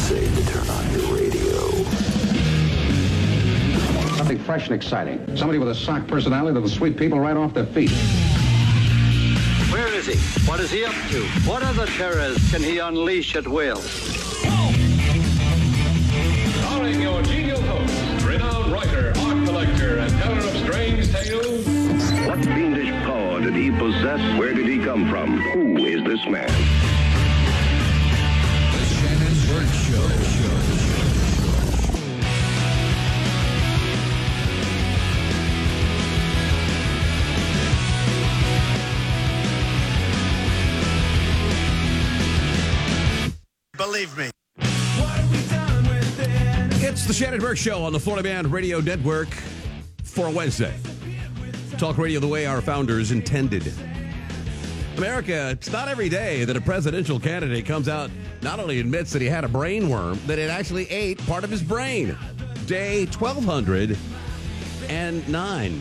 say to turn on your radio. Something fresh and exciting. Somebody with a sock personality that'll sweep people right off their feet. Where is he? What is he up to? What other terrors can he unleash at will? Starring your genial host, renowned writer, art collector, and teller of strange tales. What fiendish power did he possess? Where did he come from? Who is this man? The Shannon Burt Show. Believe me. It's the Shannon Burke Show on the Florida Man Radio Network for a Wednesday. Talk radio the way our founders intended. America, it's not every day that a presidential candidate comes out, not only admits that he had a brain worm, that it actually ate part of his brain. Day 1209.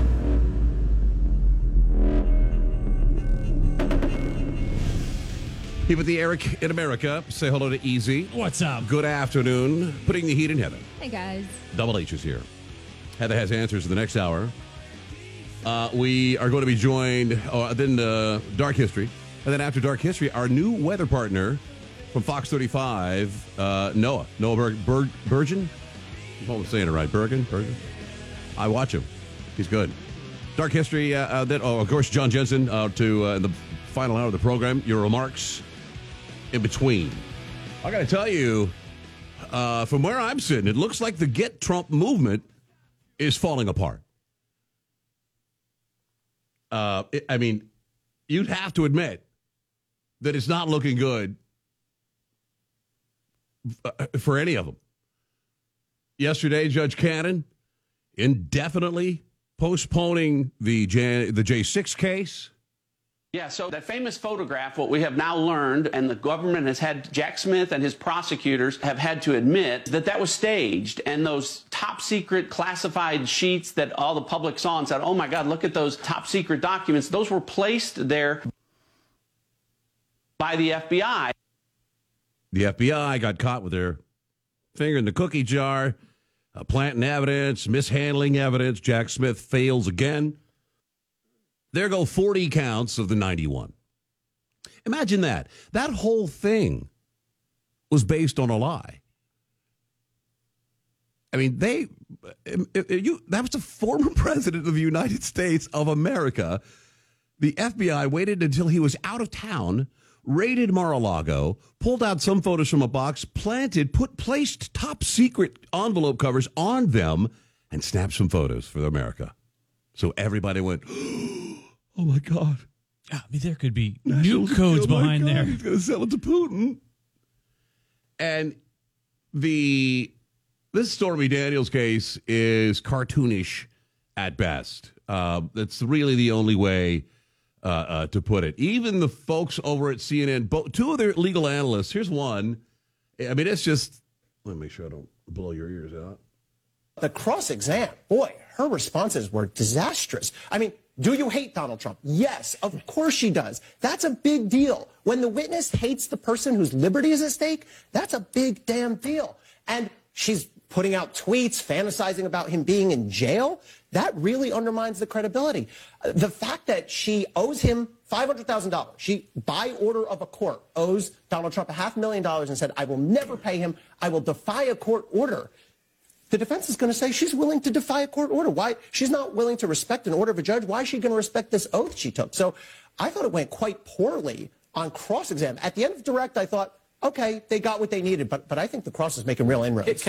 Here with the Eric in America. Say hello to Easy. What's up? Good afternoon. Putting the heat in Heather. Hey, guys. Double H is here. Heather has answers in the next hour. We are going to be joined, then Dark History. And then after Dark History, our new weather partner from Fox 35, Noah. Noah Bergen? I hope I'm saying it right. Bergen? I watch him. He's good. Dark History, then, of course, John Jensen to the final hour of the program. Your remarks in between. I got to tell you, from where I'm sitting, it looks like the Get Trump movement is falling apart. I mean, you'd have to admit that it's not looking good for any of them. Yesterday, Judge Cannon indefinitely postponing the J6 case. Yeah, so that famous photograph, what we have now learned, and the government has had, Jack Smith and his prosecutors have had to admit that was staged. And those top secret classified sheets that all the public saw and said, oh my God, look at those top secret documents. Those were placed there by the FBI. The FBI got caught with their finger in the cookie jar, planting evidence, mishandling evidence. Jack Smith fails again. There go 40 counts of the 91. Imagine that. That whole thing was based on a lie. I mean, that was the former president of the United States of America. The FBI waited until he was out of town, raided Mar-a-Lago, pulled out some photos from a box, placed top secret envelope covers on them, and snapped some photos for America. So everybody went, oh, my God. I mean, there could be nuke codes behind there. He's going to sell it to Putin. And this Stormy Daniels case is cartoonish at best. That's really the only way to put it. Even the folks over at CNN, two of their legal analysts, here's one. I mean, it's just, let me make sure I don't blow your ears out. The cross-exam, boy, her responses were disastrous. I mean, do you hate Donald Trump? Yes, of course she does. That's a big deal. When the witness hates the person whose liberty is at stake, that's a big damn deal. And she's putting out tweets, fantasizing about him being in jail. That really undermines the credibility. The fact that she owes him $500,000, she, by order of a court, owes Donald Trump $500,000 and said, I will never pay him. I will defy a court order. The defense is going to say she's willing to defy a court order. Why? She's not willing to respect an order of a judge. Why is she going to respect this oath she took? So I thought it went quite poorly on cross-exam. At the end of direct, I thought, okay, they got what they needed, but I think the cross is making real inroads.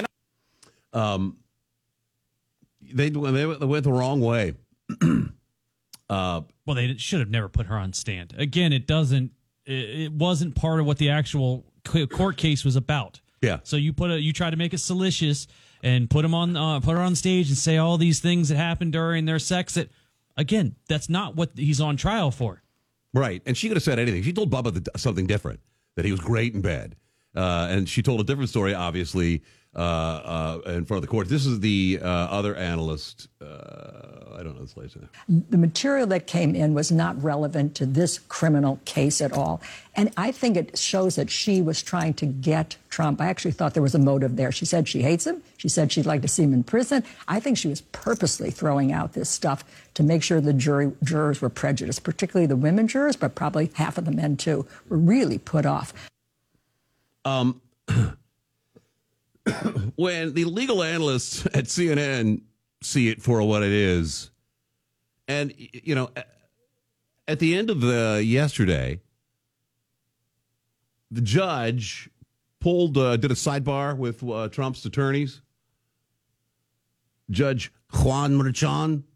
They went the wrong way. Well, they should have never put her on stand. Again, it wasn't part of what the actual court case was about. Yeah. So you try to make it salacious and put her on stage and say all these things that happened during their sex. That, again, that's not what he's on trial for. Right. And she could have said anything. She told Bubba something different, that he was great in bed. And she told a different story, obviously, in front of the court. This is the other analyst. I don't know this lady's name. The material that came in was not relevant to this criminal case at all. And I think it shows that she was trying to get Trump. I actually thought there was a motive there. She said she hates him. She said she'd like to see him in prison. I think she was purposely throwing out this stuff to make sure the jurors were prejudiced, particularly the women jurors, but probably half of the men, too, were really put off. When the legal analysts at CNN see it for what it is, and, you know, at the end of yesterday, the judge did a sidebar with Trump's attorneys, Judge Juan Merchan.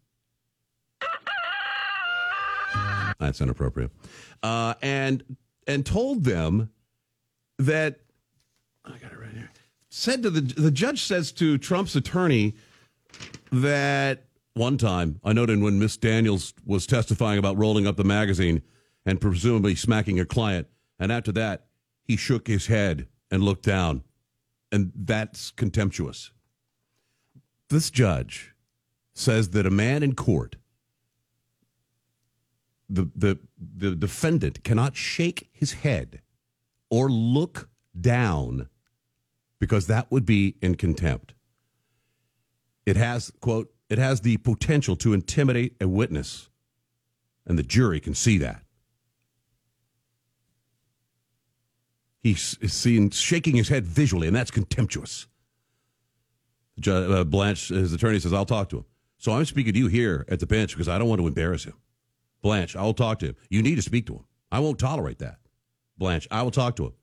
That's inappropriate. And told them that, I got it right here. Said to the judge says to Trump's attorney that one time, I noted when Miss Daniels was testifying about rolling up the magazine and presumably smacking her client, and after that, he shook his head and looked down, and that's contemptuous. This judge says that a man in court, the defendant cannot shake his head or look down because that would be in contempt. It has, quote, it has the potential to intimidate a witness, and the jury can see that. He's seen shaking his head visually, and that's contemptuous. Blanche, his attorney, says, I'll talk to him. So I'm speaking to you here at the bench because I don't want to embarrass him. Blanche, I will talk to him. You need to speak to him. I won't tolerate that. Blanche, I will talk to him.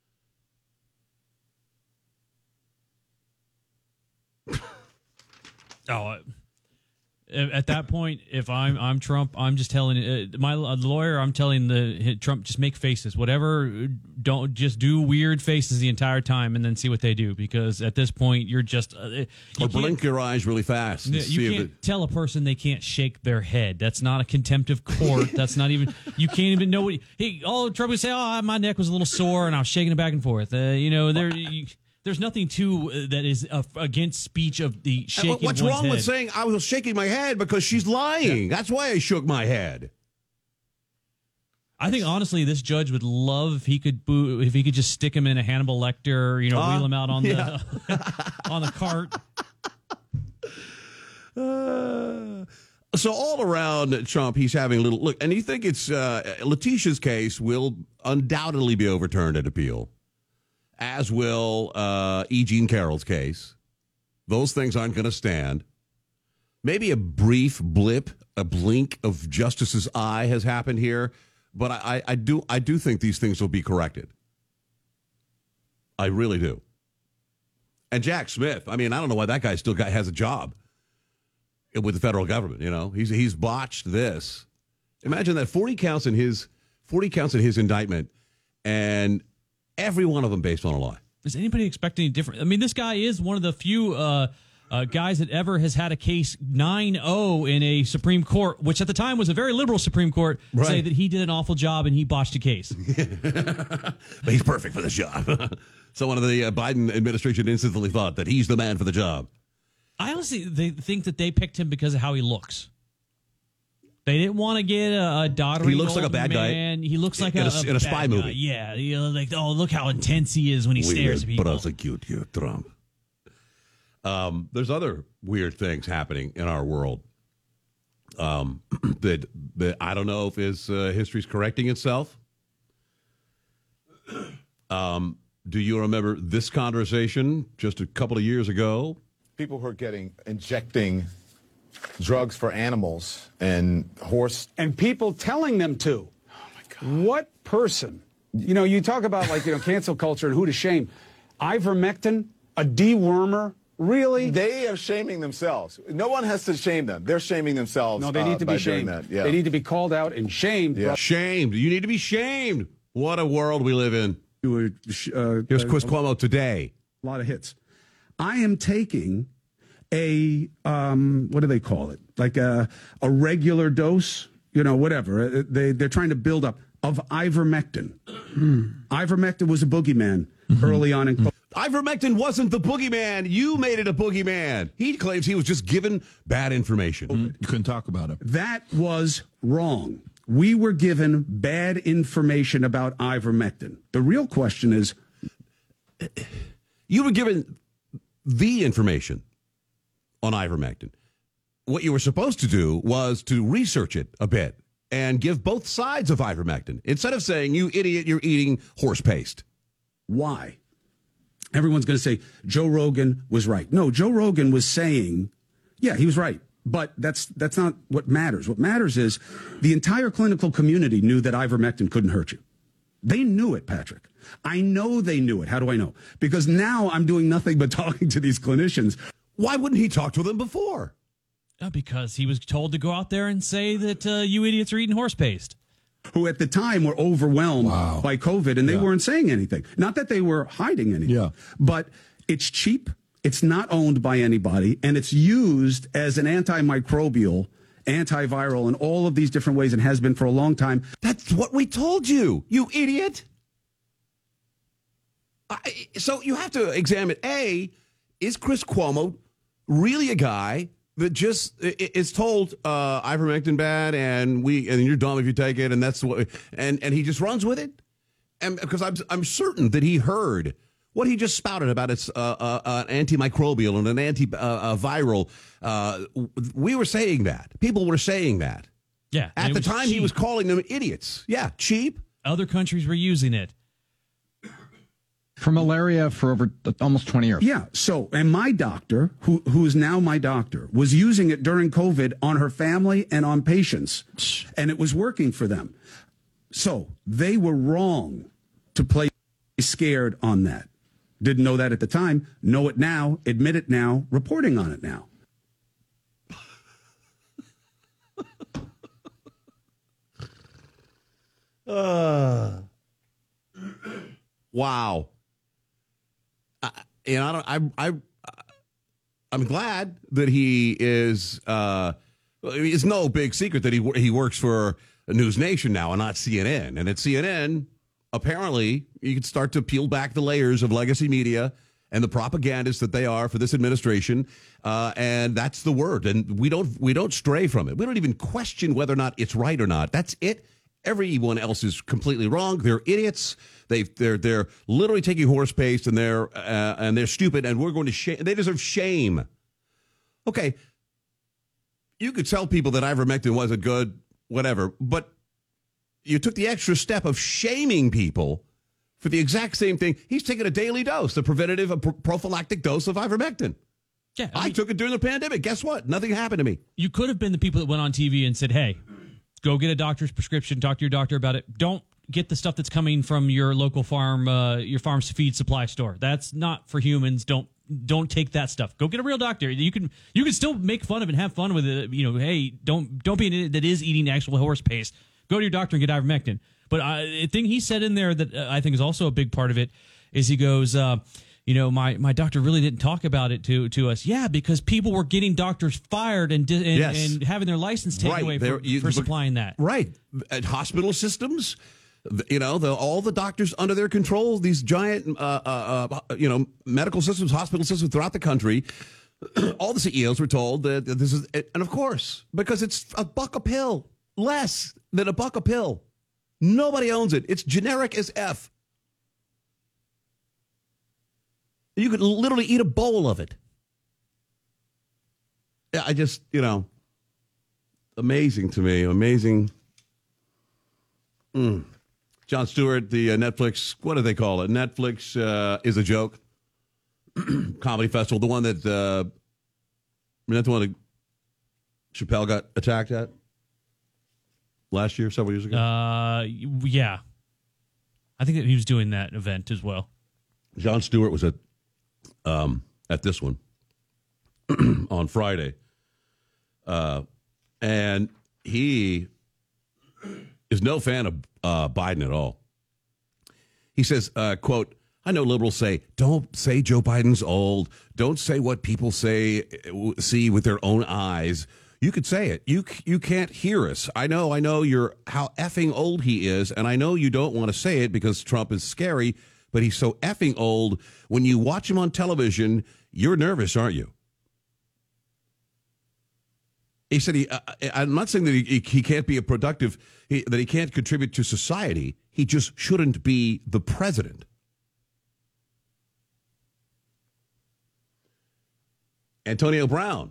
Oh, at that point, if I'm Trump, I'm just telling my lawyer, I'm telling Trump, just make faces, whatever. Don't just do weird faces the entire time and then see what they do. Because at this point, you're just or blink your eyes really fast. You can't tell a person they can't shake their head. That's not a contempt of court. That's not even. You can't even know what. Trump would say, "Oh, my neck was a little sore and I was shaking it back and forth." There's nothing that is against speech of the shaking. What's one's wrong head. with saying I was shaking my head because she's lying? Yeah. That's why I shook my head. I think honestly, this judge would love if he could just stick him in a Hannibal Lecter, wheel him out on the on the cart. So all around Trump, he's having a little look, and you think it's Letitia's case will undoubtedly be overturned at appeal. As will E. Jean Carroll's case. Those things aren't going to stand. Maybe a brief blip, a blink of justice's eye has happened here, but I do think these things will be corrected. I really do. And Jack Smith, I don't know why that guy still has a job with the federal government. He's botched this. Imagine that 40 counts in his indictment, and every one of them based on a lie. Does anybody expect any different? This guy is one of the few guys that ever has had a case 9-0 in a Supreme Court, which at the time was a very liberal Supreme Court, say that he did an awful job and he botched a case. But he's perfect for this job. Someone of the Biden administration instantly thought that he's the man for the job. I honestly think that they picked him because of how he looks. They didn't want to get a doddering. He looks like a bad man. guy. He looks like in a spy movie. Yeah, look how intense he is when he stares at people. Prosecute you, Trump. There's other weird things happening in our world. That I don't know if his history's correcting itself. Do you remember this conversation just a couple of years ago? People who are injecting drugs for animals and horse. And people telling them to. Oh, my God. What person? You talk about, cancel culture and who to shame. Ivermectin, a dewormer, really? They are shaming themselves. No one has to shame them. They're shaming themselves. No, they need to be shamed. Yeah. They need to be called out and shamed. Yeah. Shamed. You need to be shamed. What a world we live in. Here's Chris Cuomo today. A lot of hits. I am taking a what do they call it? Like a regular dose, whatever. They're trying to build up of ivermectin. Ivermectin was a boogeyman early on in. Ivermectin wasn't the boogeyman. You made it a boogeyman. He claims he was just given bad information. You couldn't talk about it. That was wrong. We were given bad information about ivermectin. The real question is, you were given the information on ivermectin. What you were supposed to do was to research it a bit and give both sides of ivermectin instead of saying, you idiot, you're eating horse paste. Why? Everyone's going to say Joe Rogan was right. No, Joe Rogan was saying, yeah, he was right. But that's not what matters. What matters is the entire clinical community knew that ivermectin couldn't hurt you. They knew it, Patrick. I know they knew it. How do I know? Because now I'm doing nothing but talking to these clinicians. Why wouldn't he talk to them before? Because he was told to go out there and say that you idiots are eating horse paste. Who at the time were overwhelmed by COVID, and they weren't saying anything. Not that they were hiding anything, but it's cheap, it's not owned by anybody, and it's used as an antimicrobial, antiviral in all of these different ways and has been for a long time. That's what we told you, you idiot. So you have to examine, A, is Chris Cuomo really a guy that just is told ivermectin bad and you're dumb if you take it, and that's what and he just runs with it? And because I'm certain that he heard what he just spouted about it's an antimicrobial and an antiviral. We were saying that. People were saying that. Yeah. At the time, he was calling them idiots. Yeah, cheap. Other countries were using it. For malaria for over almost 20 years. Yeah. So, and my doctor, who is now my doctor, was using it during COVID on her family and on patients, and it was working for them. So they were wrong to play scared on that. Didn't know that at the time. Know it now. Admit it now. Reporting on it now. Wow. And I'm glad that he is. It's no big secret that he works for News Nation now and not CNN. And at CNN, apparently, you can start to peel back the layers of legacy media and the propagandists that they are for this administration, and that's the word. And we don't stray from it. We don't even question whether or not it's right or not. That's it. Everyone else is completely wrong. They're idiots. They're literally taking horse paste, and they're stupid. And we're going to shame. They deserve shame. Okay, you could tell people that ivermectin wasn't good, whatever, but you took the extra step of shaming people for the exact same thing. He's taking a daily dose, a prophylactic dose of ivermectin. Yeah, I took it during the pandemic. Guess what? Nothing happened to me. You could have been the people that went on TV and said, "Hey, go get a doctor's prescription. Talk to your doctor about it. Don't get the stuff that's coming from your local farm, your farm's feed supply store. That's not for humans. Don't take that stuff. Go get a real doctor. You can still make fun of it and have fun with it. You know, hey, don't be an idiot that is eating actual horse paste. Go to your doctor and get ivermectin." But the thing he said in there that I think is also a big part of it is he goes, my doctor really didn't talk about it to us. Yeah, because people were getting doctors fired and having their license taken away for supplying that. Right. At hospital systems, all the doctors under their control, these giant, medical systems, hospital systems throughout the country, all the CEOs were told that this is, and of course, because it's $1 a pill, less than $1 a pill. Nobody owns it. It's generic as F. You could literally eat a bowl of it. Yeah, I just, amazing to me. Amazing. Jon Stewart, the Netflix, what do they call it? Netflix is a joke. Comedy festival. The one that, the one that Chappelle got attacked at last year, several years ago? Yeah. I think that he was doing that event as well. Jon Stewart was at this one on Friday. And he is no fan of Biden at all. He says, quote, "I know liberals say, don't say Joe Biden's old. Don't say what people see with their own eyes. You could say it. You can't hear us. I know how effing old he is, and I know you don't want to say it because Trump is scary, but he's so effing old. When you watch him on television, you're nervous, aren't you? He said, I'm not saying that he can't be a productive, that he can't contribute to society. He just shouldn't be the president. Antonio Brown.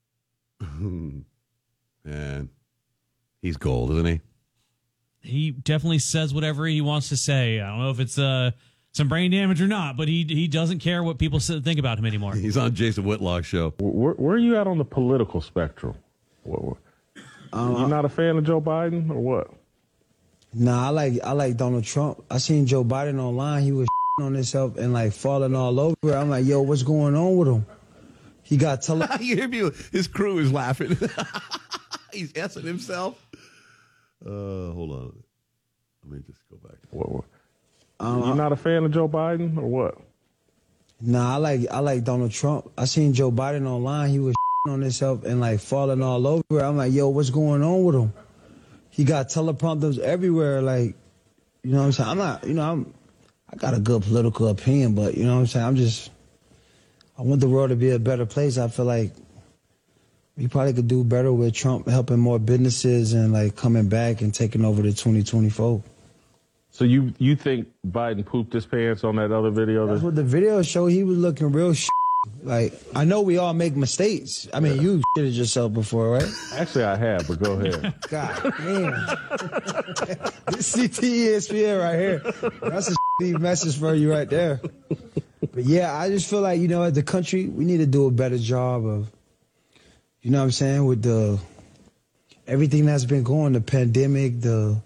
Man, he's gold, isn't he? He definitely says whatever he wants to say. I don't know if it's some brain damage or not, but he doesn't care what people think about him anymore. He's on Jason Whitlock's show. Where are you at on the political spectrum? You're not a fan of Joe Biden or what? Nah, I like Donald Trump. I seen Joe Biden online. He was on himself and like falling all over. I'm like, yo, what's going on with him? He got his crew is laughing. He's essing himself. Hold on. Let me just go back. You're not a fan of Joe Biden or what? Nah, I like Donald Trump. I seen Joe Biden online. He was on himself and like falling all over. I'm like, yo, what's going on with him? He got teleprompters everywhere. Like, you know what I'm saying? I'm not, I got a good political opinion, but you know what I'm saying? I want the world to be a better place. I feel like we probably could do better with Trump helping more businesses and like coming back and taking over the 2024. So you think Biden pooped his pants on that other video? That's what the video showed. He was looking real Like, I know we all make mistakes. I mean, you shitted yourself before, right? Actually, I have, but go ahead. God damn. This CTESPN right here. That's a shitty message for you right there. But yeah, I just feel like, as the country, we need to do a better job of, you know what I'm saying, with everything that's been going, the pandemic, the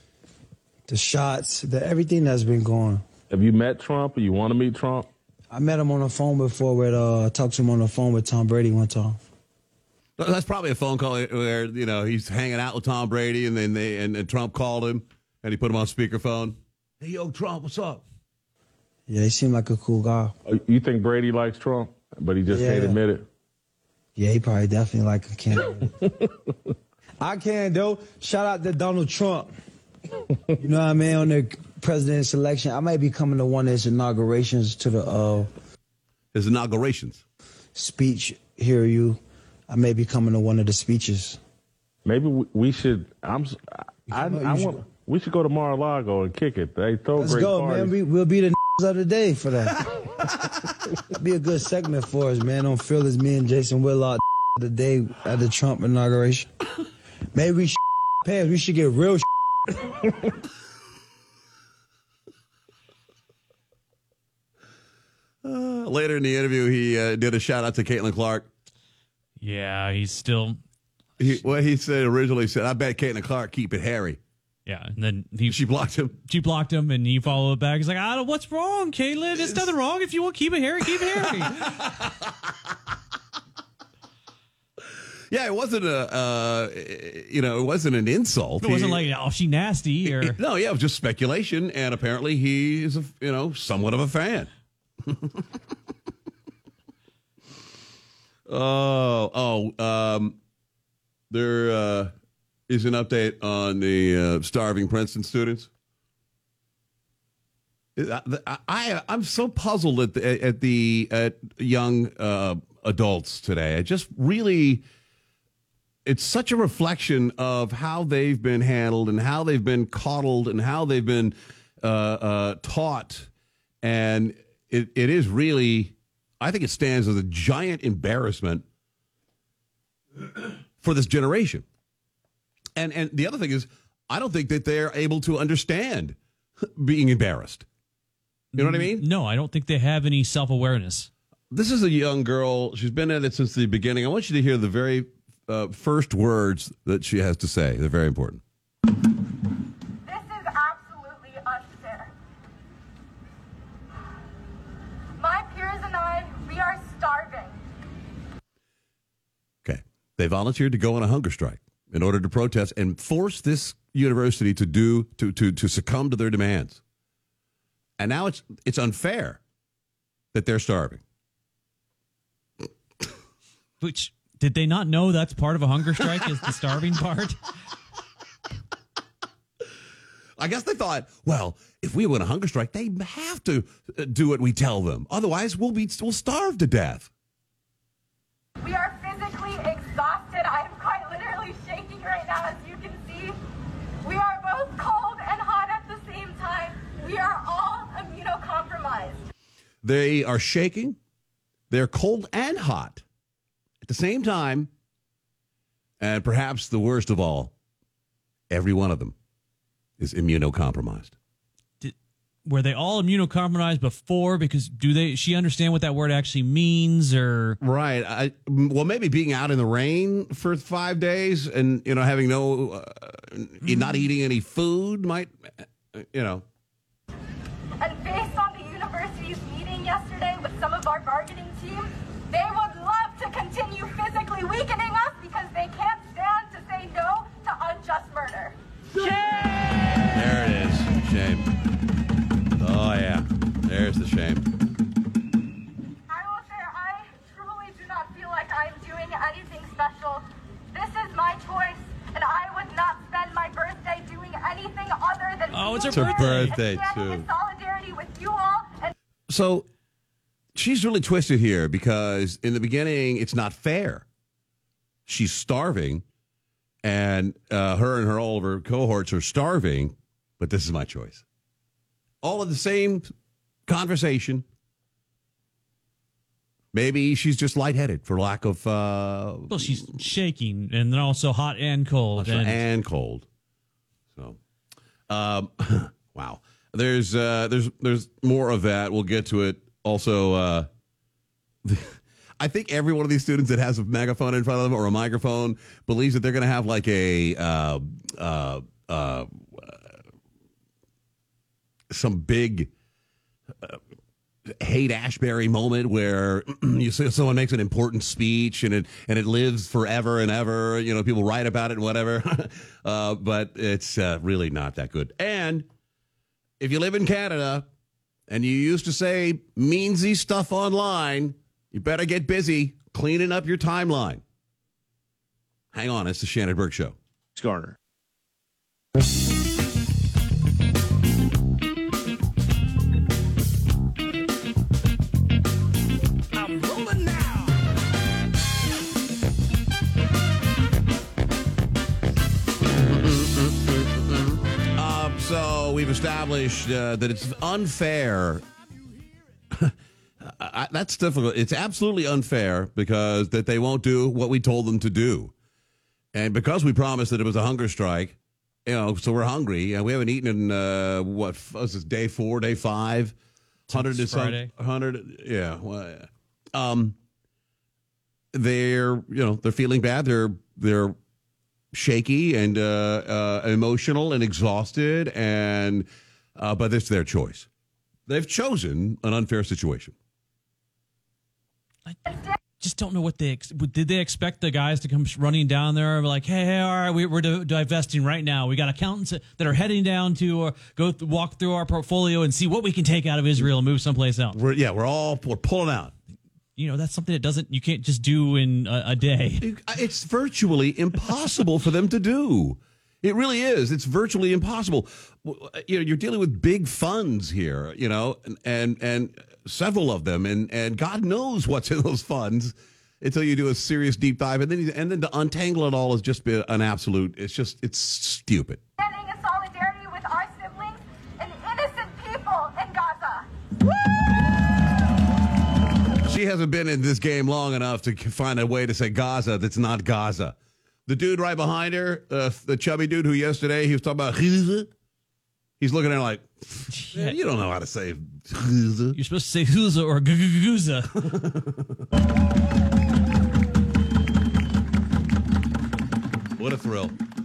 shots, everything that's been going. Have you met Trump or you want to meet Trump? I met him on the phone before. I talked to him on the phone with Tom Brady one time. That's probably a phone call where he's hanging out with Tom Brady, and then and Trump called him, and he put him on speakerphone. Hey, yo, Trump, what's up? Yeah, he seemed like a cool guy. You think Brady likes Trump, but he just can't admit it? Yeah, he probably definitely like a candidate. I can, though. Shout out to Donald Trump. You know what I mean? On the president's election, I might be coming to one of his inaugurations to the his inaugurations speech. Hear you? I may be coming to one of the speeches. Maybe we should. We should go to Mar-a-Lago and kick it. They throw Let's great go, parties. man. We'll be the of the day for that. That'd be a good segment for us, man. On Fearless, me and Jason Whitlock the day at the Trump inauguration. Maybe we should we should get real. Later in the interview, he did a shout out to Caitlin Clark. Yeah, he's still. He said originally said, "I bet Caitlin Clark keep it hairy." Yeah, and then she blocked him. She blocked him, and he followed it back. He's like, "I don't. What's wrong, Caitlin? There's nothing wrong. If you want to keep it hairy, keep it hairy." Yeah, it wasn't it wasn't an insult. It wasn't like, "Oh, she nasty," or no. Yeah, it was just speculation, and apparently he is somewhat of a fan. There is an update on the starving Princeton students. I'm so puzzled at young adults today. I just really, it's such a reflection of how they've been handled and how they've been coddled and how they've been taught, and it is really, I think it stands as a giant embarrassment for this generation. And the other thing is, I don't think that they're able to understand being embarrassed. You know what I mean? No, I don't think they have any self-awareness. This is a young girl. She's been at it since the beginning. I want you to hear the very first words that she has to say. They're very important. This is absolutely unfair. My peers and I, we are starving. Okay. They volunteered to go on a hunger strike in order to protest and force this university to succumb to their demands. And now it's unfair that they're starving. Which, did they not know that's part of a hunger strike, is the starving part? I guess they thought, well, if we win a hunger strike, they have to do what we tell them. Otherwise, we'll starve to death. We are physically exhausted. I am quite literally shaking right now, as you can see. We are both cold and hot at the same time. We are all immunocompromised. They are shaking. They're cold and hot at the same time. And perhaps the worst of all, every one of them is immunocompromised. Were they all immunocompromised before? Because she understand what that word actually means, or right? Well, maybe being out in the rain for 5 days and having not eating any food might, And based on the university's meeting yesterday with some of our bargaining team, they would love to continue physically weakening us because they can't stand to say no to unjust murder. There it is. Shame. Oh, yeah. There's the shame. I will say I truly do not feel like I'm doing anything special. This is my choice, and I would not spend my birthday doing anything other than it's her birthday, too. In solidarity with you all. So she's really twisted here because in the beginning, it's not fair. She's starving, and her and all of her cohorts are starving, but this is my choice. All of the same conversation. Maybe she's just lightheaded for lack of... well, she's shaking, and then also hot and cold. And cold. So, wow. There's more of that. We'll get to it. Also, I think every one of these students that has a megaphone in front of them or a microphone believes that they're going to have like some big Haight-Ashbury moment where you see someone makes an important speech and it lives forever and ever. People write about it and whatever. But it's really not that good. And if you live in Canada and you used to say meansy stuff online, you better get busy cleaning up your timeline. Hang on, it's the Shannon Burke Show. Garner. I'm rolling now. So we've established that it's unfair. That's difficult. It's absolutely unfair because that they won't do what we told them to do. And because we promised that it was a hunger strike, so we're hungry and we haven't eaten in, what was this, day 4, day 5? 100 to Friday. 100. Yeah. Well, they're feeling bad. They're shaky and emotional and exhausted, and but it's their choice. They've chosen an unfair situation. I just don't know what did they expect the guys to come running down there and be like, hey, all right, we're divesting right now. We got accountants that are heading down to walk through our portfolio and see what we can take out of Israel and move someplace else. We're pulling out. That's something that you can't just do in a day. It's virtually impossible for them to do. It really is. It's virtually impossible. You're dealing with big funds here, and several of them, and God knows what's in those funds until you do a serious deep dive, and then to untangle it all is just an absolute. It's stupid. Standing in solidarity with our siblings and innocent people in Gaza. She hasn't been in this game long enough to find a way to say Gaza that's not Gaza. The dude right behind her, the chubby dude who yesterday he was talking about Gaza, he's looking at her like, man, you don't know how to say Gaza. You're supposed to say Gaza or Gaza. What a thrill.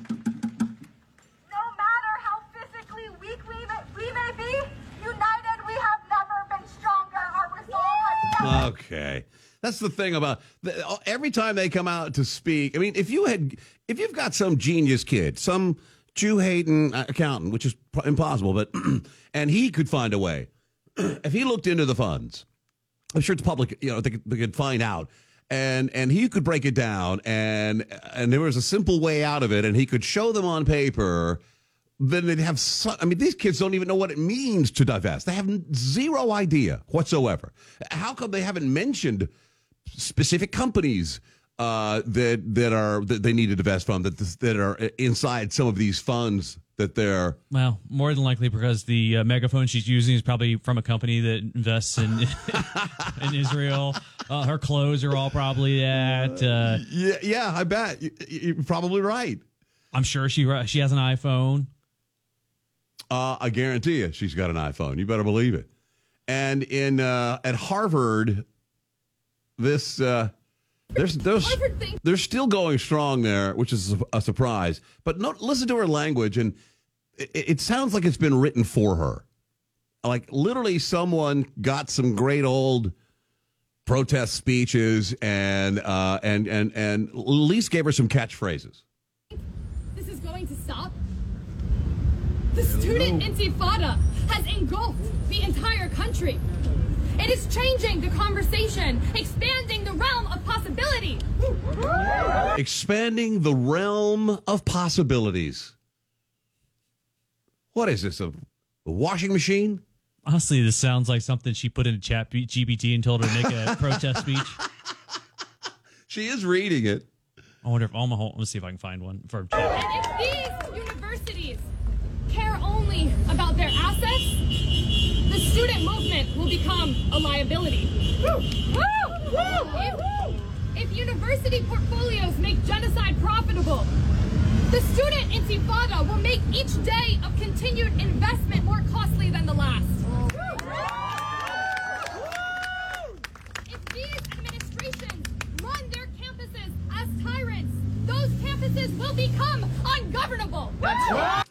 No matter how physically weak we may be, united we have never been stronger. Our resolve has never... Okay. That's the thing about every time they come out to speak. I mean, if you've got some genius kid, some Jew-hating accountant, which is impossible, but and he could find a way. If he looked into the funds, I'm sure it's public. They could find out, and he could break it down, and there was a simple way out of it, and he could show them on paper then they'd have. These kids don't even know what it means to divest. They have zero idea whatsoever. How come they haven't mentioned specific companies that they need to divest from that are inside some of these funds that they're? Well, more than likely because the megaphone she's using is probably from a company that invests in in Israel. Her clothes are all probably that. Yeah, I bet you're probably right. I'm sure she has an iPhone. I guarantee you, she's got an iPhone. You better believe it. And in at Harvard, they're still going strong there, which is a surprise. But listen to her language, and it sounds like it's been written for her. Like literally, someone got some great old protest speeches and at least gave her some catchphrases. This is going to stop. The student intifada has engulfed the entire country. It is changing the conversation, expanding the realm of possibility. Expanding the realm of possibilities. What is this, a washing machine? Honestly, this sounds like something she put into ChatGPT and told her to make a protest speech. She is reading it. I wonder if let's see if I can find one for Chat. And if these universities care only about their assets, the student movement will become a liability. If university portfolios make genocide profitable, the student intifada will make each day of continued investment more costly than the last. If these administrations run their campuses as tyrants, those campuses will become ungovernable. That's right.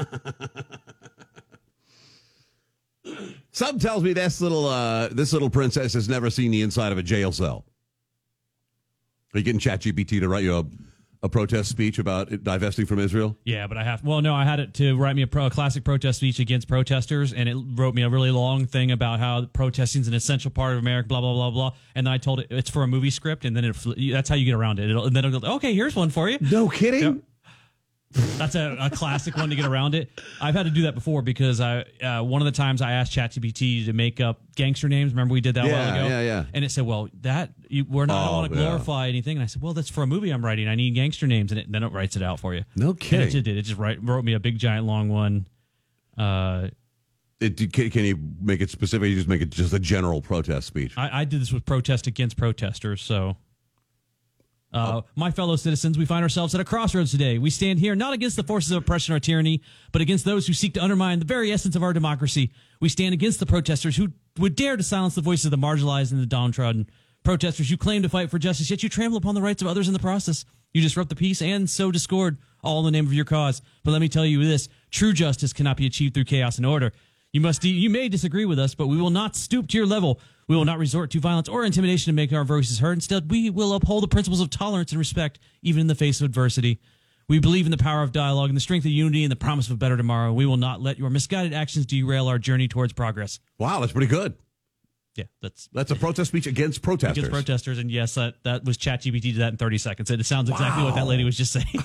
Some tells me this little princess has never seen the inside of a jail cell. Are you getting ChatGPT to write you a protest speech about divesting from Israel? Yeah, but I had it to write me a classic protest speech against protesters, and it wrote me a really long thing about how protesting is an essential part of America, blah, blah, blah, blah. And then I told it it's for a movie script, and then that's how you get around it. And then it'll go, okay, here's one for you. No kidding? Yep. That's a classic one to get around it. I've had to do that before because one of the times I asked ChatGPT to make up gangster names. Remember we did that a while ago? Yeah. And it said, well, I don't want to glorify anything. And I said, well, that's for a movie I'm writing. I need gangster names. And then it writes it out for you. No kidding. And it did. It just wrote me a big, giant, long one. Can you make it specific? You just make it just a general protest speech. I did this with protest against protesters, so... My fellow citizens, we find ourselves at a crossroads today. We stand here not against the forces of oppression or tyranny, but against those who seek to undermine the very essence of our democracy. We stand against the protesters who would dare to silence the voices of the marginalized and the downtrodden. Protesters, you claim to fight for justice, yet you trample upon the rights of others in the process. You disrupt the peace and sow discord, all in the name of your cause. But let me tell you this, true justice cannot be achieved through chaos and order. You may disagree with us, but we will not stoop to your level. We will not resort to violence or intimidation to make our voices heard. Instead, we will uphold the principles of tolerance and respect, even in the face of adversity. We believe in the power of dialogue and the strength of unity and the promise of a better tomorrow. We will not let your misguided actions derail our journey towards progress. Wow, that's pretty good. Yeah, that's a protest speech against protesters. Against protesters, and yes, that was ChatGPT did that in 30 seconds. It sounds exactly what that lady was just saying.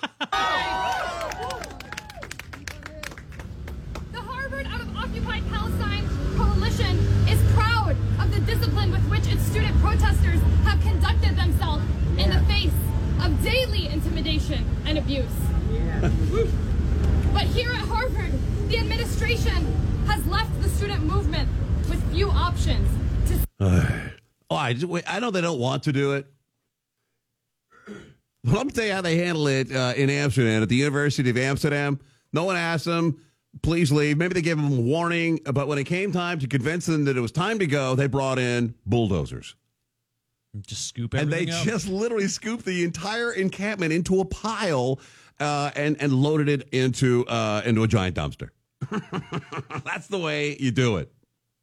The Harvard Out of Occupied Palestine Coalition is proud of the discipline with which its student protesters have conducted themselves in the face of daily intimidation and abuse. But here at Harvard, the administration has left the student movement with few options I know they don't want to do it. But let me tell you how they handle it in Amsterdam, at the University of Amsterdam. No one asked them, please leave. Maybe they gave them a warning, but when it came time to convince them that it was time to go, they brought in bulldozers. Just scoop everything up. And they just literally scooped the entire encampment into a pile and loaded it into a giant dumpster. That's the way you do it.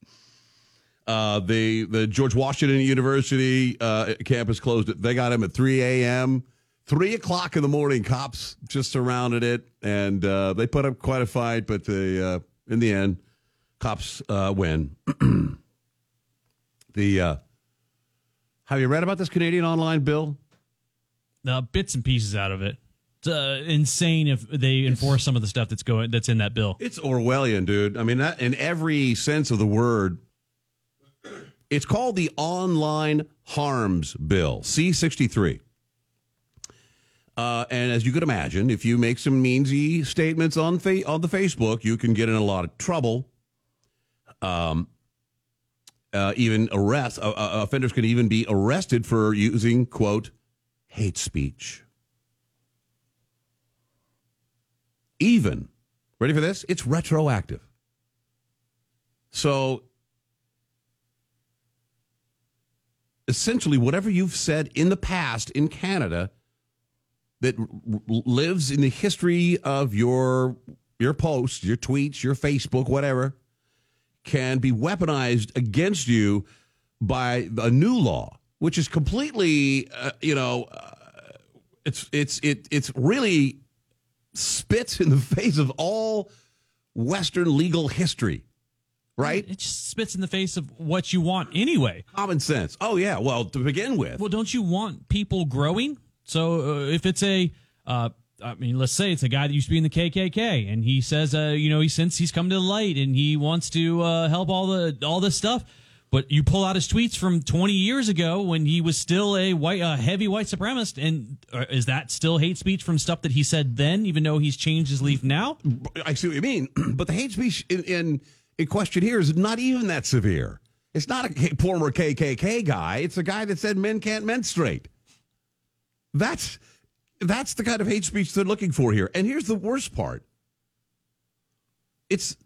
The George Washington University campus closed it. They got him at 3 a.m. 3 o'clock in the morning, cops just surrounded it, and they put up quite a fight, but in the end, cops win. Have you read about this Canadian online bill? Bits and pieces out of it. insane if they enforce some of the stuff that's in that bill. It's Orwellian, dude. I mean, that in every sense of the word. It's called the Online Harms Bill, C-63. And as you could imagine, if you make some meansy statements on the Facebook, you can get in a lot of trouble. Even arrest offenders can even be arrested for using, quote, hate speech. Even, ready for this? It's retroactive. So essentially, whatever you've said in the past in Canada that lives in the history of your posts, your tweets, your Facebook, whatever, can be weaponized against you by a new law, which is completely, it's really spits in the face of all Western legal history. Right? It just spits in the face of what you want anyway. Common sense. Oh, yeah. Well, to begin with. Well, don't you want people growing? So if it's let's say it's a guy that used to be in the KKK, and he says, since he's come to the light and he wants to help all this stuff, but you pull out his tweets from 20 years ago when he was still a heavy white supremacist, and is that still hate speech from stuff that he said then, even though he's changed his leaf now? I see what you mean, but the hate speech in question here is not even that severe. It's not a former KKK guy. It's a guy that said men can't menstruate. That's the kind of hate speech they're looking for here. And here's the worst part. It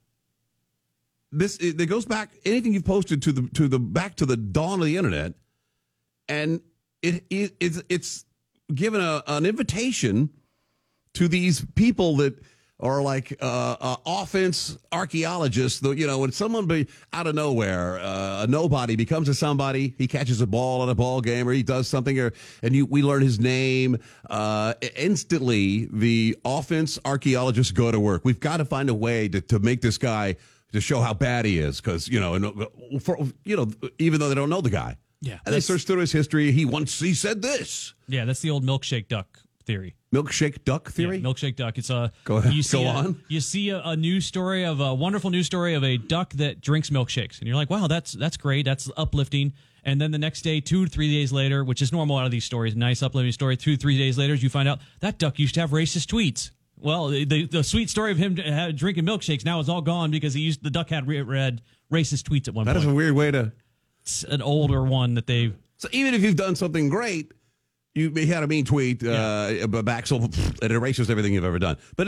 goes back, anything you've posted back to the dawn of the internet, and it's given an invitation to these people that are like offense archaeologists. When someone out of nowhere, a nobody becomes a somebody, he catches a ball at a ball game, or he does something, we learn his name. Instantly, the offense archaeologists go to work. We've got to find a way to make this guy, to show how bad he is, because even though they don't know the guy, yeah, and they search through his history. He said this. Yeah, that's the old milkshake duck theory. Milkshake duck theory? Yeah, milkshake duck. It's Go ahead. Go on. You see a news story of a wonderful news story of a duck that drinks milkshakes, and you're like, wow, that's great, that's uplifting. And then the next day, 2 to 3 days later, which is normal out of these stories, nice uplifting story. 2 to 3 days later, you find out that duck used to have racist tweets. Well, the sweet story of him drinking milkshakes now is all gone because the duck had read racist tweets at one point. That is a weird way to. It's an older one that they've. So even if you've done something great, you had a mean tweet back, so it erases everything you've ever done. But in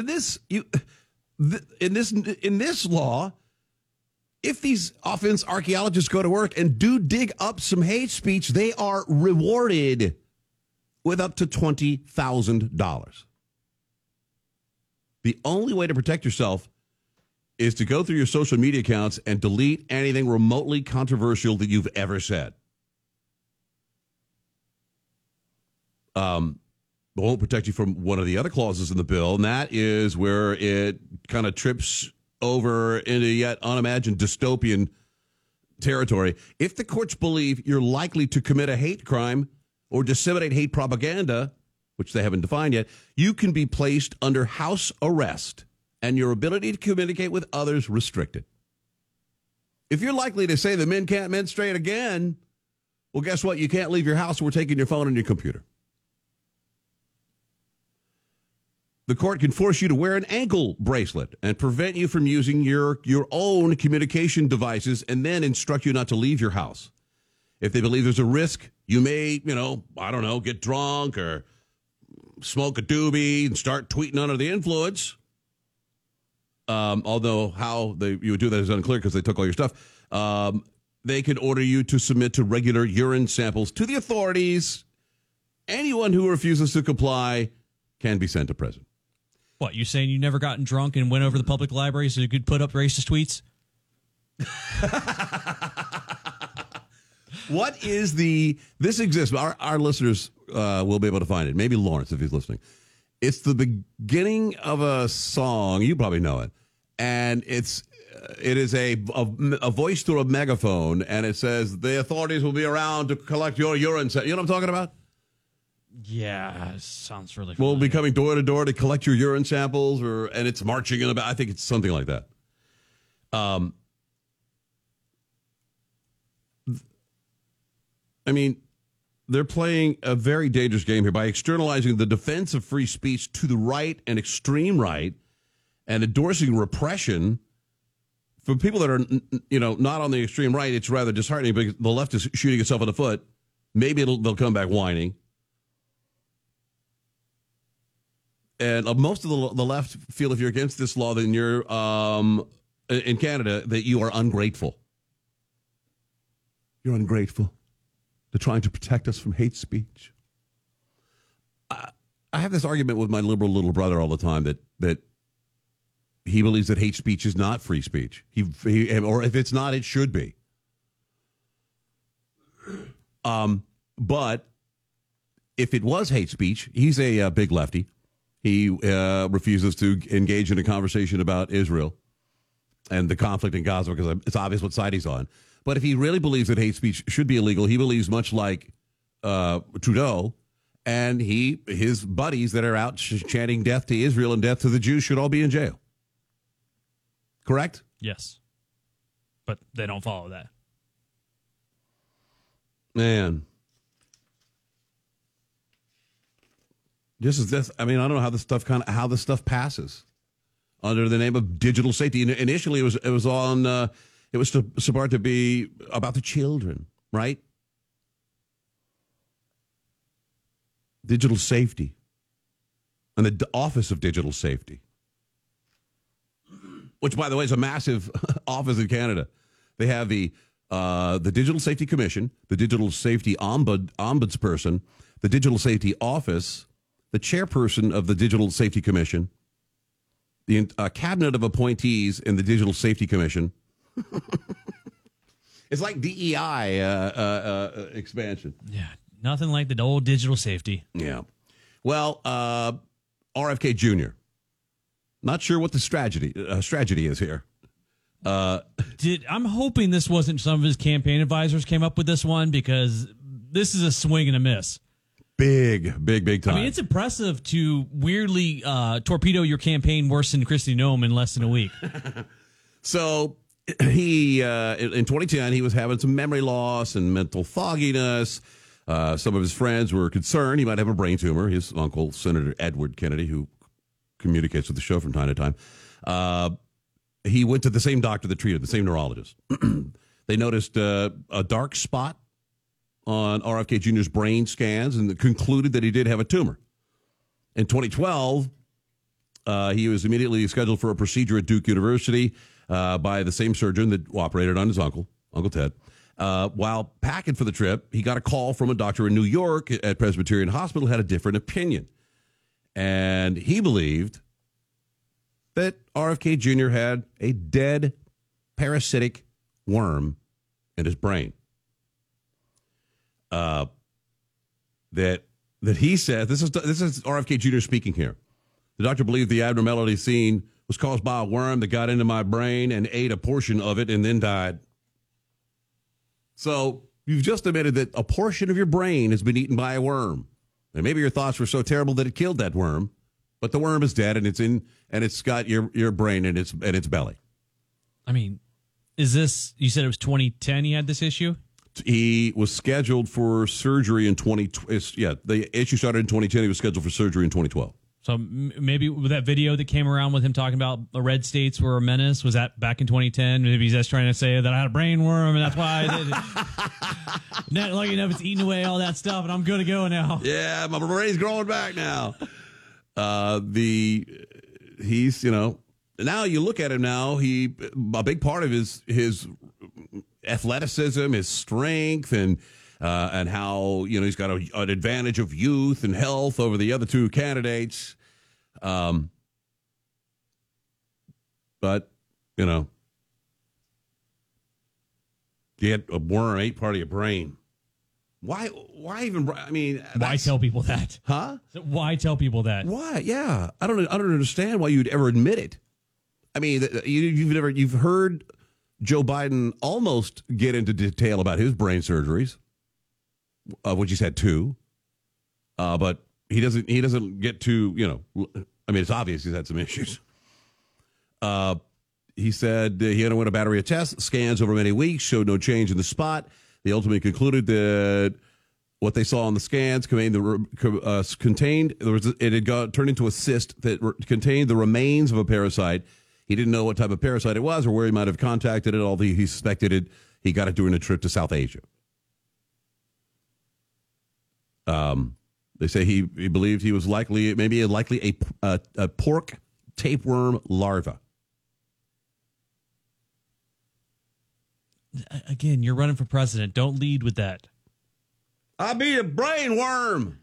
this law, if these offense archaeologists go to work and do dig up some hate speech, they are rewarded with up to $20,000. The only way to protect yourself is to go through your social media accounts and delete anything remotely controversial that you've ever said. It won't protect you from one of the other clauses in the bill, and that is where it kind of trips over into yet unimagined dystopian territory. If the courts believe you're likely to commit a hate crime or disseminate hate propaganda, which they haven't defined yet, you can be placed under house arrest and your ability to communicate with others restricted. If you're likely to say that men can't menstruate again, well, guess what? You can't leave your house. We're taking your phone and your computer. The court can force you to wear an ankle bracelet and prevent you from using your own communication devices, and then instruct you not to leave your house. If they believe there's a risk, you may, get drunk or smoke a doobie and start tweeting under the influence. Although how you would do that is unclear because they took all your stuff. They could order you to submit to regular urine samples to the authorities. Anyone who refuses to comply can be sent to prison. What, you saying you never gotten drunk and went over to the public library so you could put up racist tweets? What is this exists, our listeners will be able to find it. Maybe Lawrence, if he's listening. It's the beginning of a song. You probably know it. And it is a voice through a megaphone, and it says, the authorities will be around to collect your urine. You know what I'm talking about? Yeah, sounds really Will be coming door to door to collect your urine samples, and it's marching in about. I think it's something like that. I mean, they're playing a very dangerous game here by externalizing the defense of free speech to the right and extreme right, and endorsing repression. For people that are, not on the extreme right, it's rather disheartening because the left is shooting itself in the foot. Maybe they'll come back whining. And most of the left feel if you're against this law, then you're, in Canada, that you are ungrateful. You're ungrateful. They're trying to protect us from hate speech. I have this argument with my liberal little brother all the time that he believes that hate speech is not free speech. Or if it's not, it should be. But if it was hate speech, he's a big lefty. He refuses to engage in a conversation about Israel and the conflict in Gaza because it's obvious what side he's on. But if he really believes that hate speech should be illegal, he believes much like Trudeau, and his buddies that are out chanting death to Israel and death to the Jews should all be in jail. Correct? Yes. But they don't follow that. Man. Just as this, I mean, I don't know how this stuff passes under the name of digital safety. Initially, it was supposed to be about the children, right? Digital safety and the Office of Digital Safety, which, by the way, is a massive office in Canada. They have the Digital Safety Commission, the Digital Safety Ombudsperson, the Digital Safety Office, the chairperson of the Digital Safety Commission, the cabinet of appointees in the Digital Safety Commission. It's like DEI expansion. Yeah, nothing like the old digital safety. Yeah. Well, RFK Jr. Not sure what the strategy is here. I'm hoping this wasn't some of his campaign advisors came up with this one, because this is a swing and a miss. Big time. I mean, it's impressive to weirdly torpedo your campaign worse than Kristi Noem in less than a week. So he, in 2010, he was having some memory loss and mental fogginess. Some of his friends were concerned he might have a brain tumor. His uncle, Senator Edward Kennedy, who communicates with the show from time to time, he went to the same doctor that treated, the same neurologist. They noticed a dark spot on RFK Jr.'s brain scans and concluded that he did have a tumor. In 2012, he was immediately scheduled for a procedure at Duke University by the same surgeon that operated on his uncle, Uncle Ted. While packing for the trip, he got a call from a doctor in New York at Presbyterian Hospital who had a different opinion. And he believed that RFK Jr. had a dead parasitic worm in his brain. That he said, this is RFK Jr. speaking here. The doctor believed the abnormality seen was caused by a worm that got into my brain and ate a portion of it and then died. So you've just admitted that a portion of your brain has been eaten by a worm. And maybe your thoughts were so terrible that it killed that worm, but the worm is dead and it's got your brain in its belly. I mean, is this, you said it was 2010 he had this issue? He was scheduled for surgery in 2012. Yeah, the issue started in 2010. He was scheduled for surgery in 2012. So maybe with that video that came around with him talking about the red states were a menace, was that back in 2010? Maybe he's just trying to say that I had a brain worm and that's why I did it. Not lucky enough it's eating away all that stuff and I'm good to go now. Yeah, my brain's growing back now. He's, now you look at him now, a big part of his athleticism, his strength, and how he's got an advantage of youth and health over the other two candidates. But you get a worm ate part of your brain. Why even? I mean, why tell people that? Huh? Why tell people that? Why? Yeah, I don't understand why you'd ever admit it. I mean, you've heard Joe Biden almost get into detail about his brain surgeries, of which he's had two. But he doesn't get to, I mean, it's obvious he's had some issues. He said he underwent a battery of tests, scans over many weeks, showed no change in the spot. They ultimately concluded that what they saw on the scans turned into a cyst that contained the remains of a parasite. He didn't know what type of parasite it was or where he might have contacted it, although he suspected it. He got it during a trip to South Asia. They say he believed he was likely a pork tapeworm larva. Again, you're running for president. Don't lead with that. I be a brain worm.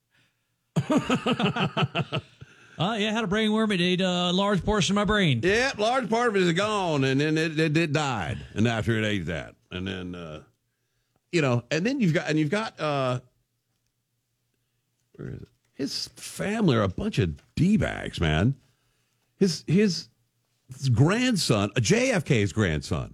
Yeah, I had a brain worm. It ate a large portion of my brain. Yeah, large part of it is gone, and then it died. And after it ate that, and then and then you've got where is it? His family are a bunch of D-bags, man. His grandson, JFK's grandson,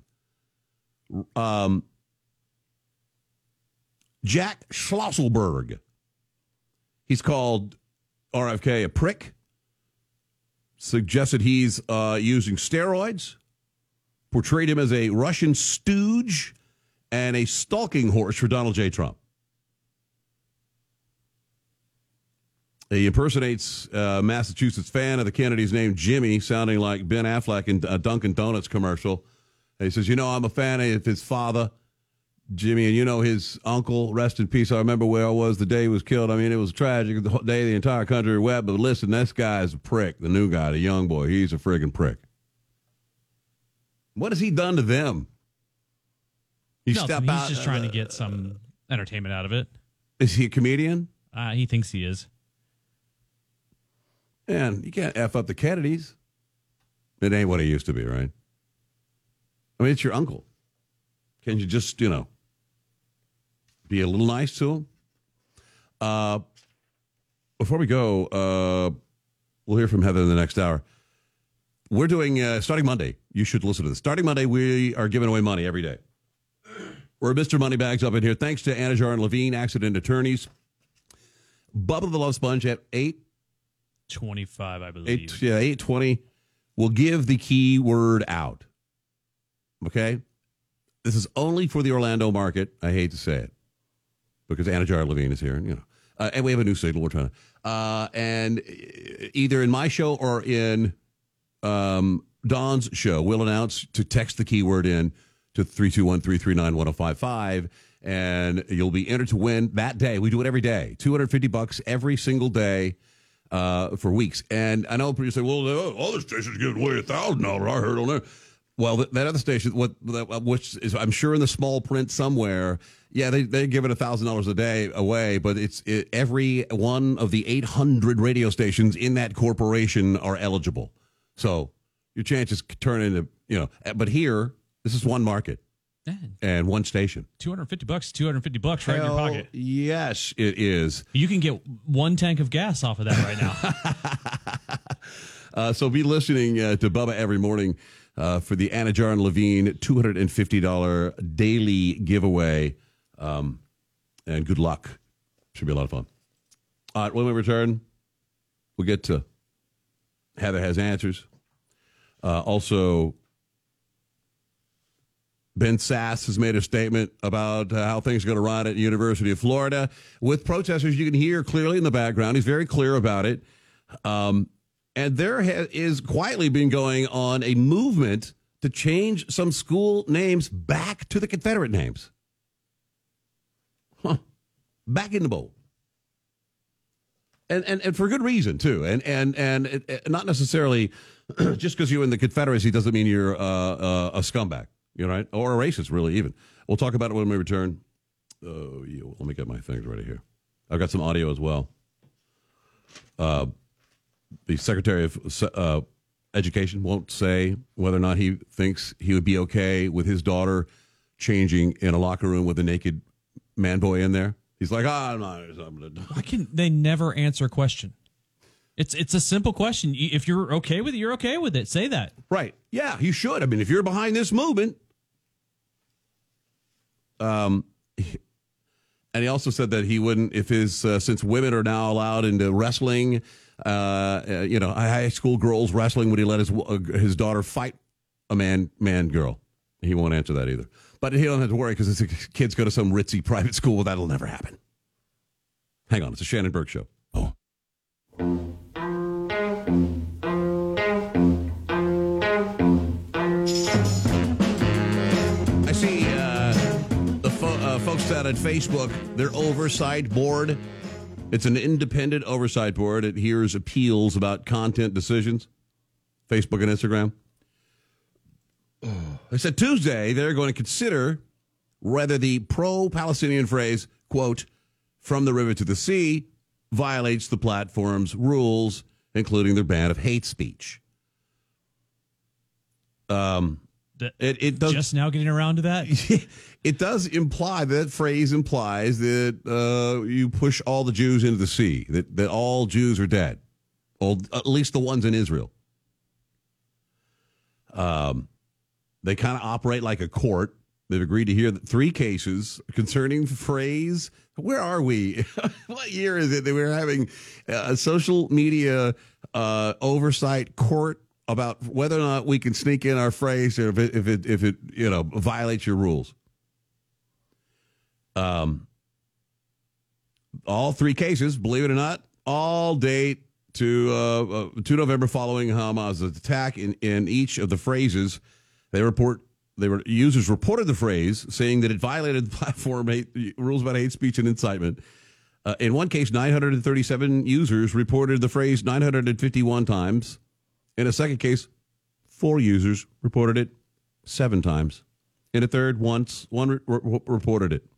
Jack Schlosselberg. He's called RFK a prick. Suggested he's using steroids. Portrayed him as a Russian stooge and a stalking horse for Donald J. Trump. He impersonates a Massachusetts fan of the Kennedys named Jimmy, sounding like Ben Affleck in a Dunkin' Donuts commercial. And he says, I'm a fan of his father, Jimmy, and his uncle, rest in peace. I remember where I was the day he was killed. I mean, it was tragic. The day the entire country wept. But listen, this guy is a prick. The new guy, the young boy, he's a friggin' prick. What has he done to them? He's just trying to get some entertainment out of it. Is he a comedian? He thinks he is. Man, you can't F up the Kennedys. It ain't what it used to be, right? I mean, it's your uncle. Can you just, be a little nice to him? Before we go, we'll hear from Heather in the next hour. We're doing, starting Monday, you should listen to this. Starting Monday, we are giving away money every day. We're Mr. Moneybags up in here. Thanks to Anajar and Levine, accident attorneys. Bubba the Love Sponge at 8:25, I believe. 8:20. We'll give the keyword out. Okay? This is only for the Orlando market. I hate to say it because Anajar Levine is here, and we have a new signal we're trying to. And either in my show or in Don's show, we'll announce to text the keyword in to 321-339-1055, and you'll be entered to win that day. We do it every day, $250 every single day for weeks. And I know people say, well, the other stations give away $1,000. I heard on there. Well, that other station, which is, I'm sure in the small print somewhere, yeah, they give it $1,000 a day away, but every one of the 800 radio stations in that corporation are eligible. So your chances turn into, but here, this is one market and one station. $250, $250 right in your pocket. Yes, it is. You can get one tank of gas off of that right now. So be listening to Bubba every morning. For the Anajar and Levine $250 daily giveaway. And good luck. Should be a lot of fun. All right, when we return, we'll get to Heather Has Answers. Also, Ben Sass has made a statement about how things are going to run at the University of Florida. With protesters, you can hear clearly in the background. He's very clear about it. And there is quietly been going on a movement to change some school names back to the Confederate names. Back in the bowl. And for good reason, too. And not necessarily just because you're in the Confederacy doesn't mean you're a scumbag, right? Or a racist, really, even. We'll talk about it when we return. Let me get my things ready here. I've got some audio as well. The Secretary of Education won't say whether or not he thinks he would be okay with his daughter changing in a locker room with a naked man boy in there. He's like, I'm not. Why can they never answer a question? It's a simple question. If you're okay with it, you're okay with it. Say that. Right. Yeah, you should. I mean, if you're behind this movement. And And he also said that he wouldn't, if since women are now allowed into wrestling, high school girls wrestling, would he let his daughter fight a man girl? He won't answer that either. But he don't have to worry because his kids go to some ritzy private school. Well, that'll never happen. Hang on. It's a Shannon Burke Show. Oh. I see the folks out at Facebook, their oversight board. It's an independent oversight board. It hears appeals about content decisions, Facebook and Instagram. They said Tuesday they're going to consider whether the pro-Palestinian phrase, quote, from the river to the sea, violates the platform's rules, including their ban of hate speech. It does, just now getting around to that? It does imply, that phrase implies that you push all the Jews into the sea, that all Jews are dead, at least the ones in Israel. They kind of operate like a court. They've agreed to hear 3 cases concerning the phrase. Where are we? What year is it that we're having a social media oversight court about whether or not we can sneak in our phrase or if it violates your rules? All 3 cases, believe it or not, all date to November following Hamas' attack. In each of the phrases, users reported the phrase, saying that it violated the platform rules about hate speech and incitement. In one case, 937 users reported the phrase 951 times. In a second case, 4 users reported it 7 times. In a third, one reported it.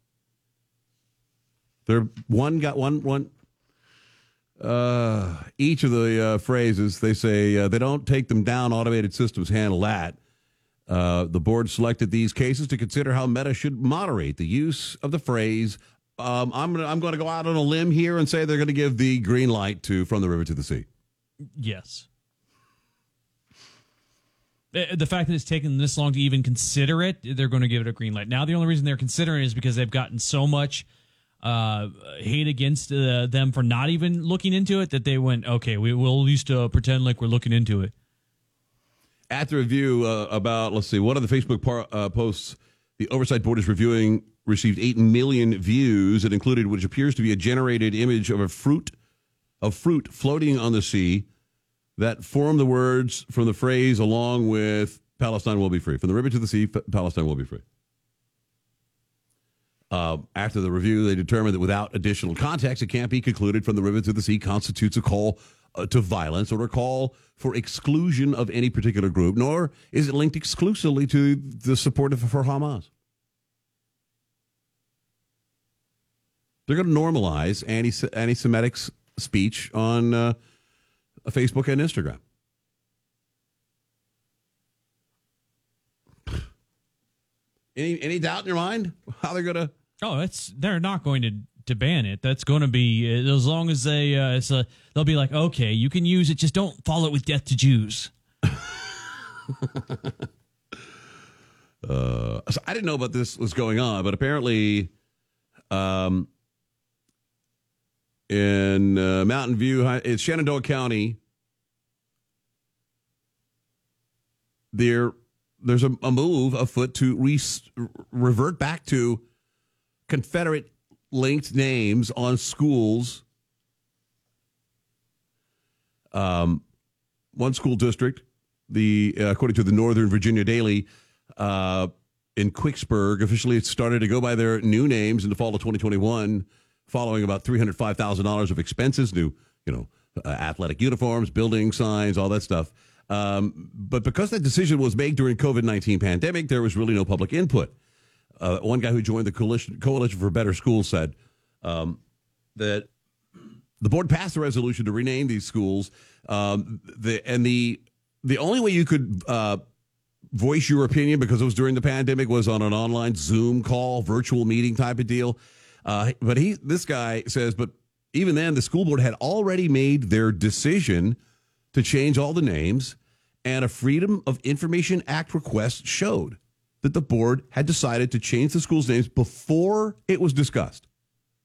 Each of the phrases, they say they don't take them down. Automated systems handle that. The board selected these cases to consider how Meta should moderate the use of the phrase. I'm going to go out on a limb here and say they're going to give the green light to From the River to the Sea. Yes. The fact that it's taken this long to even consider it, they're going to give it a green light. Now, the only reason they're considering it is because they've gotten so much hate against them for not even looking into it that they went, okay, we'll at least pretend like we're looking into it. At the review about, let's see, one of the Facebook posts the Oversight Board is reviewing received 8 million views. It included, which appears to be a generated image of fruit floating on the sea that formed the words from the phrase along with Palestine will be free. From the river to the sea, Palestine will be free. After the review, they determined that without additional context, it can't be concluded From the River to the Sea constitutes a call to violence or a call for exclusion of any particular group, nor is it linked exclusively to the support for Hamas. They're going to normalize anti-Semitic speech on Facebook and Instagram. Any doubt in your mind how they're going to? Oh, they're not going to ban it. That's going to be, as long as they'll be like, okay, you can use it, just don't follow it with death to Jews. So I didn't know about this was going on, but apparently in Mountain View, it's Shenandoah County, there's a move afoot to revert back to Confederate linked names on schools. One school district, according to the Northern Virginia Daily, in Quicksburg, officially started to go by their new names in the fall of 2021, following about $305,000 of expenses, new, athletic uniforms, building signs, all that stuff. But because that decision was made during COVID-19 pandemic, there was really no public input. One guy who joined the Coalition for Better Schools said that the board passed a resolution to rename these schools. The only way you could voice your opinion, because it was during the pandemic, was on an online Zoom call, virtual meeting type of deal. But this guy says, but even then, the school board had already made their decision to change all the names, and a Freedom of Information Act request showed that the board had decided to change the school's names before it was discussed.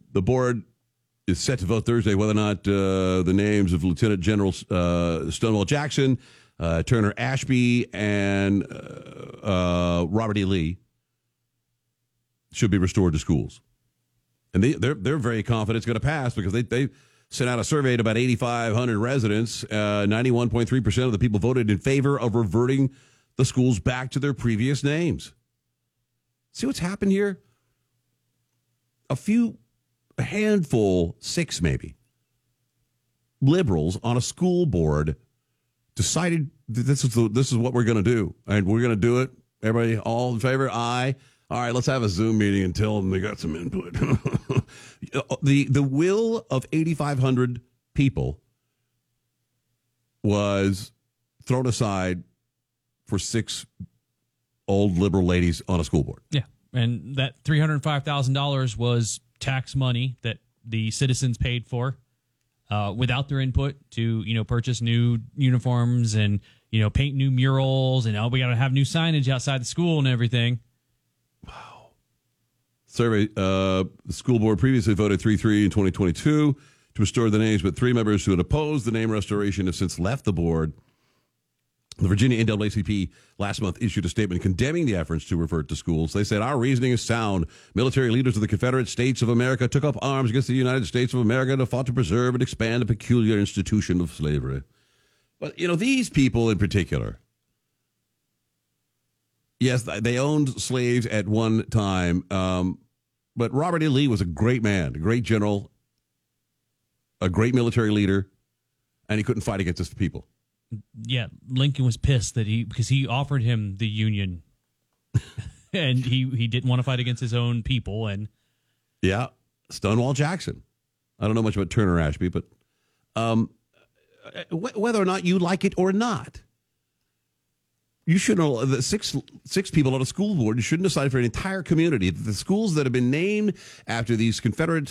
The board is set to vote Thursday whether or not the names of Lieutenant General Stonewall Jackson, Turner Ashby, and Robert E. Lee should be restored to schools. And they're very confident it's going to pass because they sent out a survey to about 8,500 residents. 91.3% of the people voted in favor of reverting the schools back to their previous names. See what's happened here? A handful, 6 maybe, liberals on a school board decided that this is what we're going to do, and we're going to do it. Everybody, all in favor? Aye. All right, let's have a Zoom meeting and tell them they got some input. The will of 8,500 people was thrown aside for 6 old liberal ladies on a school board. Yeah, and that $305,000 was tax money that the citizens paid for without their input to purchase new uniforms and paint new murals and we got to have new signage outside the school and everything. Survey, the school board previously voted 3-3 in 2022 to restore the names, but 3 members who had opposed the name restoration have since left the board. The Virginia NAACP last month issued a statement condemning the efforts to revert to schools. They said, our reasoning is sound. Military leaders of the Confederate States of America took up arms against the United States of America and fought to preserve and expand a peculiar institution of slavery. But, these people in particular, yes, they owned slaves at one time, but Robert E. Lee was a great man, a great general, a great military leader, and he couldn't fight against his people. Yeah, Lincoln was pissed because he offered him the Union, and he didn't want to fight against his own people. And yeah, Stonewall Jackson. I don't know much about Turner Ashby, but whether or not you like it or not, you shouldn't. The six people on a school board, you shouldn't decide for an entire community. The schools that have been named after these Confederate,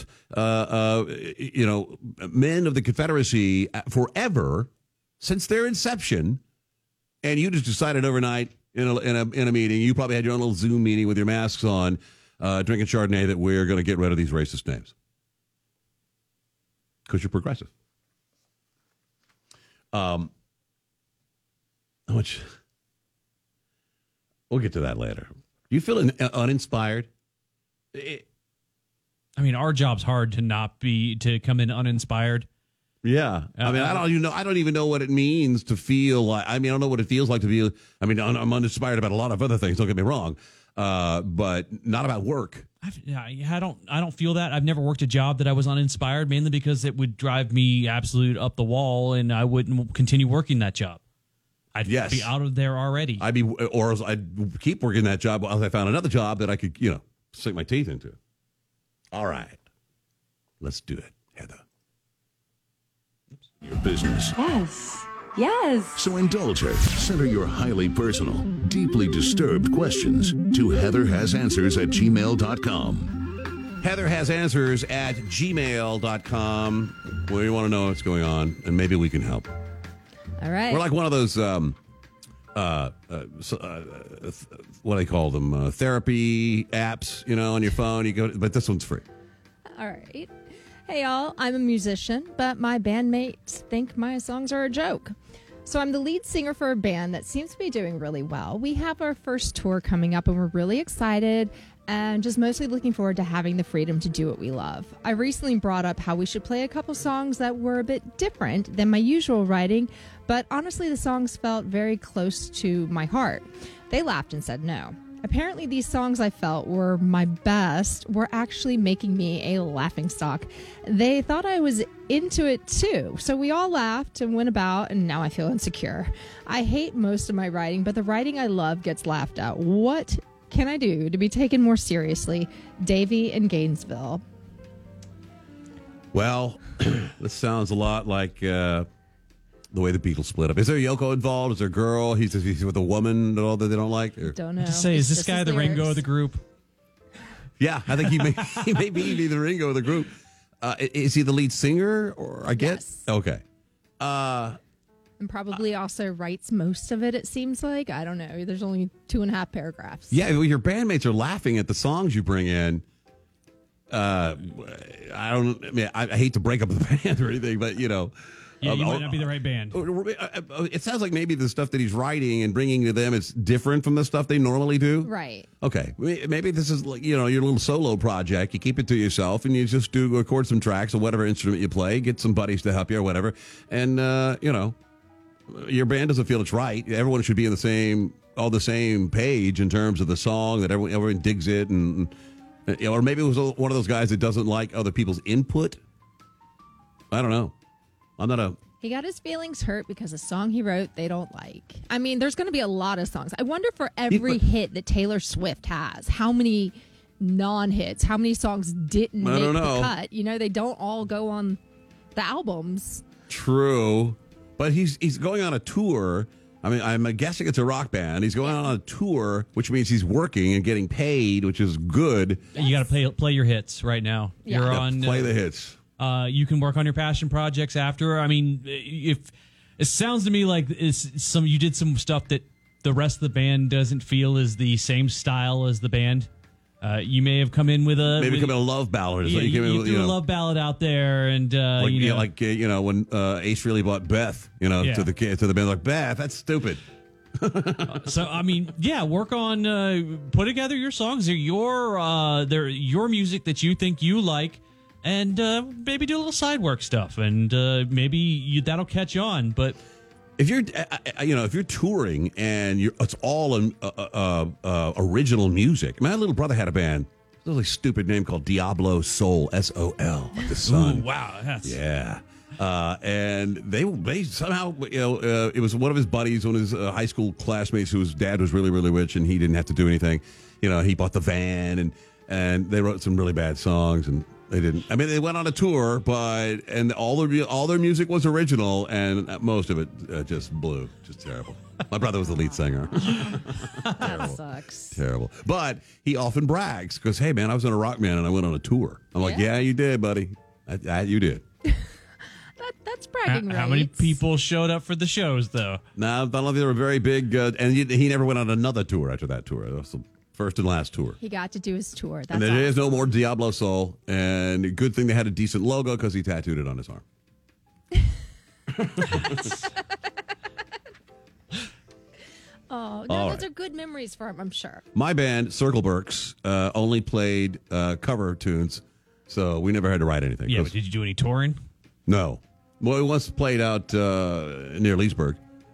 men of the Confederacy forever. Since their inception, and you just decided overnight in a meeting, you probably had your own little Zoom meeting with your masks on, drinking Chardonnay, that we're going to get rid of these racist names because you're progressive. How much? We'll get to that later. You feel uninspired? Our job's hard to come in uninspired. Yeah. I don't even know what it means to feel like, I don't know what it feels like to be, I'm uninspired about a lot of other things, don't get me wrong, but not about work. I don't feel that. I've never worked a job that I was uninspired, mainly because it would drive me absolute up the wall and I wouldn't continue working that job. I'd be out of there already. I'd keep working that job until I found another job that I could, sink my teeth into. All right. Let's do it, Heather. Your business. Yes. So indulge her. Send her your highly personal, deeply disturbed questions to heatherhasanswers@gmail.com. heatherhasanswers@gmail.com. We want to know what's going on, and maybe we can help. All right. We're like one of those, what do they call them? Therapy apps, on your phone. But this one's free. All right. Hey, y'all, I'm a musician, but my bandmates think my songs are a joke. So I'm the lead singer for a band that seems to be doing really well. We have our first tour coming up, and we're really excited and just mostly looking forward to having the freedom to do what we love. I recently brought up how we should play a couple songs that were a bit different than my usual writing, but honestly, the songs felt very close to my heart. They laughed and said no. Apparently, these songs I felt were my best were actually making me a laughingstock. They thought I was into it too. So we all laughed and went about, and now I feel insecure. I hate most of my writing, but the writing I love gets laughed at. What can I do to be taken more seriously? Davey in Gainesville. Well, this sounds a lot like the way the Beatles split up. Is there Yoko involved? Is there a girl? He's with a woman that they don't like? Or? Don't know. To say, is this guy the Ringo of the group? Yeah, I think he may be the Ringo of the group. Is he the lead singer? Or I guess? Yes. Okay. And probably also writes most of it, it seems like. I don't know. There's only 2.5 paragraphs. Yeah, well, your bandmates are laughing at the songs you bring in. I hate to break up the band or anything, but you know. Yeah, you might not be the right band. It sounds like maybe the stuff that he's writing and bringing to them is different from the stuff they normally do. Right. Okay. Maybe this is like, your little solo project. You keep it to yourself and you just record some tracks or whatever instrument you play, get some buddies to help you or whatever. And, your band doesn't feel it's right. Everyone should be on the same page in terms of the song, that everyone digs it. And or maybe it was one of those guys that doesn't like other people's input. I don't know. He got his feelings hurt because a song he wrote they don't like. I mean, there's going to be a lot of songs. I wonder for every hit that Taylor Swift has, how many non-hits, how many songs didn't make the cut? They don't all go on the albums. True. But he's going on a tour. I mean, I'm guessing it's a rock band. He's going on a tour, which means he's working and getting paid, which is good. You got to play your hits right now. Yeah. You're on play the hits. You can work on your passion projects after. I mean, if it sounds to me like you did some stuff that the rest of the band doesn't feel is the same style as the band. You may have come in with a love ballad. Yeah, you threw a love ballad out there, and when Ace Frehley bought Beth, to the band, like, Beth, that's stupid. So I mean, work on put together your songs. They're your music that you think you like. And maybe do a little side work stuff, and maybe that'll catch on. But if you're touring and it's all original music. My little brother had a band, a really stupid name called Diablo Soul, SOL, like the sun. Ooh, wow, yeah. And they somehow, it was one of his buddies, one of his high school classmates whose dad was really, really rich, and he didn't have to do anything. He bought the van, and they wrote some really bad songs, and they didn't. I mean, they went on a tour, and all their music was original, and most of it just blew, just terrible. My brother was the lead singer. That sucks. Terrible. But he often brags because, hey man, I was in a rock band and I went on a tour. I'm like, yeah, you did, buddy. You did. That's bragging rights. How many people showed up for the shows, though? No, I don't know if they were very big, and he never went on another tour after that tour. That was the first and last tour. He got to do his tour. That's and there is no more Diablo Soul. And good thing they had a decent logo because he tattooed it on his arm. Oh, no, those are good memories for him, I'm sure. My band, Circle Burks, only played cover tunes, so we never had to write anything. Yeah, but did you do any touring? No. Well, we once played out near Leesburg.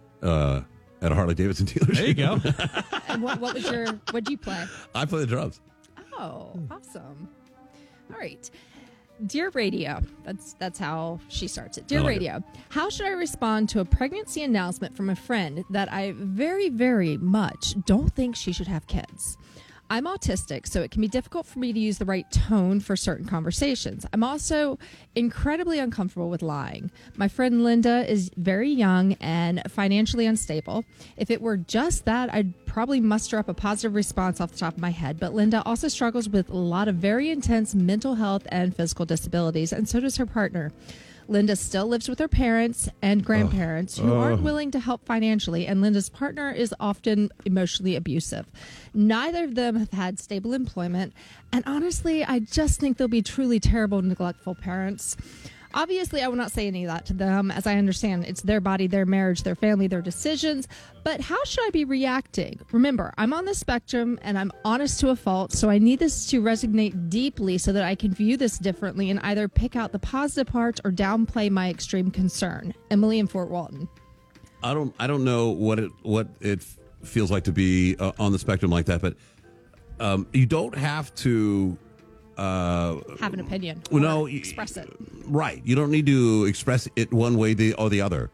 At a Harley-Davidson dealership. There you go. And what'd you play? I play the drums. Oh, awesome. All right. Dear Radio, that's how she starts it. Dear Radio, how should I respond to a pregnancy announcement from a friend that I very, very much don't think she should have kids? I'm autistic, so it can be difficult for me to use the right tone for certain conversations. I'm also incredibly uncomfortable with lying. My friend Linda is very young and financially unstable. If it were just that, I'd probably muster up a positive response off the top of my head. But Linda also struggles with a lot of very intense mental health and physical disabilities, and so does her partner. Linda still lives with her parents and grandparents who aren't willing to help financially, and Linda's partner is often emotionally abusive. Neither of them have had stable employment, and honestly, I just think they'll be truly terrible, neglectful parents. Obviously, I will not say any of that to them, as I understand it's their body, their marriage, their family, their decisions. But how should I be reacting? Remember, I'm on the spectrum, and I'm honest to a fault, so I need this to resonate deeply so that I can view this differently and either pick out the positive parts or downplay my extreme concern. Emily in Fort Walton. I don't know what it feels like to be on the spectrum like that, but you don't have to have an opinion. Well, no, express it. Right. You don't need to express it one way or the other.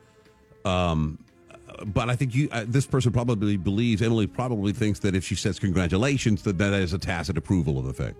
But I think this person probably believes, Emily probably thinks that if she says congratulations, that is a tacit approval of the thing.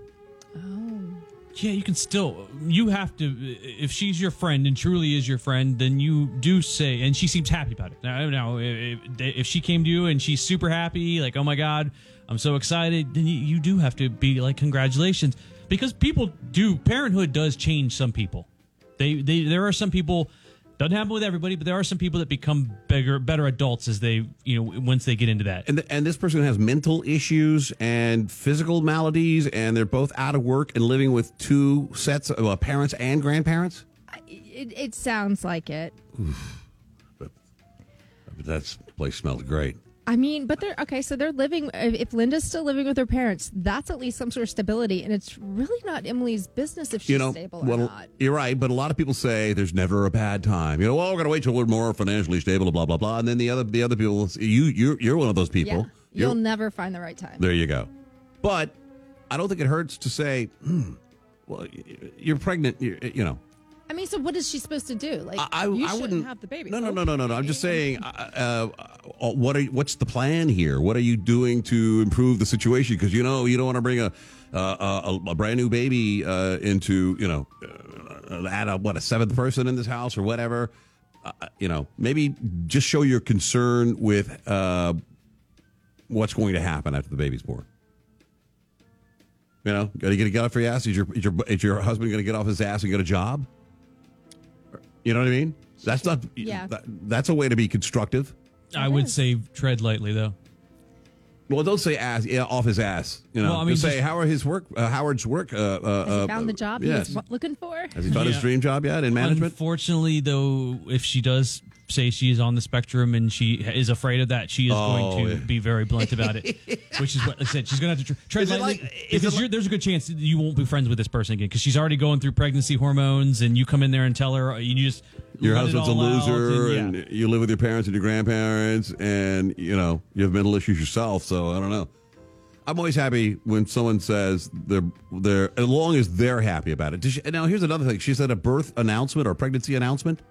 Yeah, you have to, if she's your friend and truly is your friend, then you do say, and she seems happy about it. Now, if she came to you and she's super happy, like, oh my God, I'm so excited, then you do have to be like, congratulations. Because parenthood does change some people. There are some people Doesn't happen with everybody, but there are some people that become better adults as they, once they get into that. And this person has mental issues and physical maladies, and they're both out of work and living with two sets of parents and grandparents? It sounds like it. But that place smells great. I mean, but they're living, if Linda's still living with her parents, that's at least some sort of stability, and it's really not Emily's business if she's stable or not. You're right, but a lot of people say there's never a bad time. Well, we're going to wait till we're more financially stable, blah, blah, blah. And then the other people, you're one of those people. Yeah, you'll never find the right time. There you go. But I don't think it hurts to say, well, you're pregnant, I mean, so what is she supposed to do? Like, I shouldn't wouldn't have the baby. No. I'm just saying, what's the plan here? What are you doing to improve the situation? Because you don't want to bring a brand new baby into add a seventh person in this house or whatever. Maybe just show your concern with what's going to happen after the baby's born. Are you going to get off your ass? Is your husband going to get off his ass and get a job? You know what I mean? That's not. Yeah. That's a way to be constructive. I would say tread lightly, though. Well, don't say ass. Yeah, off his ass. Well, I mean, just say how are his work? Howard's work. Has he found the job he was looking for? Has he found his dream job yet in management? Unfortunately, though, if she does say she is on the spectrum and she is afraid of that, she is going to be very blunt about it. Which is what I said. She's going to have to tread lightly. There's a good chance that you won't be friends with this person again because she's already going through pregnancy hormones, and you come in there and tell her your husband's a loser, and you live with your parents and your grandparents, and you have mental issues yourself. So I don't know. I'm always happy when someone says they're as long as they're happy about it. Now here's another thing. She said a birth announcement or pregnancy announcement.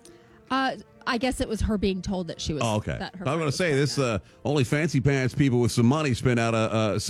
I guess it was her being told that she was. Oh, okay. That her I'm going to say this: only fancy pants people with some money send out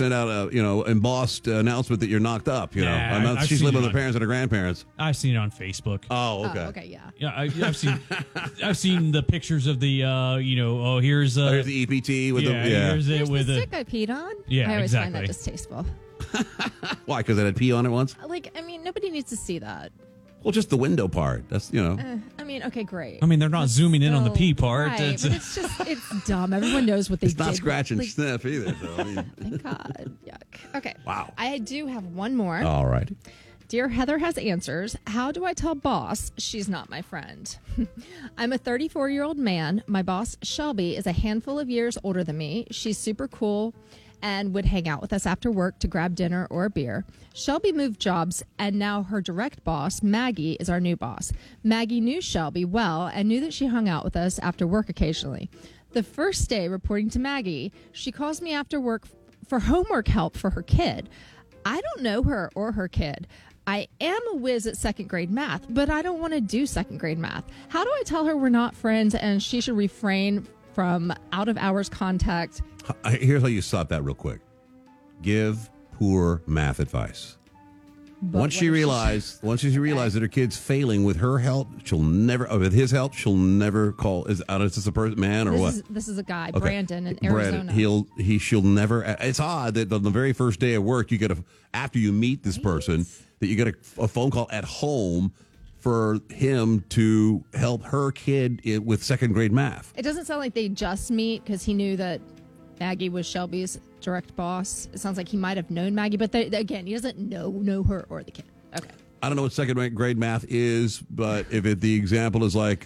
a embossed announcement that you're knocked up. She's living with her parents and her grandparents. I've seen it on Facebook. Oh, okay. Okay, yeah. Yeah, I've seen the pictures of the here's the EPT with Here's the stick I peed on. Yeah, I always exactly. find that distasteful. Why? Because it had pee on it once. Nobody needs to see that. Well, just the window part. That's Okay, great. I mean, they're not zooming in on the pee part. Right, but it's dumb. Everyone knows what they did. It's not scratch and sniff either. So, Thank God. Yuck. Okay. Wow. I do have one more. All right. Dear Heather has answers. How do I tell boss she's not my friend? I'm a 34-year-old man. My boss, Shelby, is a handful of years older than me. She's super cool and would hang out with us after work to grab dinner or a beer. Shelby moved jobs, and now her direct boss, Maggie, is our new boss. Maggie knew Shelby well and knew that she hung out with us after work occasionally. The first day reporting to Maggie, she calls me after work for homework help for her kid. I don't know her or her kid. I am a whiz at second grade math, but I don't want to do second grade math. How do I tell her we're not friends and she should refrain from out-of-hours contact? Here's how you stop that real quick. Give poor math advice. Once she realizes that her kid's failing with her help, with his help, she'll never call. Is this a person, man, or what? This is a guy, okay. Brandon in Arizona. She'll never. It's odd that on the very first day of work, after you meet this person, that you get a phone call at home for him to help her kid with second grade math. It doesn't sound like they just meet because he knew that Maggie was Shelby's direct boss. It sounds like he might have known Maggie, but again, he doesn't know her or the kid. Okay. I don't know what second grade math is, but if the example is like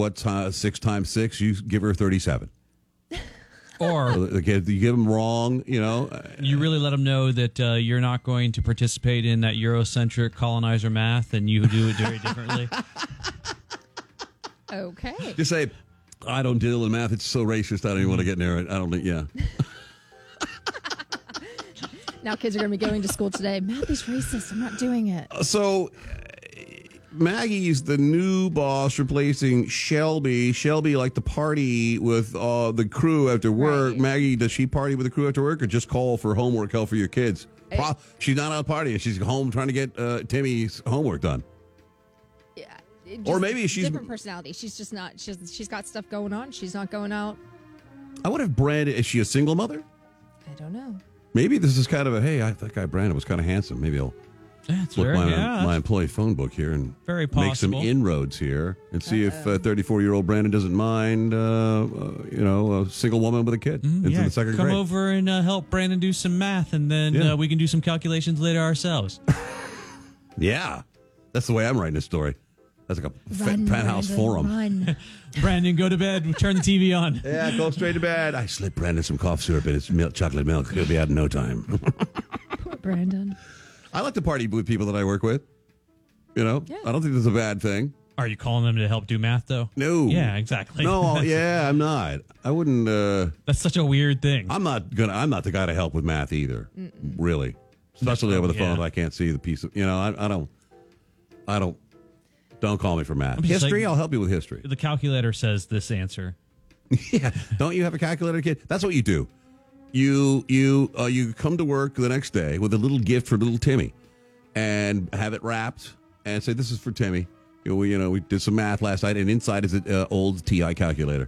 6 times 6, you give her 37. Or you give them wrong, You really let them know that you're not going to participate in that Eurocentric colonizer math, and you do it very differently. Okay. Just say, I don't deal in math. It's so racist. I don't even want to get near it. I don't think, yeah. Now kids are going to be going to school today. Math is racist. I'm not doing it. So Maggie's the new boss replacing Shelby. Shelby liked to party with the crew after work. Right. Maggie, does she party with the crew after work or just call for homework help for your kids? She's not out partying. She's home trying to get Timmy's homework done. Or maybe she's different personality. She's just not. She's got stuff going on. She's not going out. I wonder if Brandon, is she a single mother? I don't know. Maybe this is kind of hey, that guy Brandon was kind of handsome. Maybe I'll That's look very, my employee phone book here and very make some possible. inroads here and see if 34-year-old Brandon doesn't mind, a single woman with a kid into the second Come grade. over and help Brandon do some math, and then we can do some calculations later ourselves. Yeah, that's the way I'm writing this story. That's like a Run, penthouse Brandon, forum. run. Brandon, go to bed. Turn the TV on. Yeah, go straight to bed. I slipped Brandon some cough syrup in his chocolate milk. He'll be out in no time. Poor Brandon. I like to party with people that I work with. I don't think that's a bad thing. Are you calling them to help do math, though? No. Yeah, exactly. No, I'm not. I wouldn't. That's such a weird thing. I'm not the guy to help with math either. Really, especially over the phone. I can't see the piece of. I don't. Don't call me for math. History, I'll help you with history. The calculator says this answer. Yeah. Don't you have a calculator, kid? That's what you do. You come to work the next day with a little gift for little Timmy, and have it wrapped, and say, "This is for Timmy." We did some math last night, and inside is an old TI calculator.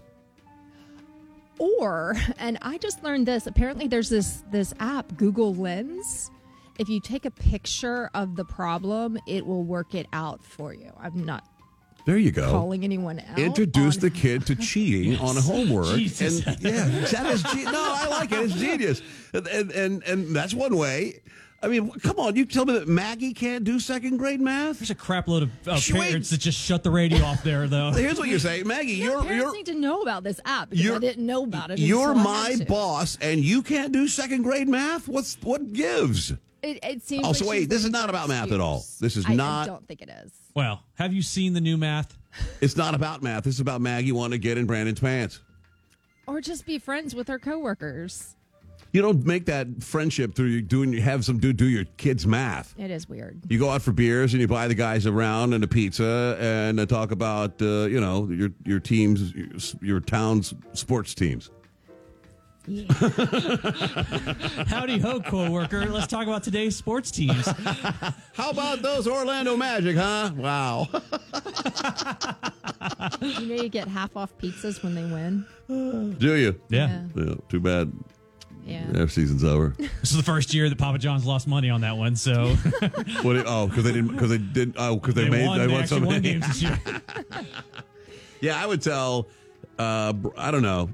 Or, and I just learned this. Apparently, there's this app, Google Lens. If you take a picture of the problem, it will work it out for you. I'm not There you go. calling anyone out. Introduce the kid to cheating on homework. Jesus. And that is I like it. It's genius. And that's one way. I mean, come on. You tell me that Maggie can't do second grade math? There's a crap load of parents that just shut the radio off there, though. Here's what you're saying. Maggie, Parents need to know about this app because I didn't know about it. You're until I my had to. boss, and you can't do second grade math? What gives? It seems. Oh, like so wait, she's this is looking not for about an math at all. excuse. This is I not. don't think it is. Well, have you seen the new math? It's not about math. This is about Maggie wanting to get in Brandon's pants. Or just be friends with her coworkers. You don't make that friendship through have some dude do your kids' math. It is weird. You go out for beers and you buy the guys around and a pizza and talk about your teams, your town's sports teams. Yeah. Howdy ho, coworker. Let's talk about today's sports teams. How about those Orlando Magic, huh? Wow. You get half off pizzas when they win. Do you? Yeah. Too bad. Yeah. Their season's over. This is the first year that Papa John's lost money on that one. So, because they won so many games this year. Yeah, I would tell. I don't know.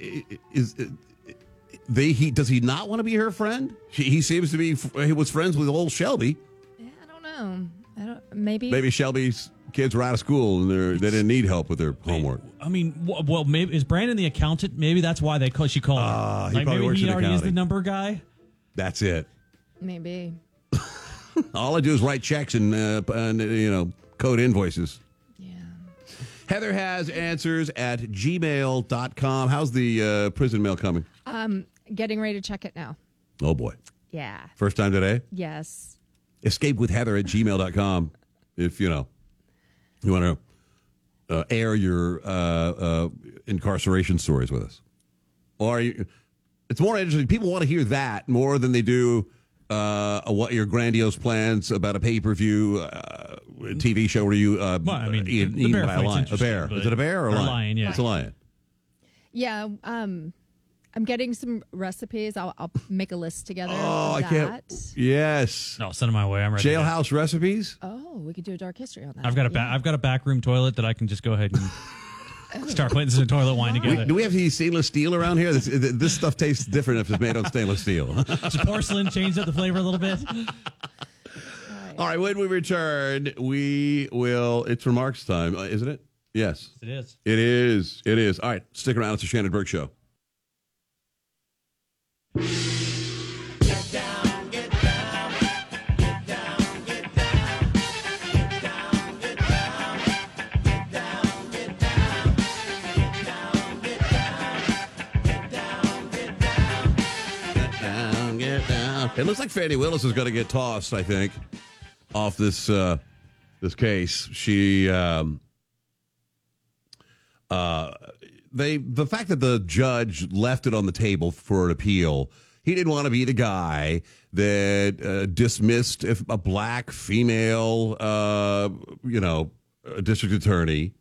Does he not want to be her friend? He seems to be. He was friends with old Shelby. Yeah, I don't know. Maybe Shelby's kids were out of school and they didn't need help with their homework. I mean, well, maybe is Brandon the accountant? Maybe that's why she called him. He probably works maybe he in already is accounting. the number guy. That's it. Maybe. All I do is write checks and code invoices. Yeah. Heather has answers at gmail.com. How's the prison mail coming? Getting ready to check it now. Oh, boy. Yeah. First time today? Yes. Escapewithheather at gmail.com if, you want to air your incarceration stories with us. Or it's more interesting. People want to hear that more than they do what your grandiose plans about a pay-per-view TV show where you eaten by a lion. A bear. Is it a bear or a lion? Lion, yeah. It's a lion. Yeah. I'm getting some recipes. I'll make a list together. Oh, of I can't. that. Yes. No, send them my way. I'm ready. Jailhouse recipes? Oh, we could do a dark history on that. I've got a backroom toilet that I can just go ahead and start putting some toilet wine together. Do we have any stainless steel around here? This stuff tastes different if it's made on stainless steel. Just porcelain, change up the flavor a little bit. All right, when we return, we will. It's remarks time, isn't it? Yes. It is. It is. It is. All right, stick around. It's the Shannon Burke Show. It looks like Fannie Willis is going to get tossed, I think, off this case. She the fact that the judge left it on the table for an appeal, he didn't want to be the guy that dismissed a black female district attorney,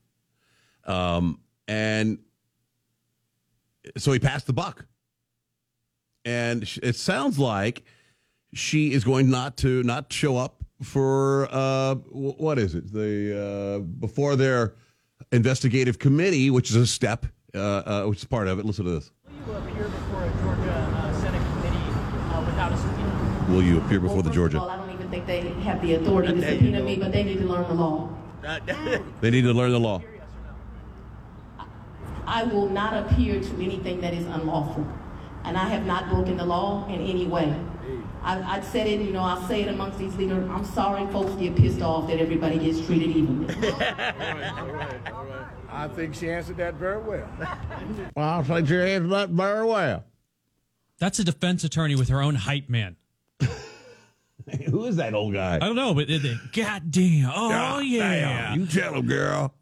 and so he passed the buck. And it sounds like she is going not show up for what is it? Before their investigative committee, which is a step, which is part of it. Listen to this. Will you appear before a Georgia Senate committee without a subpoena? Will you appear before the Georgia? I don't even think they have the authority to subpoena me, but they need to learn the law. They need to learn the law. I will not appear to anything that is unlawful, and I have not broken the law in any way. I said it, you know, I'll say it amongst these leaders. I'm sorry folks get pissed off that everybody gets treated evenly. I think she answered that very well. Well, I think she answered that very well. That's a defense attorney with her own hype man. Who is that old guy? I don't know, but goddamn. Oh, God yeah. Damn. You tell him, girl.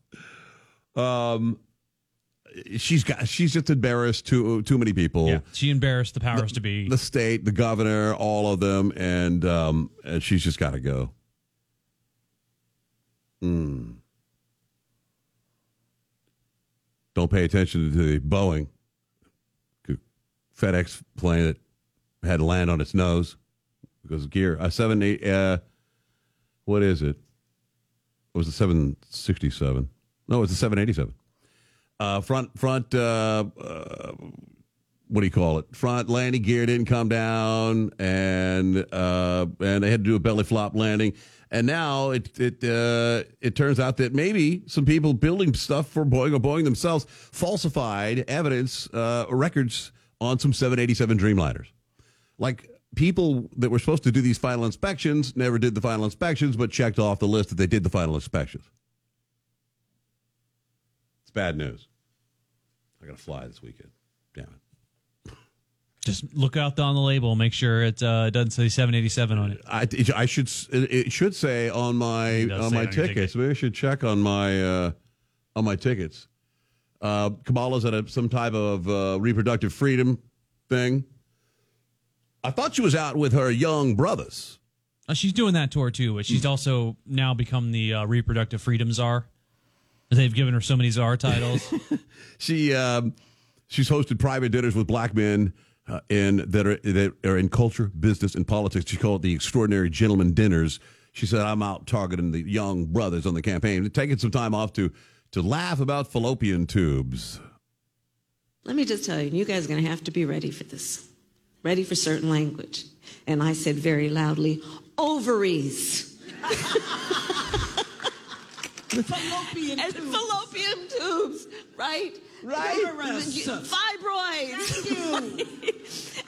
She's just embarrassed too many people. Yeah, she embarrassed the powers to be. The state, the governor, all of them, and she's just got to go. Don't pay attention to the Boeing. FedEx plane that had to land on its nose because gear. What is it? It was a 767. No, it's a 787. Front. What do you call it? Front landing gear didn't come down, and they had to do a belly flop landing. And now it turns out that maybe some people building stuff for Boeing or Boeing themselves falsified evidence, records on some 787 Dreamliners. Like people that were supposed to do these final inspections never did the final inspections, but checked off the list that they did the final inspections. It's bad news. I got to fly this weekend. Damn it. Just look out on the label. Make sure it doesn't say 787 on it. It should say on my tickets. Maybe I should check on my tickets. Kamala's at some type of reproductive freedom thing. I thought she was out with her young brothers. She's doing that tour too, but she's also now become the reproductive freedom czar. They've given her so many czar titles. She's hosted private dinners with black men that are in culture, business, and politics. She called it the Extraordinary Gentleman Dinners. She said, I'm out targeting the young brothers on the campaign, taking some time off to laugh about fallopian tubes. Let me just tell you, you guys are going to have to be ready for this. Ready for certain language. And I said very loudly, ovaries. Fallopian tubes, right? Right. Fibroids.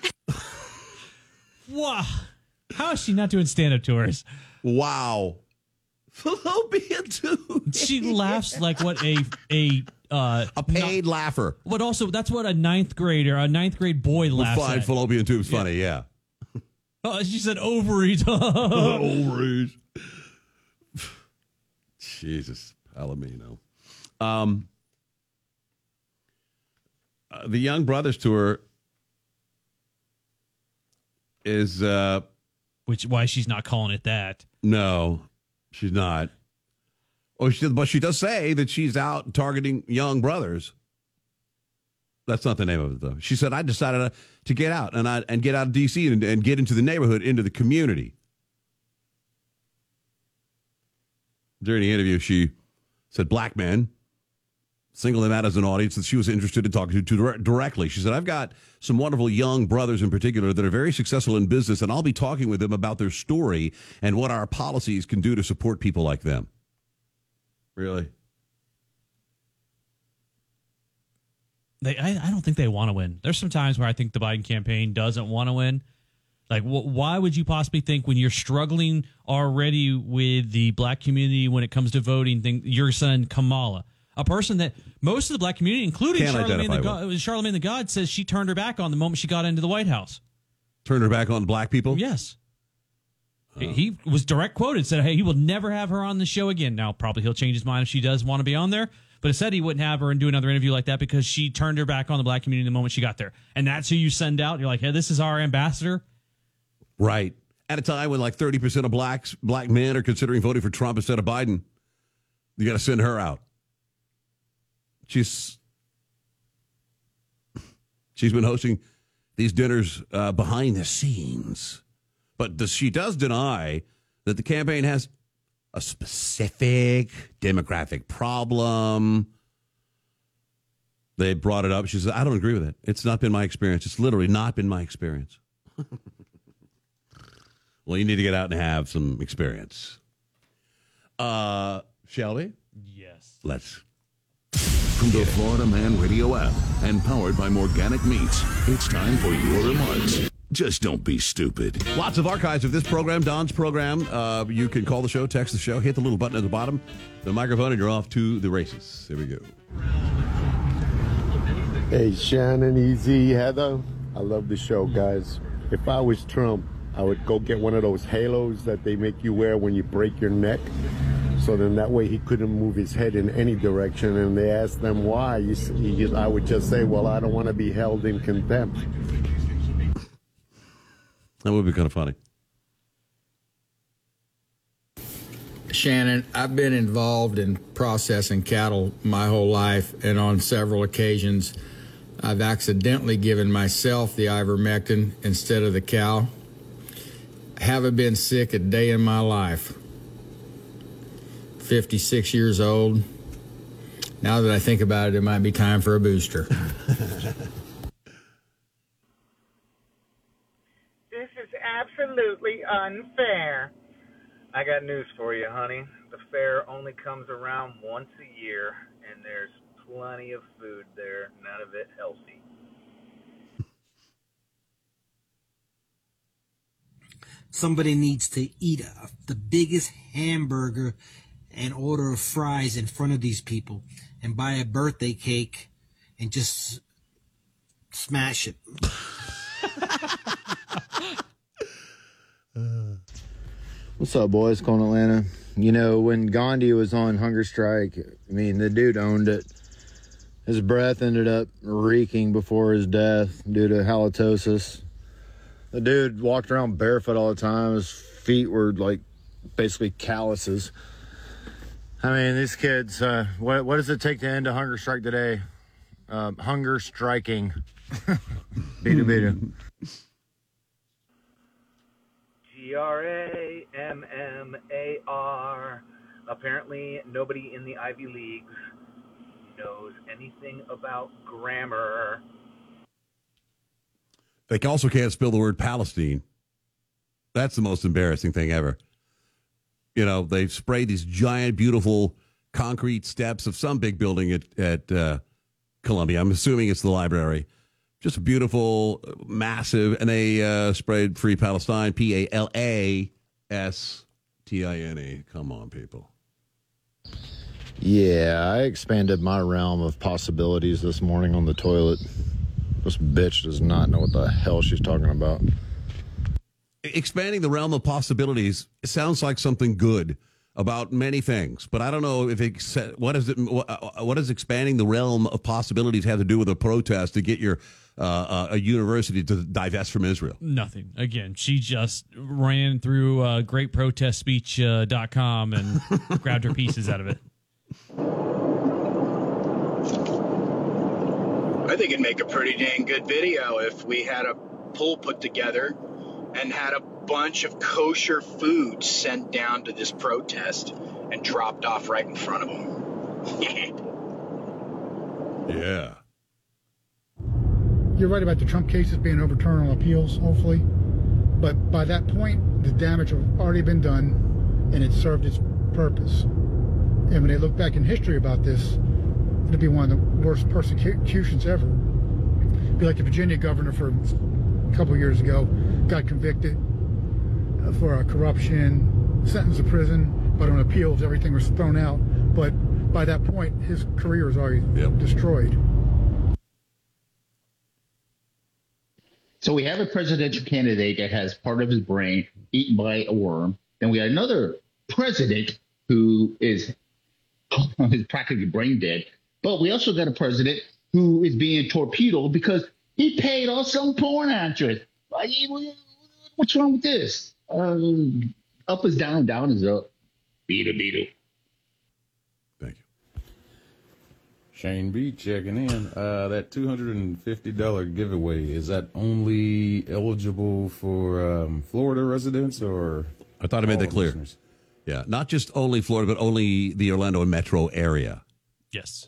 Wow. How is she not doing stand-up tours? Wow. Fallopian tubes. She laughs like what a paid laugher. But also, that's what a ninth grade boy laughs Find at. fallopian tubes funny, yeah. Oh, she said ovaries. Ovaries. Jesus, Palomino. The Young Brothers tour is why she's not calling it that. No, she's not. But she does say that she's out targeting young brothers. That's not the name of it, though. She said, I decided to get out and get out of D.C. and get into the neighborhood, into the community. During the interview, she said black men, singled them out as an audience that she was interested in talking to directly. She said, I've got some wonderful young brothers in particular that are very successful in business, and I'll be talking with them about their story and what our policies can do to support people like them. Really? I don't think they want to win. There's some times where I think the Biden campaign doesn't want to win. Like, why would you possibly think when you're struggling already with the black community when it comes to voting, your son Kamala, a person that most of the black community, including Charlemagne the God, says she turned her back on the moment she got into the White House. Turned her back on black people? Yes. He was direct quoted, said, hey, he will never have her on the show again. Now, probably he'll change his mind if she does want to be on there. But it said he wouldn't have her and do another interview like that because she turned her back on the black community the moment she got there. And that's who you send out. You're like, hey, this is our ambassador. Right. At a time when like 30% of black men are considering voting for Trump instead of Biden, you got to send her out. She's been hosting these dinners behind the scenes. But she does deny that the campaign has a specific demographic problem. They brought it up. She said, I don't agree with it. It's not been my experience. It's literally not been my experience. Well, you need to get out and have some experience. Shall we? Yes. Let's. From the Florida Man Radio app and powered by Morganic Meats, it's time for your remarks. Just don't be stupid. Lots of archives of this program, Don's program. You can call the show, text the show, hit the little button at the bottom, the microphone, and you're off to the races. Here we go. Hey, Shannon, Easy, Heather. I love the show, guys. If I was Trump, I would go get one of those halos that they make you wear when you break your neck. So then that way he couldn't move his head in any direction. And they asked them why. I would just say, well, I don't want to be held in contempt. That would be kind of funny. Shannon, I've been involved in processing cattle my whole life, and on several occasions, I've accidentally given myself the ivermectin instead of the cow. Haven't been sick a day in my life. 56 years old. Now that I think about it, it might be time for a booster. This is absolutely unfair. I got news for you, honey. The fair only comes around once a year, and there's plenty of food there, none of it healthy. Somebody needs to eat the biggest hamburger and order of fries in front of these people and buy a birthday cake and just smash it. What's up, boys? Calling Atlanta. You know, when Gandhi was on hunger strike, I mean, the dude owned it. His breath ended up reeking before his death due to halitosis. The dude walked around barefoot all the time. His feet were like basically calluses. I mean, these kids, what does it take to end a hunger strike today? Hunger striking. Beta. Grammar. Apparently, nobody in the Ivy Leagues knows anything about grammar. They also can't spell the word Palestine. That's the most embarrassing thing ever. You know, they've sprayed these giant, beautiful concrete steps of some big building at Columbia. I'm assuming it's the library. Just beautiful, massive, and they sprayed Free Palestine, Palestine. Come on, people. Yeah, I expanded my realm of possibilities this morning on the toilet. This bitch does not know what the hell she's talking about. Expanding the realm of possibilities sounds like something good about many things, but I don't know if what does expanding the realm of possibilities have to do with a protest to get your a university to divest from Israel? Nothing. Again, she just ran through greatprotestspeech.com and grabbed her pieces out of it. I think it'd make a pretty dang good video if we had a poll put together and had a bunch of kosher food sent down to this protest and dropped off right in front of them. Yeah. You're right about the Trump cases being overturned on appeals, hopefully. But by that point, the damage had already been done, and it served its purpose. And when they look back in history about this, it'll be one of the worst persecutions ever. It'd be like the Virginia governor for a couple of years ago got convicted for corruption, sentenced to prison, but on appeals, everything was thrown out. But by that point, his career was already destroyed. So we have a presidential candidate that has part of his brain eaten by a worm. Then we got another president who is practically brain dead. But we also got a president who is being torpedoed because he paid off some porn actress. What's wrong with this? Up is down, down is up. Beetle. Thank you. Shane B checking in. That $250 giveaway, is that only eligible for Florida residents or I thought I made that clear. Listeners. Yeah, not just only Florida, but only the Orlando metro area. Yes.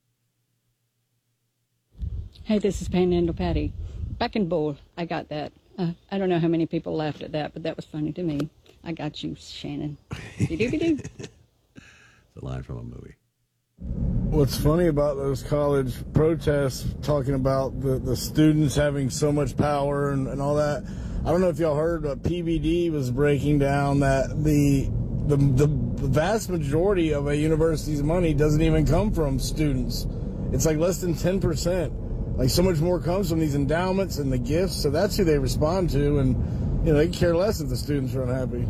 Hey, this is Panhandle Patty. Back in Bull, I got that. I don't know how many people laughed at that, but that was funny to me. I got you, Shannon. Doo-doo-doo-doo. It's a line from a movie. What's funny about those college protests talking about the students having so much power and all that, I don't know if y'all heard, but PBD was breaking down that the vast majority of a university's money doesn't even come from students. It's like less than 10%. Like so much more comes from these endowments and the gifts, so that's who they respond to, and they care less if the students are unhappy.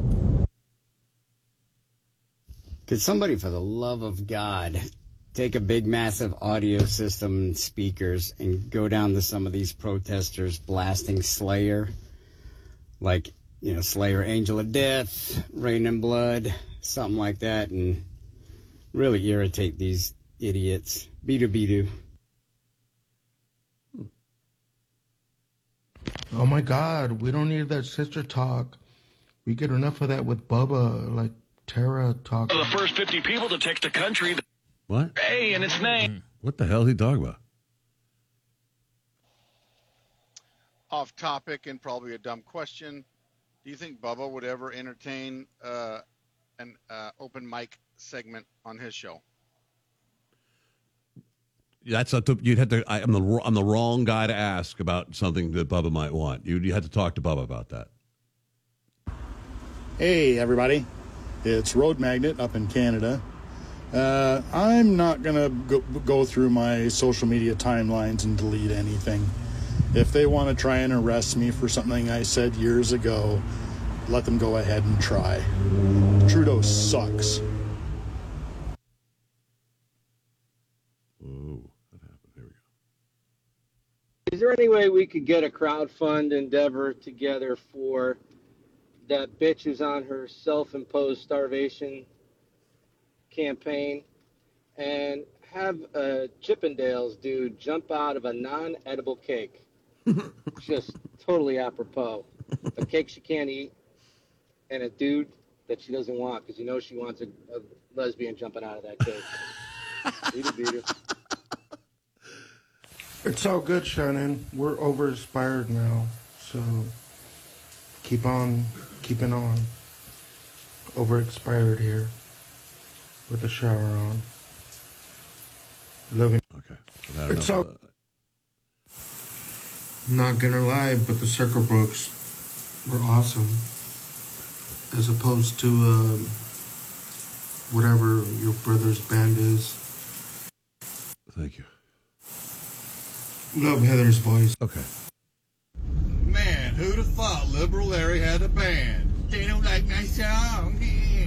Could somebody, for the love of God, take a big, massive audio system and speakers and go down to some of these protesters blasting Slayer? Like, Slayer, Angel of Death, Rain and Blood, something like that, and really irritate these idiots. Beedoo. Oh my God, we don't need that sister talk. We get enough of that with Bubba, like Tara talk. The first 50 people to text a country. What? Hey, and its name. What the hell is he talking about? Off topic and probably a dumb question. Do you think Bubba would ever entertain an open mic segment on his show? That's up to, you'd have to. I'm the wrong guy to ask about something that Bubba might want. You had to talk to Bubba about that. Hey everybody, it's Road Magnet up in Canada. I'm not gonna go through my social media timelines and delete anything. If they want to try and arrest me for something I said years ago, let them go ahead and try. Trudeau sucks. Is there any way we could get a crowdfund endeavor together for that bitch who's on her self-imposed starvation campaign and have a Chippendales dude jump out of a non-edible cake? Just totally apropos. A cake she can't eat and a dude that she doesn't want because she wants a lesbian jumping out of that cake. Beat it. It's all good, Shannon. We're over-inspired now, so keep on keeping on. Over-expired here with the shower on. Living. Okay. It's all. Not gonna lie, but the Circle Brooks were awesome, as opposed to whatever your brother's band is. Thank you. Love Heather's voice. Okay. Man, who'd have thought Liberal Larry had a band? They don't like my song.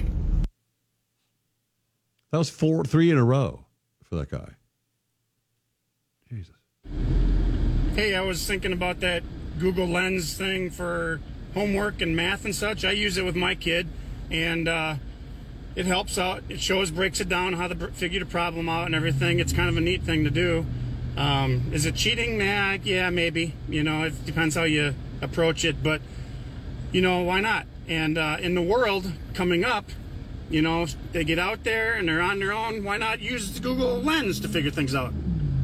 That was 3 in a row for that guy. Jesus. Hey, I was thinking about that Google Lens thing for homework and math and such. I use it with my kid, and it helps out. It breaks it down, how to figure the problem out and everything. It's kind of a neat thing to do. Is it cheating? Nah, yeah, maybe. It depends how you approach it, but, why not? And in the world coming up, they get out there and they're on their own. Why not use the Google Lens to figure things out?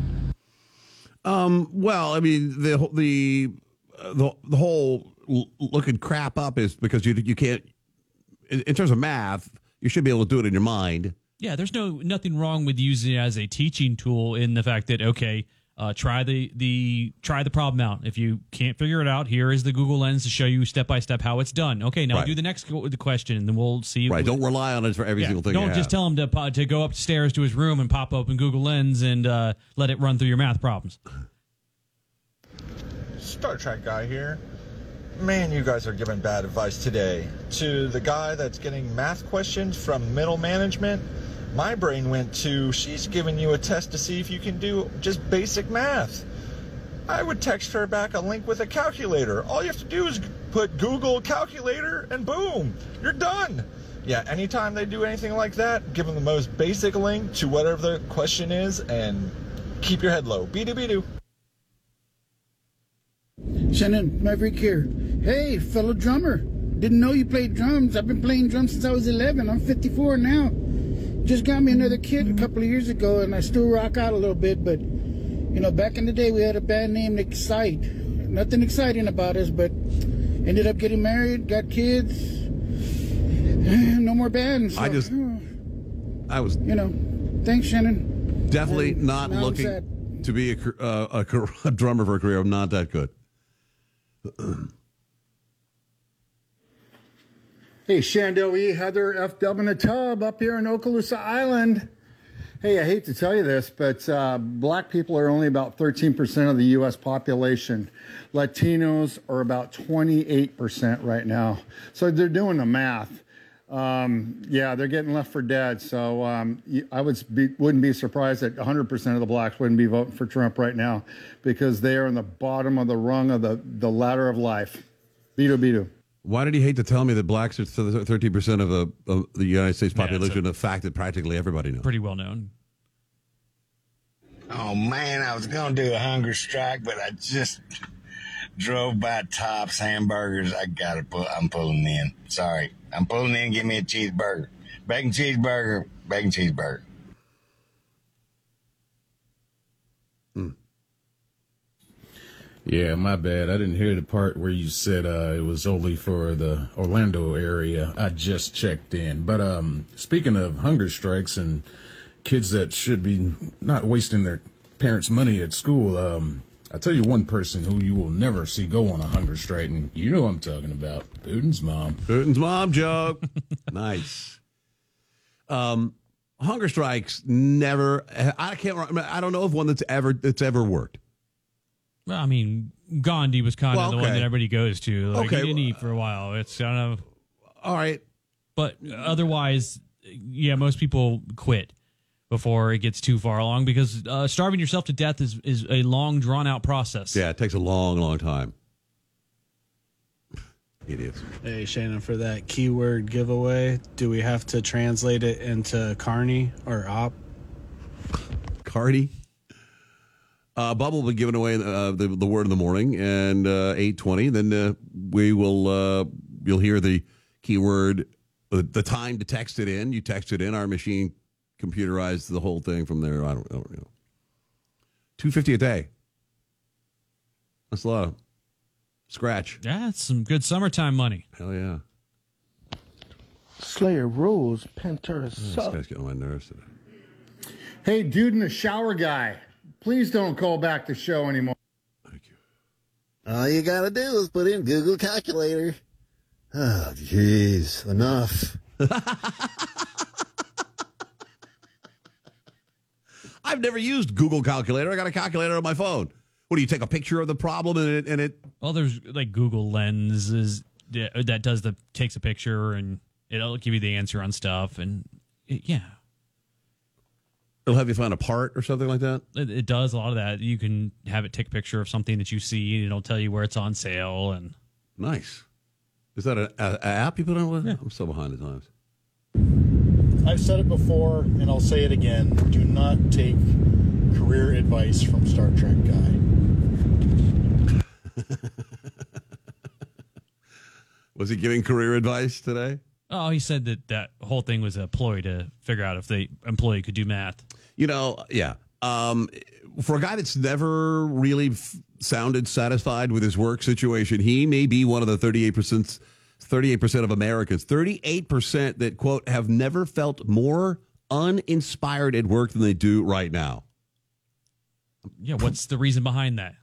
Well, I mean, the whole looking crap up is because you can't, in terms of math, you should be able to do it in your mind. Yeah, there's nothing wrong with using it as a teaching tool in the fact that, okay, try the problem out. If you can't figure it out, here is the Google Lens to show you step by step how it's done. Okay, now do the next question, and then we'll see. Right, don't rely on it for every single thing. Don't just tell him to go upstairs to his room and pop open Google Lens and let it run through your math problems. Star Trek guy here. Man, you guys are giving bad advice today. To the guy that's getting math questions from middle management, my brain went to, she's giving you a test to see if you can do just basic math. I would text her back a link with a calculator. All you have to do is put Google calculator and boom, you're done. Yeah, anytime they do anything like that, give them the most basic link to whatever the question is and keep your head low. Be-do. Shannon Maverick here. Hey, fellow drummer. Didn't know you played drums. I've been playing drums since I was 11. I'm 54 now. Just got me another kit a couple of years ago, and I still rock out a little bit. But, you know, back in the day, we had a band named Excite. Nothing exciting about us, but ended up getting married, got kids. No more bands. So, I was, you know, thanks, Shannon. Definitely And not now I'm looking sad. to be a drummer for a career. I'm not that good. Hey, Shandell E. Heather F. Dub in the Tub up here in Okaloosa Island. Hey, I hate to tell you this, but black people are only about 13% of the U.S. population. Latinos are about 28% right now. So they're doing the math. Yeah, they're getting left for dead. So I wouldn't be surprised that 100% of the blacks wouldn't be voting for Trump right now because they are on the bottom of the rung of the ladder of life. Beto, beto. Why did he hate to tell me that blacks are 13% of the United States population? A fact that practically everybody knows. Pretty well known. Oh, man, I was going to do a hunger strike, but I just drove by Tops Hamburgers. I'm pulling in. Sorry. I'm pulling in. Give me a cheeseburger. Bacon cheeseburger. Bacon cheeseburger. Yeah, my bad. I didn't hear the part where you said it was only for the Orlando area. I just checked in. But speaking of hunger strikes and kids that should be not wasting their parents' money at school, I'll tell you one person who you will never see go on a hunger strike, and you know what I'm talking about. Putin's mom. Putin's mom joke. Nice. Hunger strikes never. I can't. I don't know of one that's ever worked. Well, I mean, Gandhi was kind of the one that everybody goes to. Like, Okay, he didn't eat for a while. It's kind of all right, but otherwise, yeah, most people quit before it gets too far along because starving yourself to death is a long, drawn out process. Yeah, it takes a long, long time. Idiots. Hey, Shannon, for that keyword giveaway, do we have to translate it into carny or op? Cardi. Bubba will be giving away the word in the morning and 8:20. Then we will you'll hear the keyword, the time to text it in. You text it in. Our machine computerized the whole thing from there. I don't know. $250 a day. That's a lot of scratch. Yeah, it's some good summertime money. Hell yeah. Slayer rules. Pantera This suck. guy's getting on my nerves today. Hey, dude in the shower guy. Please don't call back the show anymore. All you gotta do is put in Google Calculator. Oh, jeez. Enough. I've never used Google Calculator. I got a calculator on my phone. What do you take a picture of the problem and it? Well, there's like Google Lenses that takes a picture and it'll give you the answer on stuff and yeah. It'll have you find a part or something like that? It does a lot of that. You can have it take a picture of something that you see, and it'll tell you where it's on sale. And nice. Is that an app you put on with? Yeah. I'm so behind the times. I've said it before, and I'll say it again. Do not take career advice from Star Trek guy. Was he giving career advice today? Oh, he said that whole thing was a ploy to figure out if the employee could do math. You know, yeah. For a guy that's never really sounded satisfied with his work situation, he may be one of the 38% of Americans, 38% that, quote, have never felt more uninspired at work than they do right now. Yeah, what's the reason behind that?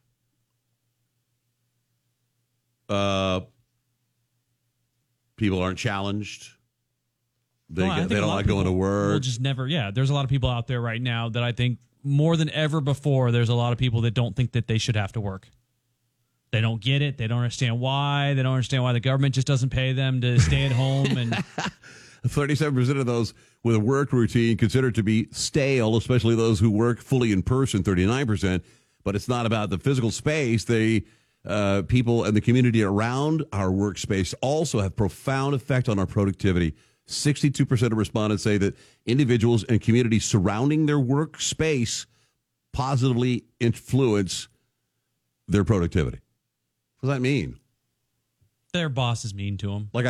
People aren't challenged. They Well, I think don't a lot like of going to people will work. just never. Yeah, there's a lot of people out there right now that I think more than ever before. There's a lot of people that don't think that they should have to work. They don't get it. They don't understand why. They don't understand why the government just doesn't pay them to stay at home. And 37% of those with a work routine considered to be stale, especially those who work fully in person, 39%. But it's not about the physical space. People and the community around our workspace also have profound effect on our productivity. 62% of respondents say that individuals and communities surrounding their workspace positively influence their productivity. What does that mean? Their boss is mean to them. Like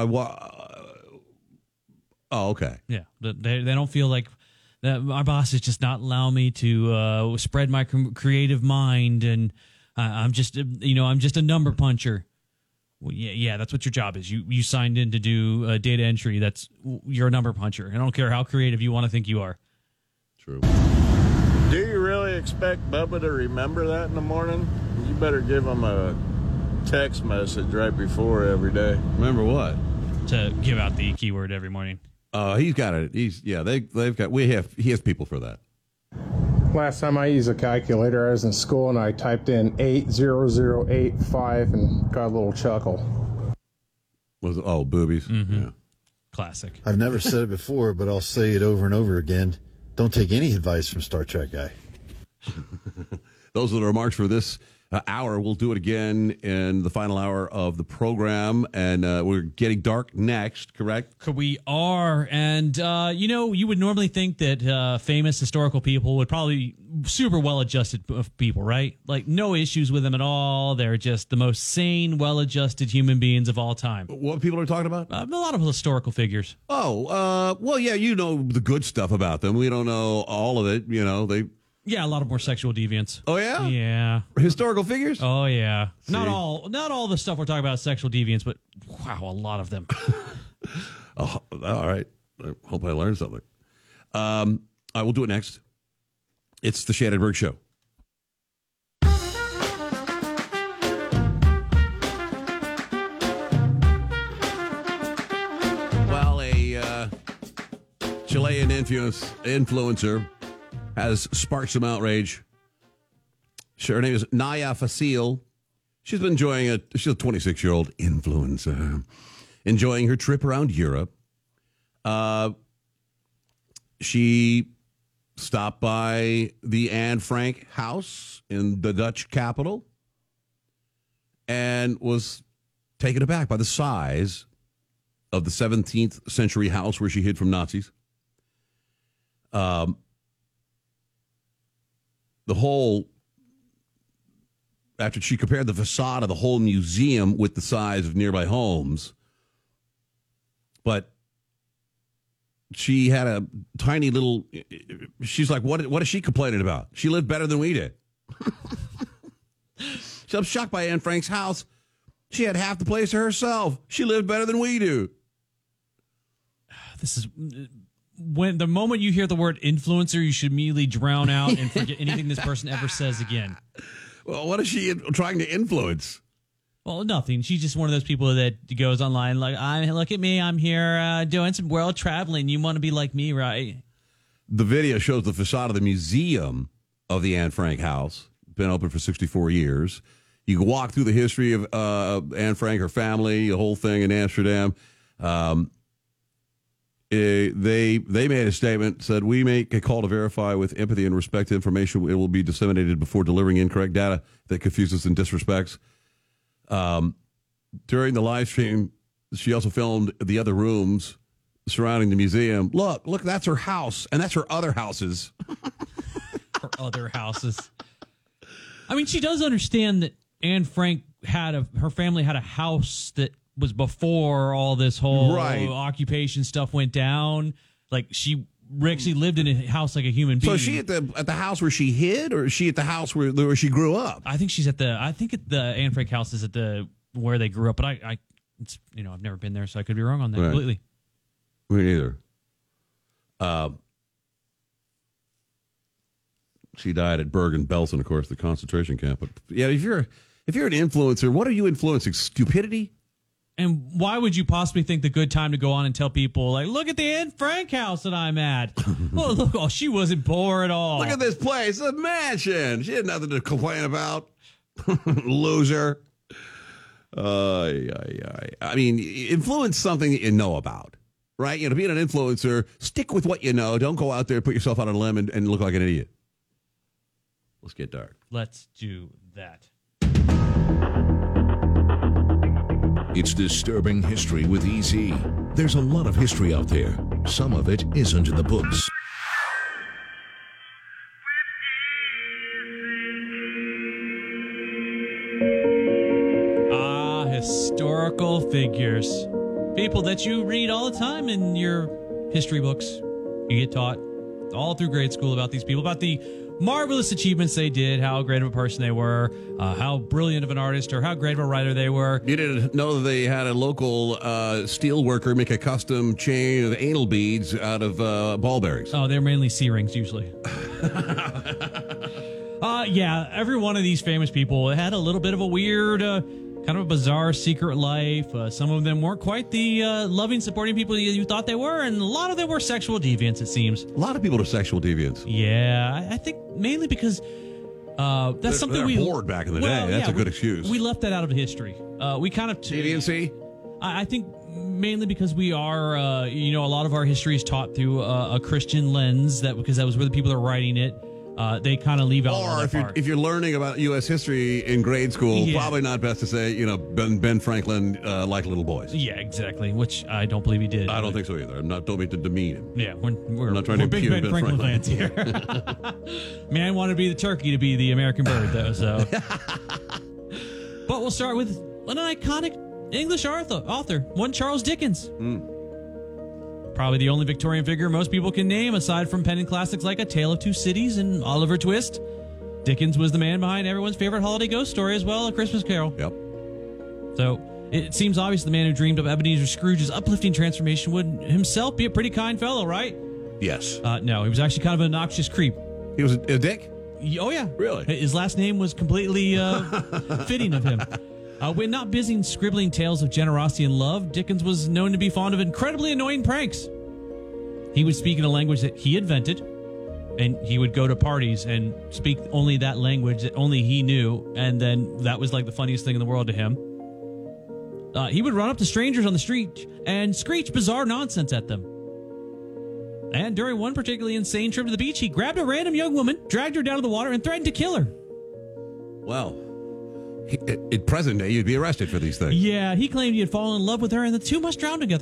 oh, okay. Yeah, they don't feel like that. My boss is just not allowing me to spread my creative mind, and I'm just a number puncher. Well, yeah, that's what your job is. You signed in to do data entry. You're a number puncher. I don't care how creative you want to think you are. True. Do you really expect Bubba to remember that in the morning? You better give him a text message right before every day. Remember what? To give out the keyword every morning. He's got it. He has people for that. Last time I used a calculator, I was in school and I typed in 80085 and got a little chuckle. Boobies? Mm-hmm. Yeah. Classic. I've never said it before, but I'll say it over and over again. Don't take any advice from Star Trek guy. Those are the remarks for this hour. We'll do it again in the final hour of the program, and we're getting dark next, correct? We are, and you would normally think that famous historical people would probably super well-adjusted people, right? Like no issues with them at all. They're just the most sane, well-adjusted human beings of all time. What people are talking about? A lot of historical figures. Well, yeah, you know the good stuff about them. We don't know all of it. Yeah, a lot of more sexual deviants. Oh yeah, yeah. Historical figures. Oh yeah. See? Not all the stuff we're talking about is sexual deviants, but wow, a lot of them. Oh, all right. I hope I learned something. I will do it next. It's the Shannon Berg Show. Well, a Chilean influencer has sparked some outrage. Her name is Naya Facil. She's been she's a 26-year-old influencer, enjoying her trip around Europe. She stopped by the Anne Frank house in the Dutch capital and was taken aback by the size of the 17th century house where she hid from Nazis. After she compared the facade of the whole museum with the size of nearby homes, but she had a tiny little, she's like, what is she complaining about? She lived better than we did. So I'm shocked by Anne Frank's house. She had half the place to herself. She lived better than we do. This is when the moment you hear the word influencer, you should immediately drown out and forget anything this person ever says again. Well, what is she trying to influence? Well, nothing. She's just one of those people that goes online like, look at me, I'm here doing some world traveling. You want to be like me, right? The video shows the facade of the museum of the Anne Frank house. Been open for 64 years. You can walk through the history of Anne Frank, her family, the whole thing in Amsterdam. They made a statement, said, we make a call to verify with empathy and respect information. It will be disseminated before delivering incorrect data that confuses and disrespects. During the live stream, she also filmed the other rooms surrounding the museum. Look, that's her house, and that's her other houses. Her other houses. I mean, she does understand that Anne Frank her family had a house that was before all this whole occupation stuff went down. Like she actually lived in a house like a human being. So is she at the house where she hid, or is she at the house where she grew up? I think she's at the Anne Frank house is at where they grew up. But I've never been there, so I could be wrong on that completely. Me neither. She died at Bergen-Belsen, of course, the concentration camp. But yeah, if you're an influencer, what are you influencing? Stupidity? And why would you possibly think the good time to go on and tell people, like, look at the Anne Frank house that I'm at? Well, look, she wasn't poor at all. Look at this place, a mansion. She had nothing to complain about. Loser. I mean, influence something that you know about, right? Being an influencer, stick with what you know. Don't go out there and put yourself out on a limb and look like an idiot. Let's get dark. Let's do that. It's Disturbing History with EZ. There's a lot of history out there. Some of it isn't in the books. historical figures. People that you read all the time in your history books. You get taught all through grade school about these people, about the marvelous achievements they did, how great of a person they were, how brilliant of an artist or how great of a writer they were. You didn't know that they had a local steel worker make a custom chain of anal beads out of ball bearings. Oh, they're mainly C-rings usually. Yeah, every one of these famous people had a little bit of a weird, kind of a bizarre secret life. Some of them weren't quite the loving, supporting people you thought they were, and a lot of them were sexual deviants, it seems. A lot of people are sexual deviants. Yeah, I think mainly because that's something we bored back in the day. That's a good excuse. We left that out of history. We kind of deviancy. I think mainly because we are, a lot of our history is taught through a Christian lens. Because that was where the people are writing it. They kind of leave out. Or if you're learning about U.S. history in grade school, probably not best to say, Ben Franklin liked little boys. Yeah, exactly. Which I don't believe he did. I don't think so either. Don't mean to demean him. Yeah, we're not trying to big impugn Ben Franklin fans here. Man wanted to be the turkey to be the American bird, though. So, but we'll start with an iconic English author, one Charles Dickens. Probably the only Victorian figure most people can name, aside from penning classics like A Tale of Two Cities and Oliver Twist. Dickens was the man behind everyone's favorite holiday ghost story as well, A Christmas Carol. Yep. So it seems obvious the man who dreamed of Ebenezer Scrooge's uplifting transformation would himself be a pretty kind fellow, right? Yes. No, he was actually kind of an obnoxious creep. He was a dick? Oh, yeah. Really? His last name was completely fitting of him. When not busy scribbling tales of generosity and love, Dickens was known to be fond of incredibly annoying pranks. He would speak in a language that he invented, and he would go to parties and speak only that language that only he knew, and then that was like the funniest thing in the world to him. He would run up to strangers on the street and screech bizarre nonsense at them. And during one particularly insane trip to the beach, he grabbed a random young woman, dragged her down to the water, and threatened to kill her. Well, in present day, you'd be arrested for these things. Yeah, he claimed he had fallen in love with her and the two must drown together.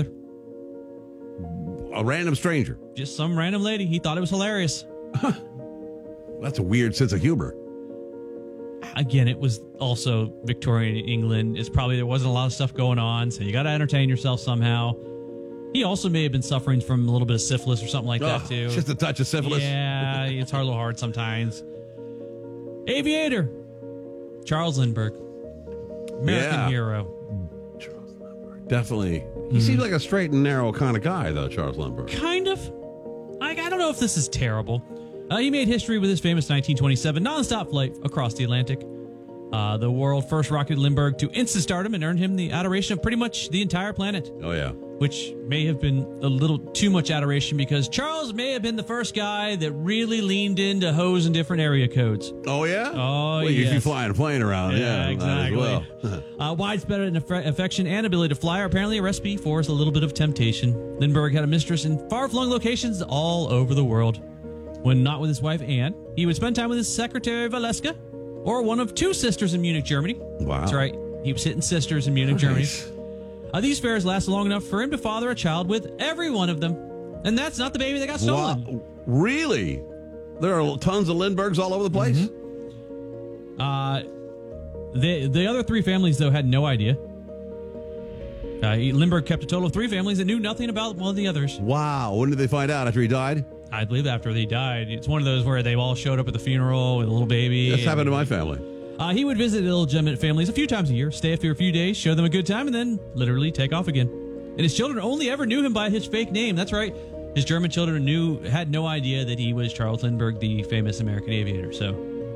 A random stranger. Just some random lady. He thought it was hilarious. That's a weird sense of humor. Again, it was also Victorian England. There wasn't a lot of stuff going on, so you got to entertain yourself somehow. He also may have been suffering from a little bit of syphilis or something like that, too. Just a touch of syphilis? Yeah, it's a little hard sometimes. Aviator. Charles Lindbergh. American hero. Charles Lindbergh. Definitely. He seems like a straight and narrow kind of guy, though, Charles Lindbergh. Kind of. I don't know if this is terrible. He made history with his famous 1927 nonstop flight across the Atlantic. The world first rocketed Lindbergh to instant stardom and earned him the adoration of pretty much the entire planet. Oh, yeah. Which may have been a little too much adoration because Charles may have been the first guy that really leaned into hoes and different area codes. Oh, yeah? Oh, well, yeah. You'd be flying a plane around. Yeah, exactly. Well. Widespread affection and ability to fly are apparently a recipe for a little bit of temptation. Lindbergh had a mistress in far-flung locations all over the world. When not with his wife, Anne, he would spend time with his secretary, Valeska, or one of two sisters in Munich, Germany. Wow. That's right. He was hitting sisters in Munich, Germany. These affairs lasted long enough for him to father a child with every one of them. And that's not the baby that got stolen. Wow. Really? There are tons of Lindberghs all over the place? Mm-hmm. The other three families, though, had no idea. Lindbergh kept a total of three families that knew nothing about one of the others. Wow. When did they find out? After he died? I believe after he died. It's one of those where they all showed up at the funeral with a little baby. That's happened to my family. He would visit illegitimate families a few times a year, stay for a few days, show them a good time, and then literally take off again. And his children only ever knew him by his fake name. That's right. His German children had no idea that he was Charles Lindbergh, the famous American aviator. So,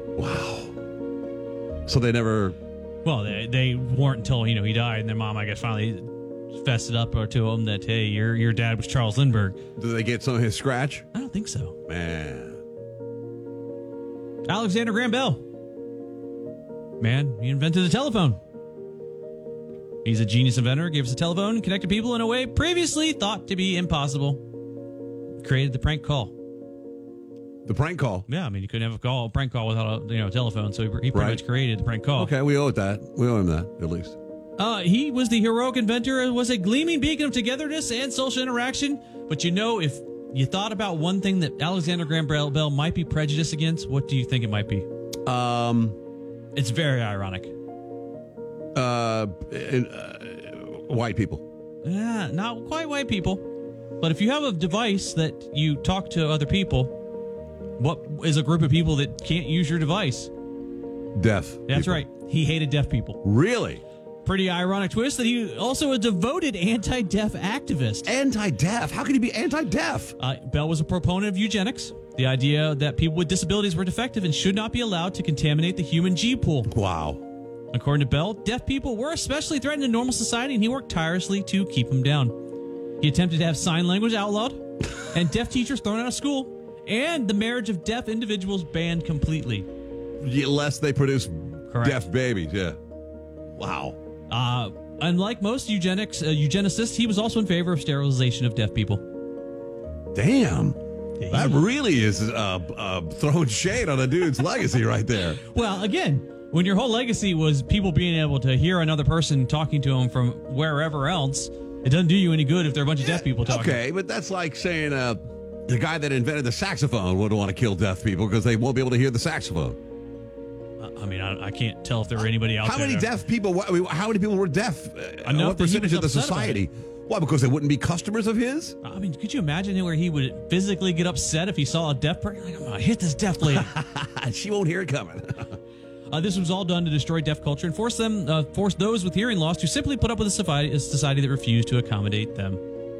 wow. So they never. Well, they weren't until he died, and their mom, I guess, finally fessed it up to him that hey, your dad was Charles Lindbergh. Did they get some of his scratch? I don't think so. Man. Alexander Graham Bell. Man, he invented the telephone. He's a genius inventor, gave us a telephone, connected people in a way previously thought to be impossible. Created the prank call. The prank call? Yeah, I mean, you couldn't have a prank call without a telephone, so he pretty much created the prank call. Okay, we owe that. We owe him that, at least. He was the heroic inventor, was a gleaming beacon of togetherness and social interaction. But if you thought about one thing that Alexander Graham Bell might be prejudiced against, what do you think it might be? It's very ironic. White people. Yeah, not quite white people. But if you have a device that you talk to other people, what is a group of people that can't use your device? Deaf. That's people. right. He hated deaf people. Really? Pretty ironic twist that he also a devoted anti-deaf activist. Anti-deaf? How can he be anti-deaf? Bell was a proponent of eugenics, the idea that people with disabilities were defective and should not be allowed to contaminate the human gene pool. Wow. According to Bell, deaf people were especially threatened in normal society, and he worked tirelessly to keep them down. He attempted to have sign language outlawed, and deaf teachers thrown out of school, and the marriage of deaf individuals banned completely. Lest they produce Correct. deaf babies, yeah. Wow. Unlike most eugenicists, he was also in favor of sterilization of deaf people. Damn. That really is throwing shade on a dude's legacy right there. Well, again, when your whole legacy was people being able to hear another person talking to them from wherever else, it doesn't do you any good if there are a bunch of deaf people talking. Okay, but that's like saying the guy that invented the saxophone would want to kill deaf people because they won't be able to hear the saxophone. I mean, I can't tell if there were anybody out there. How many deaf people? How many people were deaf? What percentage of the society? Why? Because they wouldn't be customers of his? I mean, could you imagine where he would physically get upset if he saw a deaf person? Like, I'm going to hit this deaf lady. She won't hear it coming. This was all done to destroy deaf culture and force those with hearing loss to simply put up with a society that refused to accommodate them.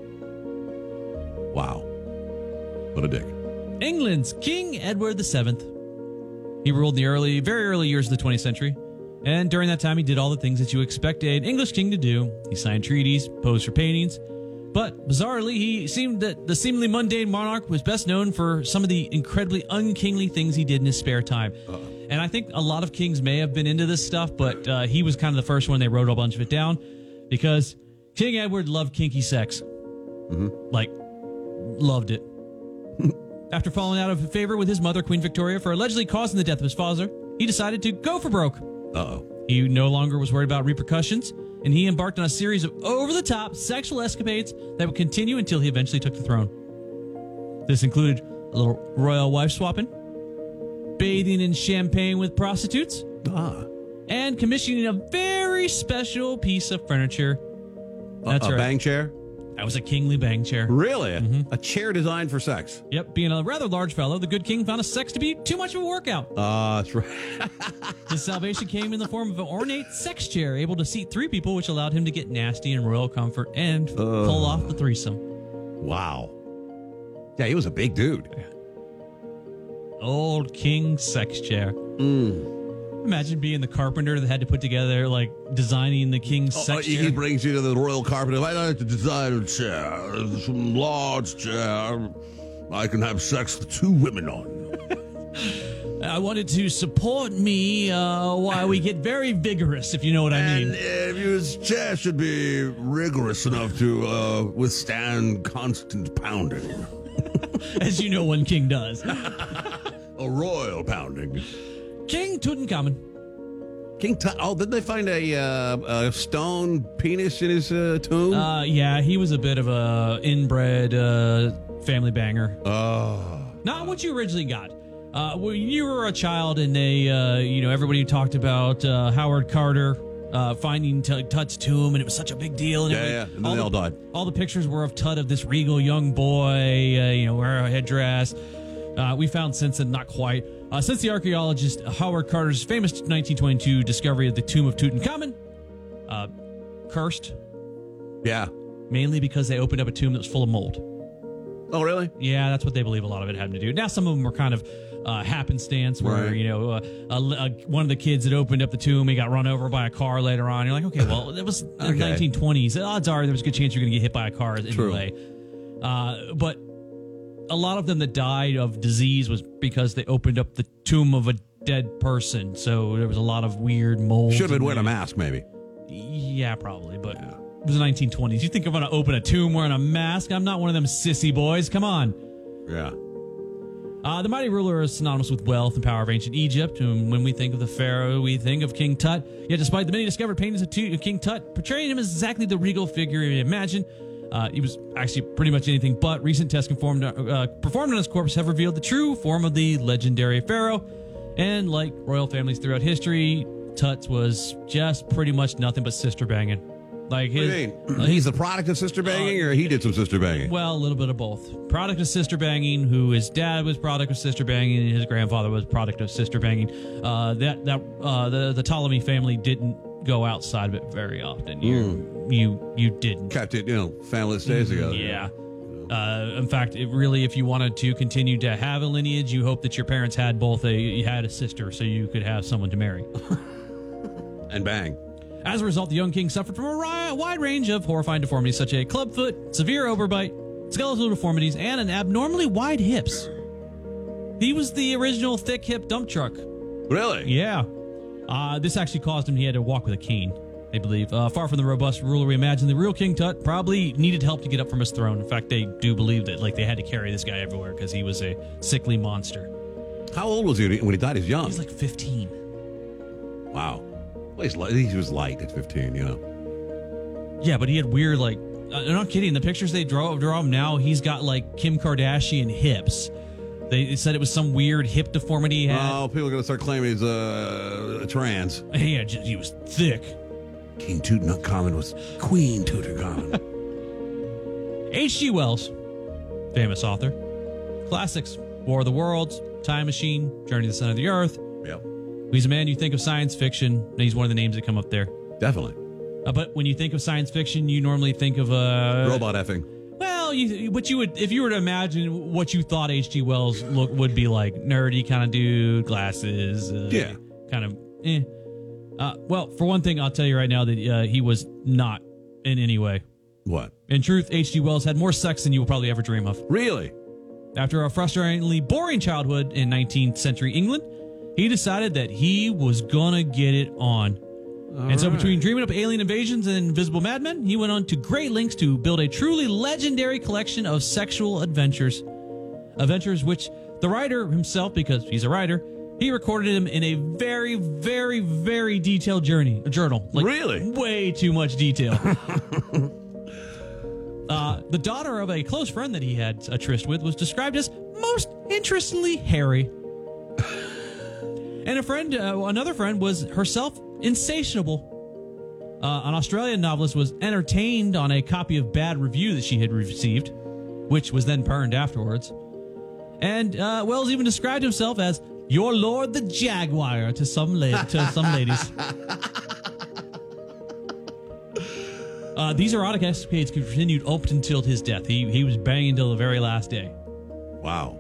Wow. What a dick. England's King Edward VII. He ruled in the very early years of the 20th century. And during that time, he did all the things that you expect an English king to do. He signed treaties, posed for paintings. But bizarrely, the seemingly mundane monarch was best known for some of the incredibly unkingly things he did in his spare time. And I think a lot of kings may have been into this stuff, but he was kind of the first one. They wrote a bunch of it down because King Edward loved kinky sex. Mm-hmm. Like, loved it. After falling out of favor with his mother, Queen Victoria, for allegedly causing the death of his father, he decided to go for broke. Uh-oh. He no longer was worried about repercussions, and he embarked on a series of over-the-top sexual escapades that would continue until he eventually took the throne. This included a little royal wife swapping, bathing in champagne with prostitutes, and commissioning a very special piece of furniture. That's a bang chair? That was a kingly bang chair. Really? Mm-hmm. A chair designed for sex? Yep. Being a rather large fellow, the good king found his sex to be too much of a workout. That's right. His salvation came in the form of an ornate sex chair, able to seat 3 people, which allowed him to get nasty in royal comfort and pull off the threesome. Wow. Yeah, he was a big dude. Old king sex chair. Imagine being the carpenter that had to put together, like, designing the king's sex chair. He brings you to the royal carpenter. I'd like to design a chair, some large chair I can have sex with 2 women on. I wanted to support me while we get very vigorous, if you know what I mean. And his chair should be rigorous enough to withstand constant pounding. As you know one king does. A royal pounding. King Tutankhamun. Didn't they find a stone penis in his tomb? Yeah, he was a bit of a inbred family banger. Not what you originally got. When you were a child and they, everybody talked about Howard Carter finding Tut's tomb, and it was such a big deal. And and then they all died. All the pictures were of Tut of this regal young boy, wearing a headdress. We found since then, not quite. Since the archaeologist Howard Carter's famous 1922 discovery of the tomb of Tutankhamun, cursed. Yeah. Mainly because they opened up a tomb that was full of mold. Oh, really? Yeah, that's what they believe a lot of it had to do. Now, some of them were kind of happenstance where, one of the kids that opened up the tomb, he got run over by a car later on. You're like, okay, well, it was the 1920s. Odds are there was a good chance you're going to get hit by a car anyway. But a lot of them that died of disease was because they opened up the tomb of a dead person. So there was a lot of weird mold. Should have been wearing a mask, maybe. Yeah, probably, but it was the 1920s. You think I'm going to open a tomb wearing a mask? I'm not one of them sissy boys. Come on. Yeah. The mighty ruler is synonymous with wealth and power of ancient Egypt. And when we think of the pharaoh, we think of King Tut. Yet despite the many discovered paintings of King Tut, portraying him as exactly the regal figure you imagine, he was actually pretty much anything but. Recent tests performed on his corpse have revealed the true form of the legendary pharaoh. And like royal families throughout history, Tut's was just pretty much nothing but sister banging. Like What do you mean? He's the product of sister banging, or he did some sister banging? Well, a little bit of both. Product of sister banging, who his dad was product of sister banging, and his grandfather was product of sister banging. The Ptolemy family didn't go outside of it very often. You didn't. Kept it, family that stays together. Yeah. In fact, if you wanted to continue to have a lineage, you hope that your parents had you had a sister, so you could have someone to marry. And bang. As a result, the young king suffered from a wide range of horrifying deformities, such as clubfoot, severe overbite, skeletal deformities, and an abnormally wide hips. He was the original thick hip dump truck. Really? Yeah. This actually caused him, he had to walk with a cane, they believe. Far from the robust ruler we imagine, the real King Tut probably needed help to get up from his throne. In fact, they do believe that they had to carry this guy everywhere because he was a sickly monster. How old was he when he died? He's young. He was like 15. Wow. Well, he was light at 15, Yeah, but he had weird, I'm not kidding. The pictures they draw him now, he's got Kim Kardashian hips. They said it was some weird hip deformity he had. Oh, people are going to start claiming he's trans. Yeah, he was thick. King Tutankhamun was Queen Tutankhamun. H.G. Wells, famous author. Classics: War of the Worlds, Time Machine, Journey to the Center of the Earth. Yep. He's a man you think of science fiction, and he's one of the names that come up there. Definitely. But when you think of science fiction, you normally think of robot effing. Well, what you would, if you were to imagine what you thought H.G. Wells would be like, nerdy kind of dude, glasses, kind of. Well, for one thing, I'll tell you right now that he was not in any way. What? In truth, H.G. Wells had more sex than you will probably ever dream of. Really? After a frustratingly boring childhood in 19th century England, he decided that he was gonna get it on. So between dreaming up alien invasions and invisible madmen, he went on to great lengths to build a truly legendary collection of sexual adventures. Adventures which the writer himself, because he's a writer, he recorded them in a very, very, very detailed journal. Really? Way too much detail. The daughter of a close friend that he had a tryst with was described as most interestingly hairy. And another friend was herself insatiable. An Australian novelist was entertained on a copy of bad review that she had received, which was then burned afterwards. And Wells even described himself as your Lord the Jaguar to some ladies. These erotic escapades continued up until his death. He was banging until the very last day. Wow.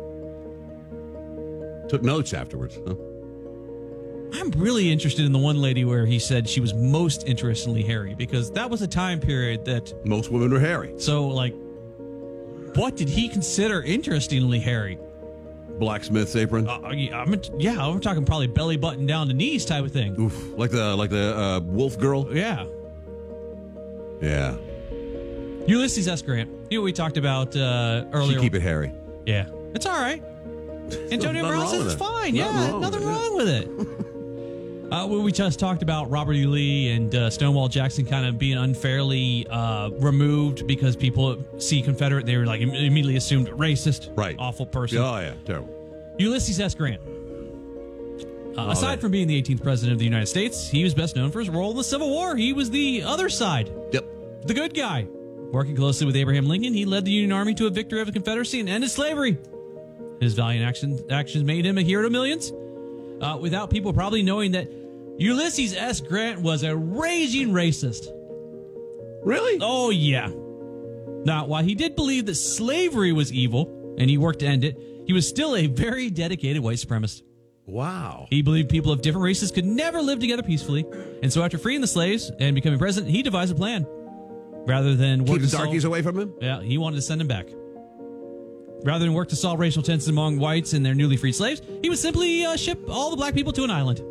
Took notes afterwards, huh? I'm really interested in the one lady where he said she was most interestingly hairy, because that was a time period that most women were hairy. So, what did he consider interestingly hairy? Blacksmith's apron. I'm talking probably belly button down to knees type of thing. Oof, like the wolf girl. Yeah. Yeah. Ulysses S. Grant. You know what we talked about earlier. She keep it hairy. Yeah, it's all right. Antonio Brown says it's fine. Nothing wrong with it. We just talked about Robert E. Lee and Stonewall Jackson kind of being unfairly removed because people see Confederate, they were immediately assumed racist, right? Awful person. Oh yeah, terrible. Ulysses S. Grant. Aside from being the 18th president of the United States, he was best known for his role in the Civil War. He was the other side. Yep. The good guy. Working closely with Abraham Lincoln, he led the Union Army to a victory of the Confederacy and ended slavery. His valiant actions made him a hero to millions, without people probably knowing that Ulysses S. Grant was a raging racist. Really? Oh, yeah. Now, while he did believe that slavery was evil, and he worked to end it, he was still a very dedicated white supremacist. Wow. He believed people of different races could never live together peacefully, and so after freeing the slaves and becoming president, he devised a plan. Rather than work keep the darkies away from him? Yeah, he wanted to send them back. Rather than work to solve racial tensions among whites and their newly freed slaves, he would simply ship all the black people to an island.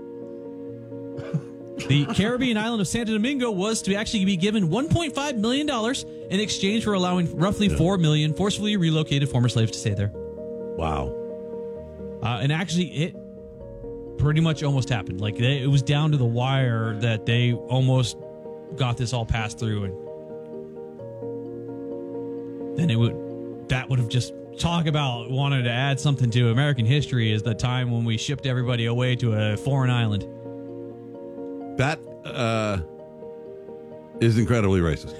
The Caribbean island of Santo Domingo was to actually be given $1.5 million in exchange for allowing roughly 4 million forcefully relocated former slaves to stay there. Wow. And actually, it pretty much almost happened. It was down to the wire that they almost got this all passed through, and then that would have just talk about wanted to add something to American history is the time when we shipped everybody away to a foreign island. That is incredibly racist.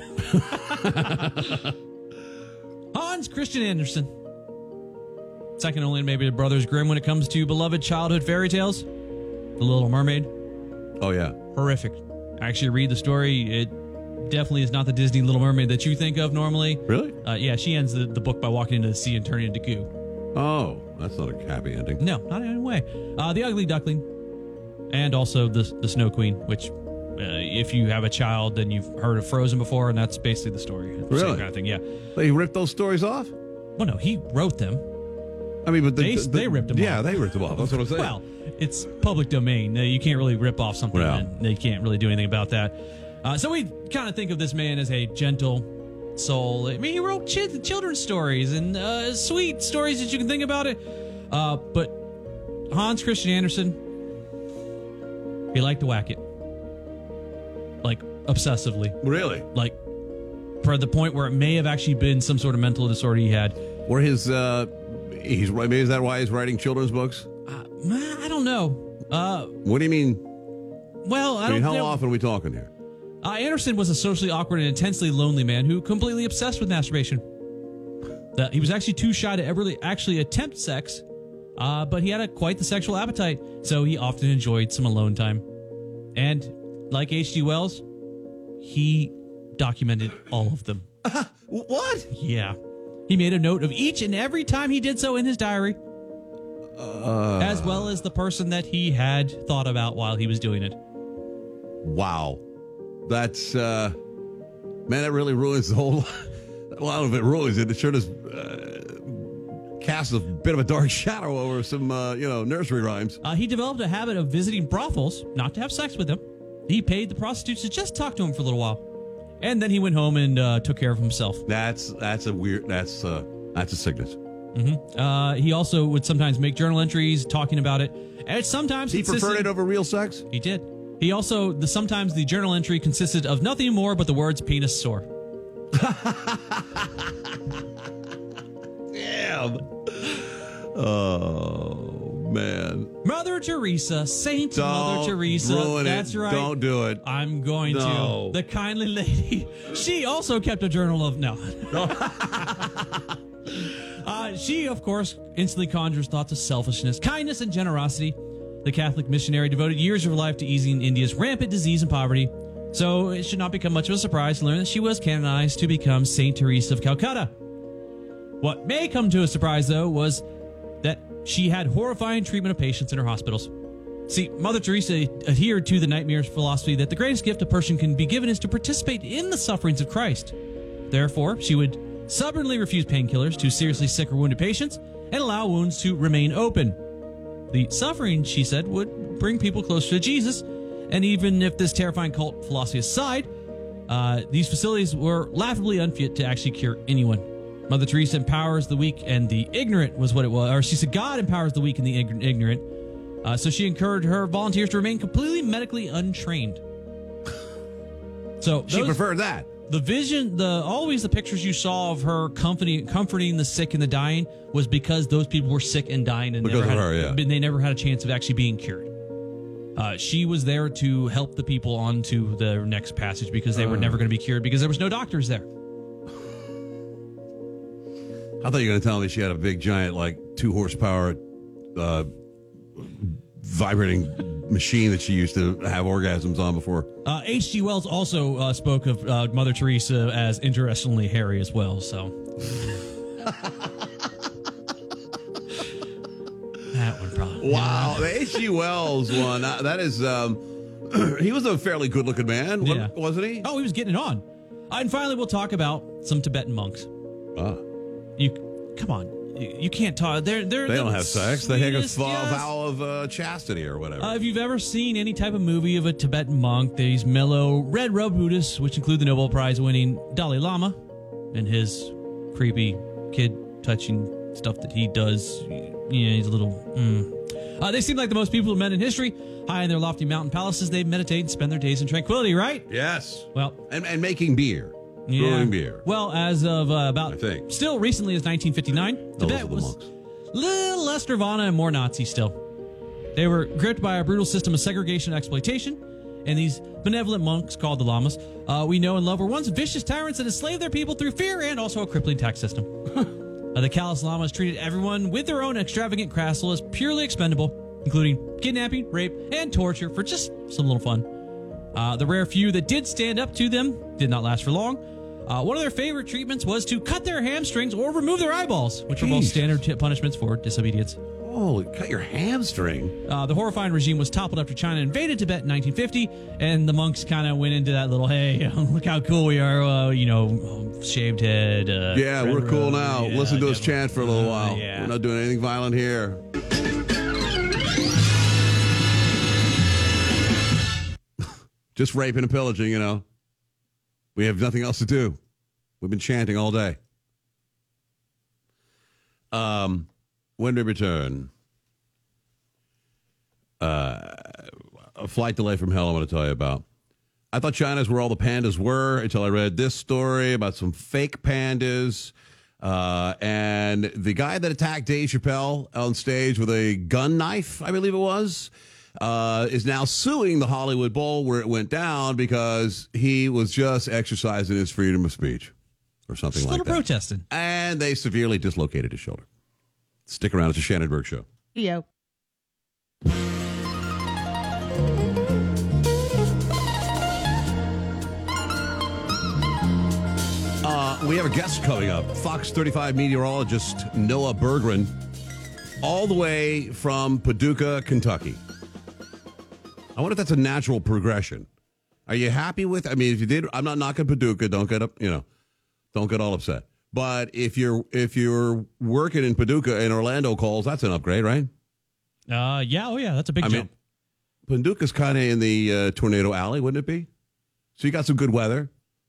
Hans Christian Andersen. Second only to maybe the Brothers Grimm when it comes to beloved childhood fairy tales. The Little Mermaid. Oh, yeah. Horrific. I actually read the story. It definitely is not the Disney Little Mermaid that you think of normally. Really? Yeah, she ends the book by walking into the sea and turning into goo. Oh, that's not a happy ending. No, not in any way. The Ugly Duckling. And also the Snow Queen, which if you have a child, then you've heard of Frozen before, and that's basically the story. Really? Same kind of thing, yeah. They ripped those stories off? Well, no, he wrote them. I mean, but they ripped them off. Yeah, they ripped them off. That's what I'm saying. Well, it's public domain. You can't really rip off something, and they can't really do anything about that. So we kind of think of this man as a gentle soul. I mean, he wrote children's stories and sweet stories that you can think about it. But Hans Christian Andersen, he liked to whack it. Like, obsessively. Really? Like, for the point where it may have actually been some sort of mental disorder he had. Or his, maybe is that why he's writing children's books? I don't know. What do you mean? Well, I don't know. How often are we talking here? Anderson was a socially awkward and intensely lonely man who completely obsessed with masturbation. He was actually too shy to ever actually attempt sex, but he had quite the sexual appetite, so he often enjoyed some alone time. And like H.G. Wells, he documented all of them. What? Yeah. He made a note of each and every time he did so in his diary, as well as the person that he had thought about while he was doing it. Wow. That's, man, that really ruins the whole, a lot of it ruins it. It sure does cast a bit of a dark shadow over some, nursery rhymes. He developed a habit of visiting brothels, not to have sex with them. He paid the prostitutes to just talk to him for a little while. And then he went home and took care of himself. That's a sickness. Mm-hmm. He also would sometimes make journal entries talking about it. And sometimes he preferred it over real sex? He did. He also, sometimes the journal entry consisted of nothing more but the words penis sore. Damn. Oh, man. Mother Teresa, Saint Mother Teresa. Ruin That's it. right. Don't do it. I'm going No. to. The kindly lady. She also kept a journal of... No. She, of course, instantly conjures thoughts of selfishness, kindness, and generosity. The Catholic missionary devoted years of her life to easing India's rampant disease and poverty. So it should not become much of a surprise to learn that she was canonized to become Saint Teresa of Calcutta. What may come to a surprise, though, was that she had horrifying treatment of patients in her hospitals. See, Mother Teresa adhered to the Nightmares philosophy that the greatest gift a person can be given is to participate in the sufferings of Christ. Therefore, she would stubbornly refuse painkillers to seriously sick or wounded patients and allow wounds to remain open. The suffering, she said, would bring people closer to Jesus, and even if this terrifying cult philosophy aside, these facilities were laughably unfit to actually cure anyone. Mother Teresa empowers the weak and the ignorant was what it was. Or she said God empowers the weak and the ignorant. So she encouraged her volunteers to remain completely medically untrained. So she preferred that. The vision, always the pictures you saw of her comforting the sick and the dying was because those people were sick and dying and they never had a chance of actually being cured. She was there to help the people onto the next passage because they were never going to be cured because there was no doctors there. I thought you were going to tell me she had a big, giant, 2 horsepower vibrating machine that she used to have orgasms on before. H.G. Wells also spoke of Mother Teresa as interestingly hairy as well, so. That one probably. Wow, the H.G. Wells one, that is, he was a fairly good-looking man, wasn't he? Oh, he was getting it on. And finally, we'll talk about some Tibetan monks. Come on. You can't talk. They don't have sex. They have a vow of chastity or whatever. If you've ever seen any type of movie of a Tibetan monk, these mellow, red-robed Buddhists, which include the Nobel Prize-winning Dalai Lama and his creepy kid-touching stuff that he does. He's a little... They seem like the most people men in history. High in their lofty mountain palaces, they meditate and spend their days in tranquility, right? Yes. Well, and making beer. Brewing beer. Well, as of still recently as 1959, Tibet was a little less Nirvana and more Nazi still. They were gripped by a brutal system of segregation and exploitation, And these benevolent monks called the lamas, we know and love, were once vicious tyrants that enslaved their people through fear and also a crippling tax system. The callous lamas treated everyone with their own extravagant castle as purely expendable, including kidnapping, rape, and torture for just some little fun. The rare few that did stand up to them did not last for long. One of their favorite treatments was to cut their hamstrings or remove their eyeballs, which are both standard punishments for disobedience. Oh, cut your hamstring. The horrifying regime was toppled after China invaded Tibet in 1950, and the monks kind of went into that little, hey, look how cool we are, shaved head. Yeah, we're cool now. Yeah, listen to us chant for a little while. Yeah. We're not doing anything violent here. Just raping and pillaging, We have nothing else to do. We've been chanting all day. When we return, a flight delay from hell I want to tell you about. I thought China's where all the pandas were until I read this story about some fake pandas. And the guy that attacked Dave Chappelle on stage with a gun knife, I believe it was, is now suing the Hollywood Bowl where it went down because he was just exercising his freedom of speech or something like that. Just a little protesting. And they severely dislocated his shoulder. Stick around. It's a Shannon Burke Show. Yo. We have a guest coming up. Fox 35 meteorologist Noah Berggren, all the way from Paducah, Kentucky. I wonder if that's a natural progression. Are you happy with? I mean, if you did, I'm not knocking Paducah. Don't get up. Don't get all upset. But if you're working in Paducah and Orlando calls, that's an upgrade, right? Yeah. Oh, yeah. That's a big jump. Paducah's kind of in the tornado alley, wouldn't it be? So you got some good weather.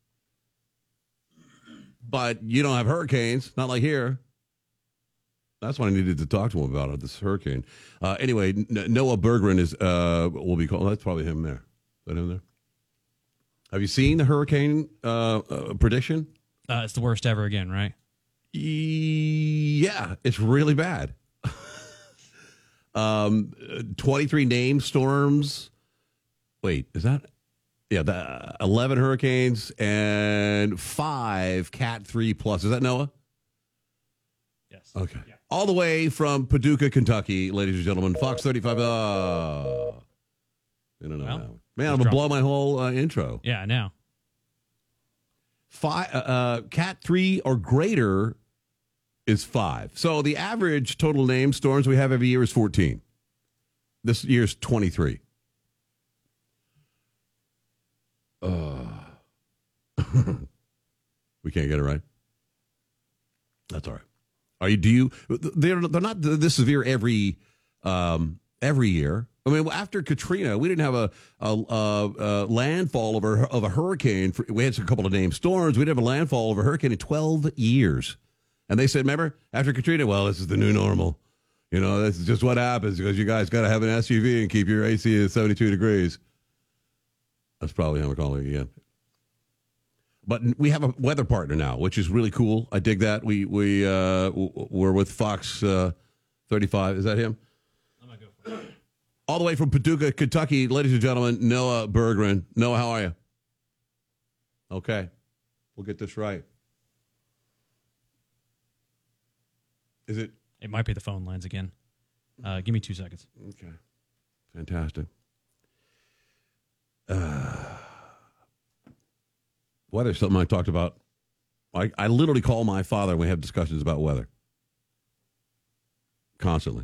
But you don't have hurricanes, not like here. That's what I needed to talk to him about, this hurricane. Anyway, Noah Berggren will be called. That's probably him there. Is that him there? Have you seen the hurricane prediction? It's the worst ever again, right? Yeah, it's really bad. 23 named storms. Wait, is that? Yeah, the 11 hurricanes and 5 Cat 3 plus. Is that Noah? Yes. Okay. Yeah. All the way from Paducah, Kentucky, ladies and gentlemen. Fox 35. I don't know. Well, man, I'm going to blow my whole intro. Yeah, now. 5 Cat 3 or greater is 5. So the average total named storms we have every year is 14. This year's 23. We can't get it right. That's all right. They're not this severe every year. I mean, after Katrina, we didn't have a landfall of a hurricane. We had a couple of named storms. We didn't have a landfall of a hurricane in 12 years. And they said, remember, after Katrina, well, this is the new normal. This is just what happens because you guys got to have an SUV and keep your AC at 72 degrees. That's probably how we're calling it again. But we have a weather partner now, which is really cool. I dig that. We're with Fox 35. Is that him? I'm going to go for it. All the way from Paducah, Kentucky, ladies and gentlemen, Noah Berggren. Noah, how are you? Okay. We'll get this right. Is it? It might be the phone lines again. Give me 2 seconds. Okay. Fantastic. Weather's something I talked about. I literally call my father and we have discussions about weather. Constantly.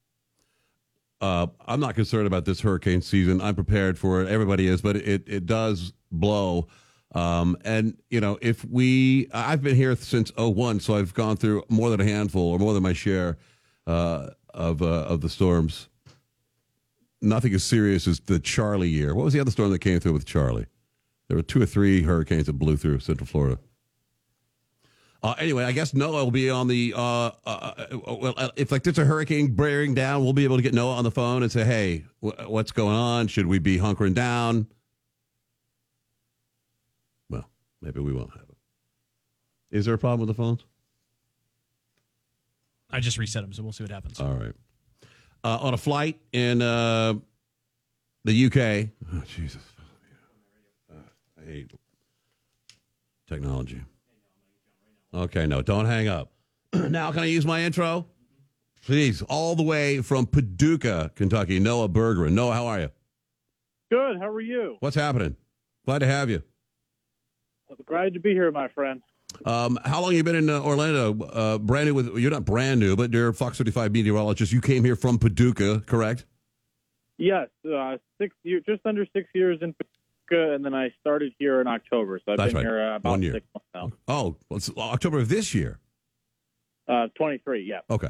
I'm not concerned about this hurricane season. I'm prepared for it. Everybody is, but it does blow. And, I've been here since 2001, so I've gone through more than a handful or more than my share of the storms. Nothing as serious as the Charlie year. What was the other storm that came through with Charlie? There were 2 or 3 hurricanes that blew through Central Florida. Anyway, I guess Noah will be on the, if there's a hurricane bearing down, we'll be able to get Noah on the phone and say, hey, what's going on? Should we be hunkering down? Well, maybe we won't have it. Is there a problem with the phones? I just reset them, so we'll see what happens. All right. On a flight in the UK, oh, Jesus, hate technology. Okay, no, don't hang up. Now, can I use my intro? Please, all the way from Paducah, Kentucky, Noah Bergeron. Noah, how are you? Good. How are you? What's happening? Glad to have you. Glad to be here, my friend. How long you been in Orlando? Brand new you're not brand new, but you're a Fox 35 meteorologist. You came here from Paducah, correct? Yes, 6 years, just under 6 years in Paducah, and then I started here in October. So I've That's been right. here about 1 year. 6 months now. Oh, well, it's October of this year. 23, yeah. Okay.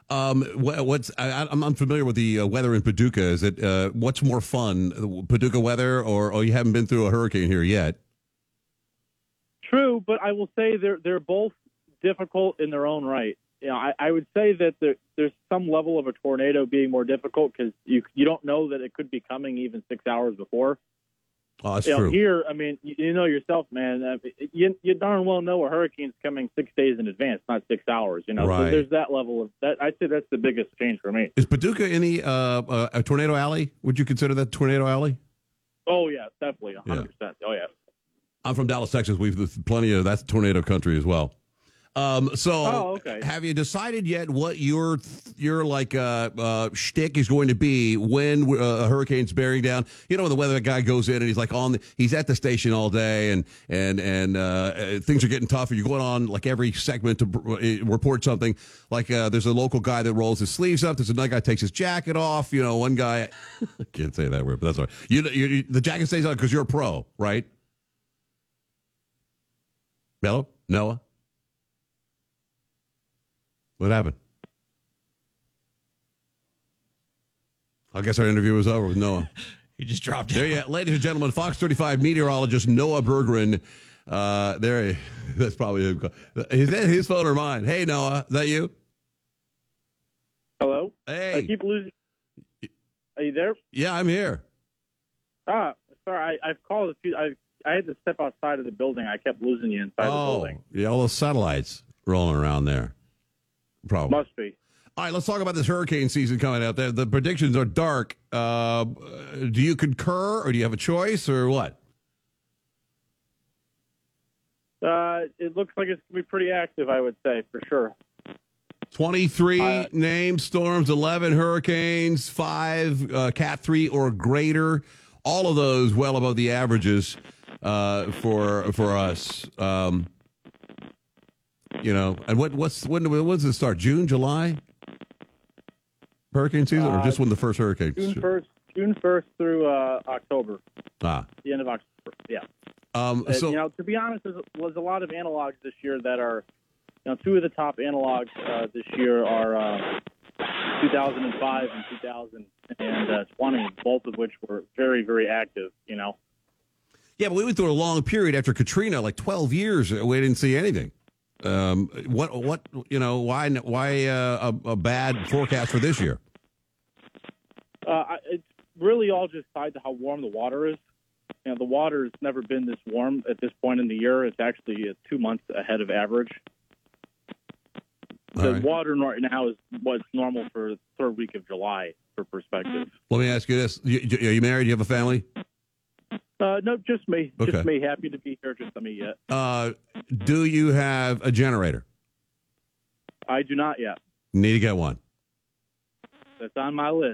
I'm unfamiliar with the weather in Paducah. Is it what's more fun, Paducah weather, or you haven't been through a hurricane here yet? True, but I will say they're both difficult in their own right. You know, I would say that there's some level of a tornado being more difficult because you don't know that it could be coming even 6 hours before. Oh, that's you know, true. Here, I mean, you know yourself, man. You darn well know a hurricane's coming 6 days in advance, not 6 hours. You know, Right. so there's that level of that. I'd say that's the biggest change for me. Is Paducah any a tornado alley? Would you consider that tornado alley? Oh yeah, definitely, 100%. Oh yeah. I'm from Dallas, Texas. We've plenty of that's tornado country as well. Okay. Have you decided yet what your like shtick is going to be when a hurricane's bearing down? You know, when the weather guy goes in and he's like he's at the station all day and things are getting tougher. You're going on like every segment to report something. Like there's a local guy that rolls his sleeves up. There's another guy takes his jacket off. You know, one guy I can't say that word, but that's all right. You the jacket stays on because you're a pro, right? Hello, Noah. What happened? I guess our interview was over with Noah. He just dropped there. Yeah, ladies and gentlemen, Fox 35 meteorologist Noah Bergeron. That's probably him. Is that his phone or mine? Hey, Noah, is that you? Hello. Hey. I keep losing. Are you there? Yeah, I'm here. Sorry. I've called a few. I had to step outside of the building. I kept losing you inside the building. Yeah, all those satellites rolling around there. Probably. Must be. All right, let's talk about this hurricane season coming out. The predictions are dark. Do you concur, or do you have a choice, or what? It looks like it's going to be pretty active, I would say, for sure. 23 named storms, 11 hurricanes, 5 Cat 3 or greater. All of those well above the averages for us. You know, and when does it start? June, July? Hurricane season, or just when the first hurricane? June 1st through October. The end of October. Yeah. So you know, to be honest, there's a lot of analogs this year that are, you know, two of the top analogs this year are 2005 and 2020, both of which were very, very active. You know. Yeah, but we went through a long period after Katrina, like 12 years. We didn't see anything. What you know? Why a bad forecast for this year? It's really all just tied to how warm the water is. You know, the water has never been this warm at this point in the year. It's actually 2 months ahead of average. The water right now is what's normal for the third week of July, for perspective. Let me ask you this: Are you married? Do you have a family? No, just me. Okay. Just me. Happy to be here. Just me yet. Do you have a generator? I do not yet. Need to get one. That's on my list.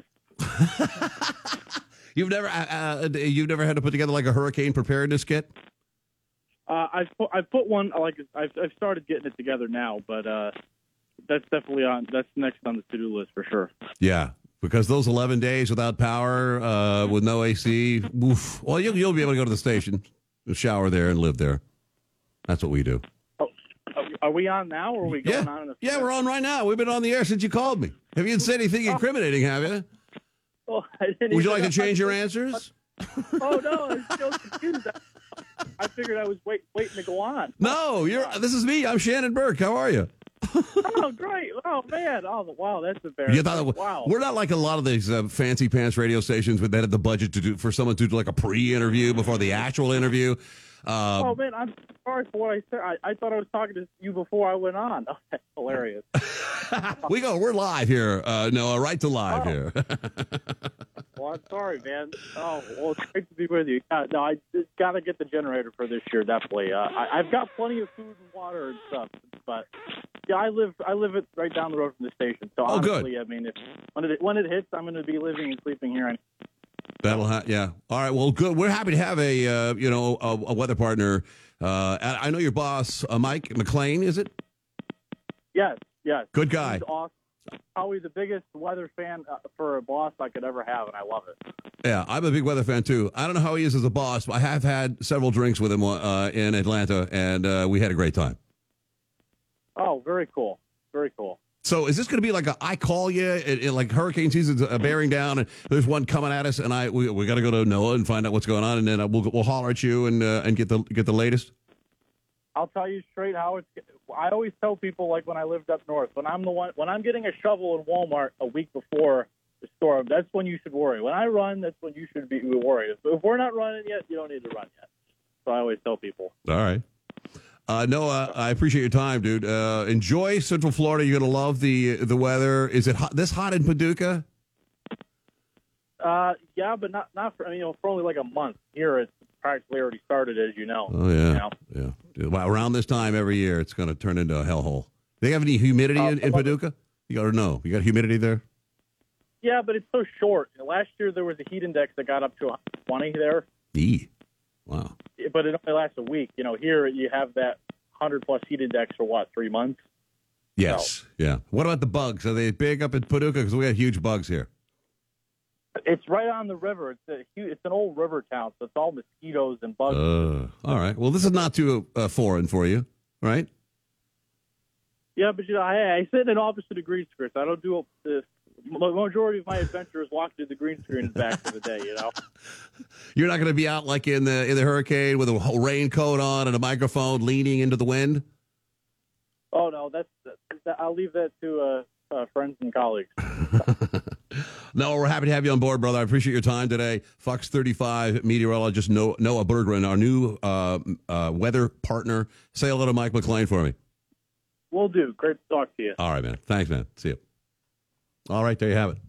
You've never had to put together like a hurricane preparedness kit? I've put one, like I've started getting it together now, but that's definitely that's next on the to-do list for sure. Yeah, because those 11 days without power, with no AC, oof. Well, you'll be able to go to the station, shower there, and live there. That's what we do. Oh, are we on now, or are we going on? Yeah, we're on right now. We've been on the air since you called me. Have you said anything incriminating, have you? Oh, I didn't Would you even like to change your answers? Oh, no, I'm still confused. I figured I was waiting to go on. No, this is me. I'm Shannon Burke. How are you? Oh, great. Oh, man. Oh, wow, that's embarrassing. Wow. We're not like a lot of these fancy pants radio stations that had the budget for someone to do like a pre-interview before the actual interview. Oh, man, I'm sorry for what I said. I thought I was talking to you before I went on. Oh, that's hilarious. We're live here, Noah, right to live here. Oh, I'm sorry, man. Oh, well, it's great to be with you. No, I just got to get the generator for this year, definitely. I've got plenty of food and water and stuff, but yeah, I live it right down the road from the station. So honestly, good. I mean, when it hits, I'm going to be living and sleeping here. Yeah. All right. Well, good. We're happy to have a weather partner. I know your boss, Mike McLean. Is it? Yes. Good guy. He's awesome. Probably the biggest weather fan for a boss I could ever have, and I love it. Yeah, I'm a big weather fan too. I don't know how he is as a boss, but I have had several drinks with him in Atlanta, and we had a great time. Oh, very cool. Very cool. So is this going to be like I call you, like hurricane season's bearing down, and there's one coming at us, and we got to go to NOAA and find out what's going on, and then we'll holler at you and get the latest? I'll tell you straight how it's. I always tell people, like when I lived up north, when I'm getting a shovel in Walmart a week before the storm, that's when you should worry. When I run, that's when you should be worried. If we're not running yet, you don't need to run yet. So I always tell people. All right. Noah, I appreciate your time, dude. Enjoy Central Florida. You're going to love the weather. Is it this hot in Paducah? Yeah, but not for for only like a month. Here it's practically already started, as you know. Oh yeah, yeah. Well, around this time every year, it's going to turn into a hellhole. Do they have any humidity in Paducah? You got to know. You got humidity there? Yeah, but it's so short. Last year there was a heat index that got up to 120 there. Wow. But it only lasts a week. Here you have that 100+ heat index for 3 months? Yes. So. Yeah. What about the bugs? Are they big up in Paducah? Because we got huge bugs here. It's right on the river. It's an old river town, so it's all mosquitoes and bugs. All right. Well, this is not too foreign for you, right? Yeah, but I sit in an office with a green screen. So I don't do the majority of my adventures walk through the green screen back for the day. You're not going to be out like in the hurricane with a raincoat on and a microphone leaning into the wind. Oh no, that's I'll leave that to friends and colleagues. No, we're happy to have you on board, brother. I appreciate your time today. Fox 35 meteorologist Noah Berggren, our new weather partner. Say hello to Mike McLean for me. Will do. Great to talk to you. All right, man. Thanks, man. See you. All right, there you have it.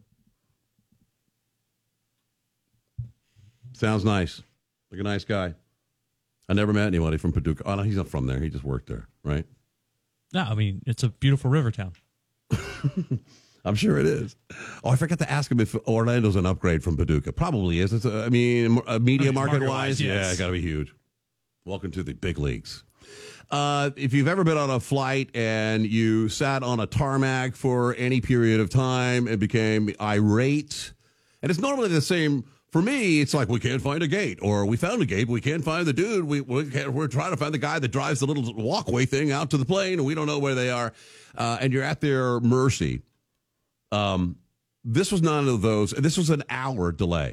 Sounds nice. Like a nice guy. I never met anybody from Paducah. Oh, no, he's not from there. He just worked there, right? No, I mean, it's a beautiful river town. I'm sure it is. Oh, I forgot to ask him if Orlando's an upgrade from Paducah. Probably is. It's media market-wise, yes. Yeah, got to be huge. Welcome to the big leagues. If you've ever been on a flight and you sat on a tarmac for any period of time and became irate, and it's normally the same. For me, it's like we can't find a gate, or we found a gate, but we can't find the dude. We're trying to find the guy that drives the little walkway thing out to the plane, and we don't know where they are, and you're at their mercy. This was none of those. This was an hour delay.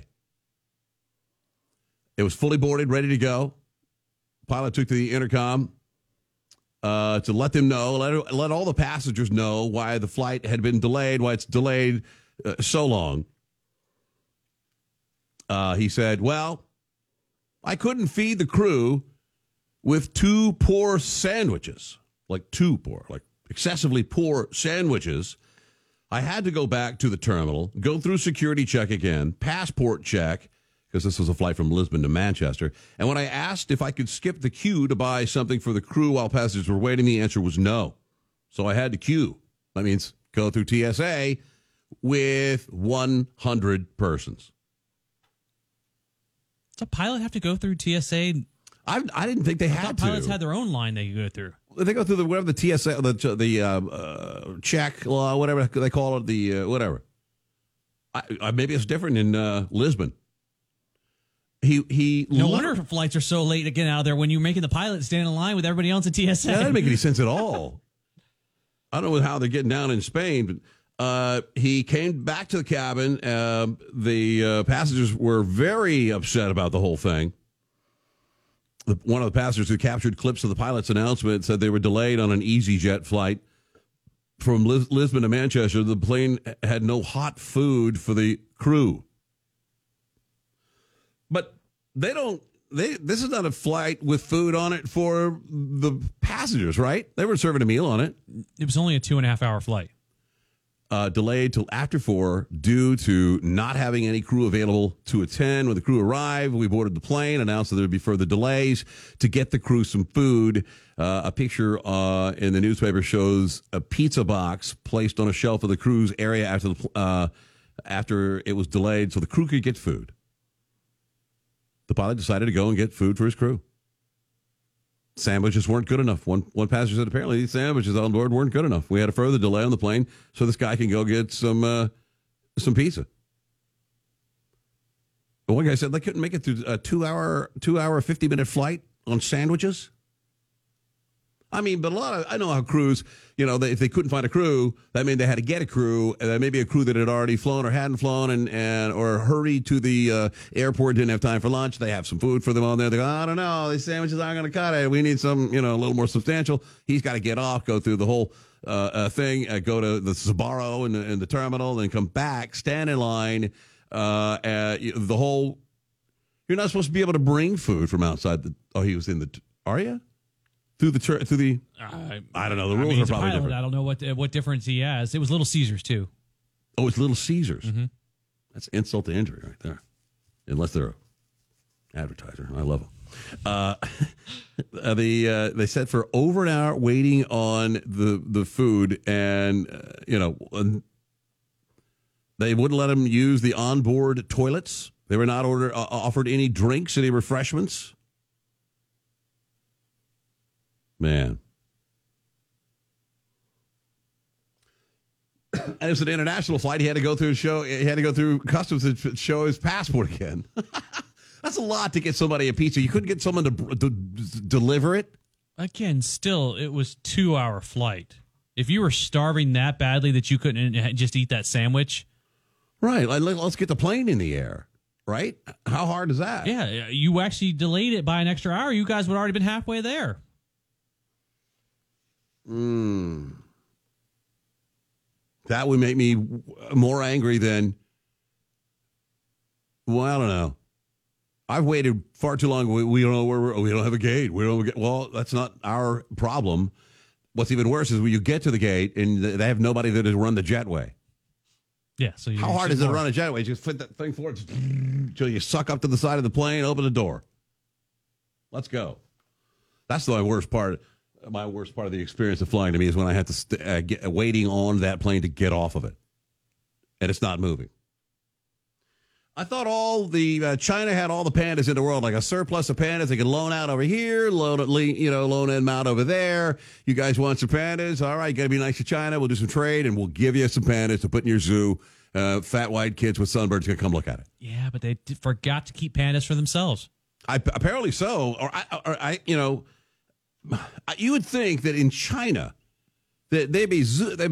It was fully boarded, ready to go. Pilot took to the intercom to let them know, let all the passengers know why the flight had been delayed, why it's delayed so long. He said, well, I couldn't feed the crew with two poor sandwiches, like excessively poor sandwiches. I had to go back to the terminal, go through security check again, passport check, because this was a flight from Lisbon to Manchester. And when I asked if I could skip the queue to buy something for the crew while passengers were waiting, the answer was no. So I had to queue. That means go through TSA with 100 persons. Does a pilot have to go through TSA? I didn't think they had to. Pilots had their own line they could go through. They go through whatever the TSA, the check law, whatever they call it, the whatever. Maybe it's different in Lisbon. No wonder flights are so late to get out of there when you're making the pilot stand in line with everybody else at TSA. Yeah, that doesn't make any sense at all. I don't know how they're getting down in Spain, but he came back to the cabin. The passengers were very upset about the whole thing. One of the passengers who captured clips of the pilot's announcement said they were delayed on an EasyJet flight from Lisbon to Manchester. The plane had no hot food for the crew. But this is not a flight with food on it for the passengers, right? They were serving a meal on it. It was only a 2.5 hour flight. delayed till after 4 due to not having any crew available to attend. When the crew arrived, we boarded the plane, announced that there would be further delays to get the crew some food. A picture in the newspaper shows a pizza box placed on a shelf of the crew's area after it was delayed so the crew could get food. The pilot decided to go and get food for his crew. Sandwiches weren't good enough. One passenger said apparently these sandwiches on board weren't good enough. We had a further delay on the plane so this guy can go get some pizza. But one guy said they couldn't make it through a 2-hour 50-minute flight on sandwiches. I mean, but I know how crews, if they couldn't find a crew, that meant they had to get a crew, and maybe a crew that had already flown or hadn't flown or hurried to the airport, didn't have time for lunch. They have some food for them on there. They go, I don't know, these sandwiches aren't going to cut it. We need some, a little more substantial. He's got to get off, go through the whole thing, go to the Sbarro in the terminal, then come back, stand in line. You're not supposed to be able to bring food from outside he was in the, are you? Through the I don't know. The rules are probably different. I don't know what difference he has. It was Little Caesars too. Oh, it's Little Caesars. Mm-hmm. That's insult to injury right there. Unless they're an advertiser, I love them. They said for over an hour waiting on the food, and they wouldn't let them use the onboard toilets. They were not offered any drinks, any refreshments. Man. And it was an international flight. He had to go through customs to show his passport again. That's a lot to get somebody a pizza. You couldn't get someone to deliver it? Again, still, it was 2-hour flight. If you were starving that badly that you couldn't just eat that sandwich. Right. Let's get the plane in the air. Right? How hard is that? Yeah. You actually delayed it by an extra hour. You guys would have already been halfway there. That would make me more angry than, well, I don't know. I've waited far too long. We don't know we don't have a gate. Well, that's not our problem. What's even worse is when you get to the gate and they have nobody there to run the jetway. Yeah. So how hard is it to run a jetway? Just flip that thing forward until you suck up to the side of the plane, open the door. Let's go. That's the worst part. My worst part of the experience of flying to me is when I have to waiting on that plane to get off of it, and it's not moving. I thought China had all the pandas in the world, like a surplus of pandas they could loan out over here, loan them out over there. You guys want some pandas? All right, you got to be nice to China. We'll do some trade, and we'll give you some pandas to put in your zoo. Fat white kids with sunburns can come look at it. Yeah, but they forgot to keep pandas for themselves. Apparently so. You would think that in China, that they'd be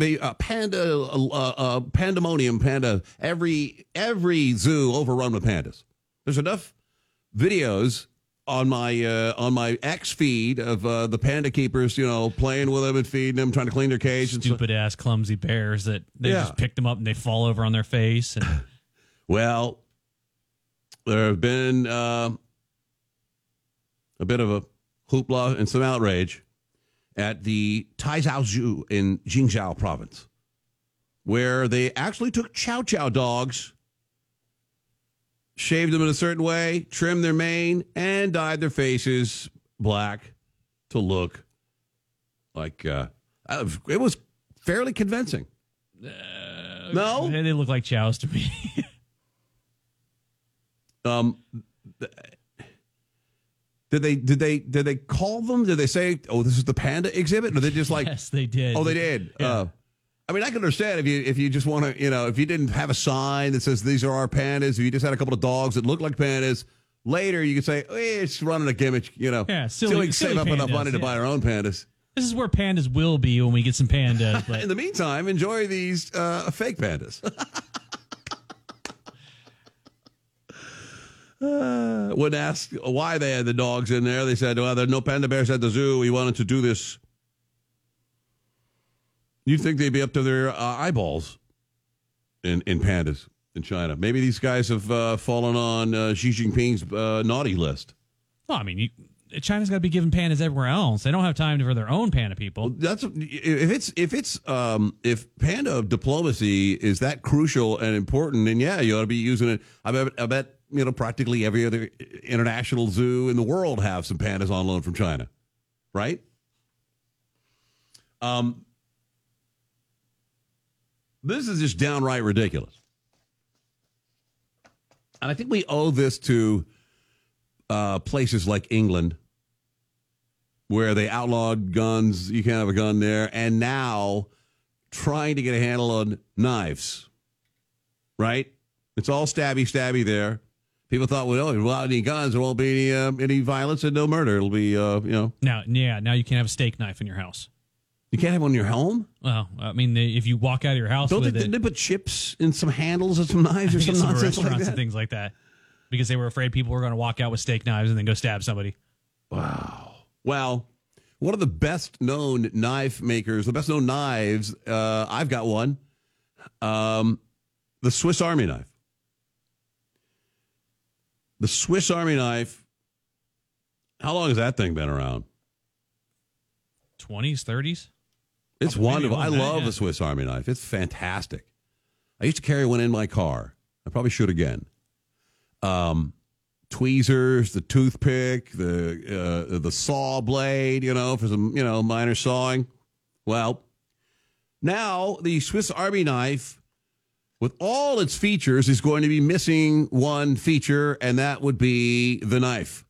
pandemonium, every zoo overrun with pandas. There's enough videos on my X feed of the panda keepers, playing with them and feeding them, trying to clean their cage. Stupid ass clumsy bears that they just pick them up and they fall over on their face. And well, there have been a bit of a hoopla and some outrage at the Taizhou Zoo in Jingzhou province, where they actually took chow chow dogs, shaved them in a certain way, trimmed their mane, and dyed their faces black to look like it was fairly convincing. No? They look like chows to me. Did they call them? Did they say, "Oh, this is the panda exhibit"? Or they just like? Yes, they did. Oh, they did. Yeah. I mean, I can understand if you just want to, if you didn't have a sign that says these are our pandas, if you just had a couple of dogs that look like pandas. Later, you could say, hey, it's running a gimmick, Yeah, so we can save up enough money to buy our own pandas. This is where pandas will be when we get some pandas. But in the meantime, enjoy these fake pandas. When asked why they had the dogs in there, they said, well, there are no panda bears at the zoo. We wanted to do this. You'd think they'd be up to their eyeballs in pandas in China. Maybe these guys have fallen on Xi Jinping's naughty list. Well, I mean, China's got to be giving pandas everywhere else. They don't have time for their own panda people. That's if panda diplomacy is that crucial and important, then yeah, you ought to be using it. I bet practically every other international zoo in the world have some pandas on loan from China, right? This is just downright ridiculous, and I think we owe this to places like England, where they outlawed guns. You can't have a gun there. And now trying to get a handle on knives, right? It's all stabby there. People thought, well, without any guns, there won't be any violence and no murder. It'll be, Now you can't have a steak knife in your house. You can't have one in your home? Well, I mean, if you walk out of your house didn't they put chips in some handles of some knives or some nonsense like that? And things like that. Because they were afraid people were going to walk out with steak knives and then go stab somebody. Wow. Well, one of the best-known knife makers, the best-known knives, I've got one, the Swiss Army knife. The Swiss Army knife, how long has that thing been around? 20s, 30s? It's wonderful. I love the Swiss Army knife. It's fantastic. I used to carry one in my car. I probably should again. Tweezers, the toothpick, the saw blade, for some, minor sawing. Well, now the Swiss Army knife, with all its features, is going to be missing one feature, and that would be the knife.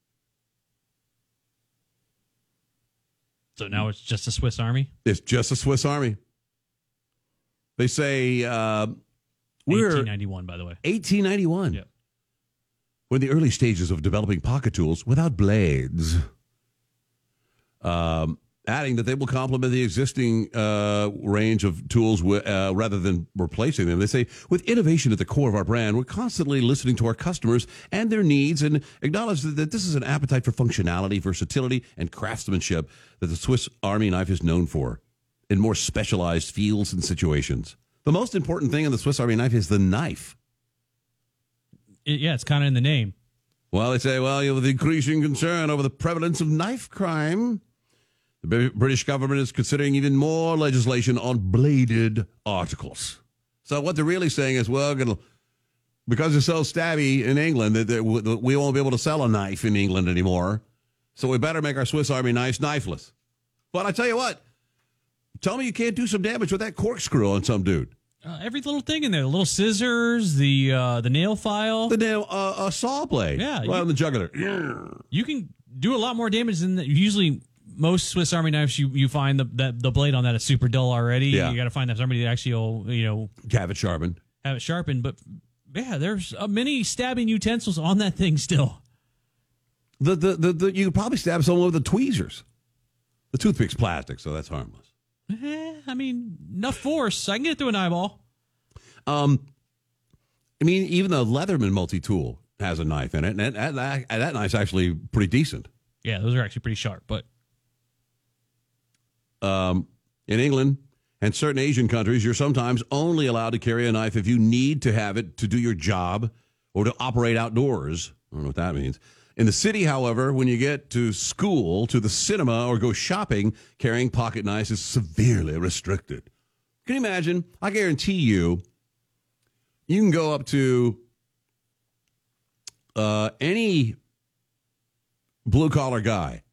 So now it's just a Swiss Army? It's just a Swiss Army. They say we're 1891, by the way. 1891. Yep. We're in the early stages of developing pocket tools without blades. Adding that they will complement the existing range of tools rather than replacing them. They say, with innovation at the core of our brand, we're constantly listening to our customers and their needs and acknowledge that this is an appetite for functionality, versatility, and craftsmanship that the Swiss Army knife is known for in more specialized fields and situations. The most important thing in the Swiss Army knife is the knife. It's kind of in the name. Well, they say, with increasing concern over the prevalence of knife crime, the British government is considering even more legislation on bladed articles. So what they're really saying is, because it's so stabby in England, that we won't be able to sell a knife in England anymore. So we better make our Swiss Army knives knifeless. But I tell you what, tell me you can't do some damage with that corkscrew on some dude. Every little thing in there, the little scissors, the nail file, a saw blade, the jugular. You can do a lot more damage than that. Usually, most Swiss Army knives, you find the blade on that is super dull already. Yeah. You got to find somebody that actually will have it sharpened. But yeah, there's many stabbing utensils on that thing still. You could probably stab someone with the tweezers. The toothpick's plastic, so that's harmless. Enough force. I can get through an eyeball. Even the Leatherman multi-tool has a knife in it, and that knife's actually pretty decent. Yeah, those are actually pretty sharp. But in England and certain Asian countries, you're sometimes only allowed to carry a knife if you need to have it to do your job or to operate outdoors. I don't know what that means. In the city, however, when you get to school, to the cinema, or go shopping, carrying pocket knives is severely restricted. Can you imagine? I guarantee you can go up to any blue-collar guy,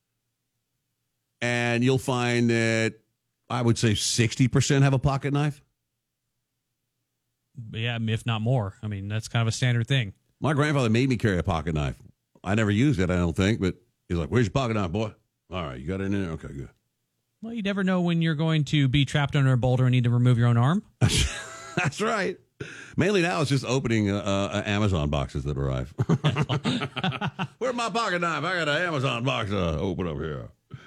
and you'll find that, I would say, 60% have a pocket knife. Yeah, if not more. That's kind of a standard thing. My grandfather made me carry a pocket knife. I never used it, I don't think, but he's like, "Where's your pocket knife, boy?" All right, you got it in there? Okay, good. Well, you never know when you're going to be trapped under a boulder and need to remove your own arm. That's right. Mainly now it's just opening Amazon boxes that arrive. Where's my pocket knife? I got an Amazon box to open up here.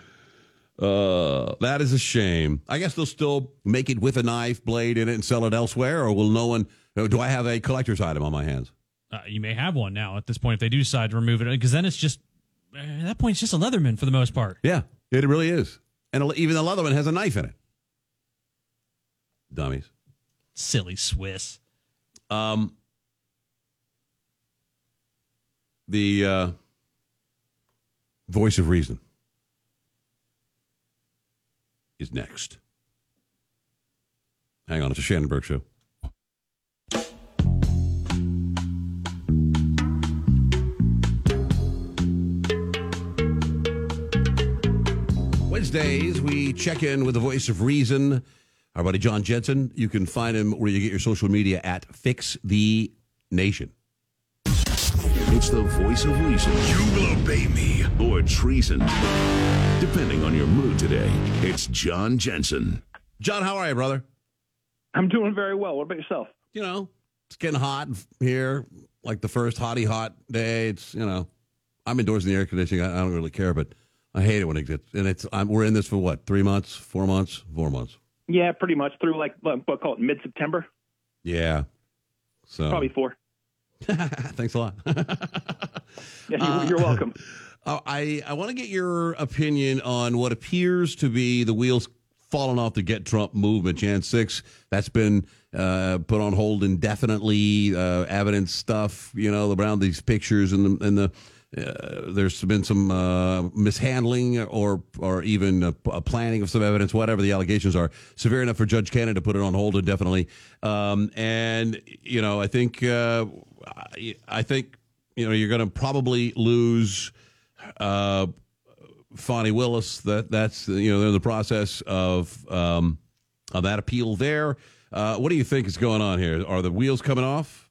That is a shame. I guess they'll still make it with a knife blade in it and sell it elsewhere, or will no one... Do I have a collector's item on my hands? You may have one now at this point if they do decide to remove it, because then it's just, at that point, it's just a Leatherman for the most part. Yeah, it really is. And even the Leatherman has a knife in it. Dummies. Silly Swiss. Voice of Reason is next. Hang on, it's a Shannon Burke Show. Wednesdays, we check in with the Voice of Reason, our buddy John Jensen. You can find him where you get your social media at Fix the Nation. It's the Voice of Reason. You will obey me or treason. Depending on your mood today, it's John Jensen. John, how are you, brother? I'm doing very well. What about yourself? You know, it's getting hot here, like the first hot day. It's, you know, I'm indoors in the air conditioning. I don't really care, but I hate it when it gets, and we're in this for what, 3 months, 4 months, 4 months? Yeah, pretty much through like, what call it, mid-September? Yeah. So probably 4. Thanks a lot. Yeah, you're welcome. I want to get your opinion on what appears to be the wheels falling off the Get Trump movement. Jan 6, that's been put on hold indefinitely. Evidence stuff, you know, around these pictures and the there's been some mishandling or even planning of some evidence, whatever the allegations are, severe enough for Judge Kennedy to put it on hold indefinitely. And you know, I think you know, you're going to probably lose Fani Willis. That's you know, they're in the process of that appeal there. What do you think is going on here? Are the wheels coming off?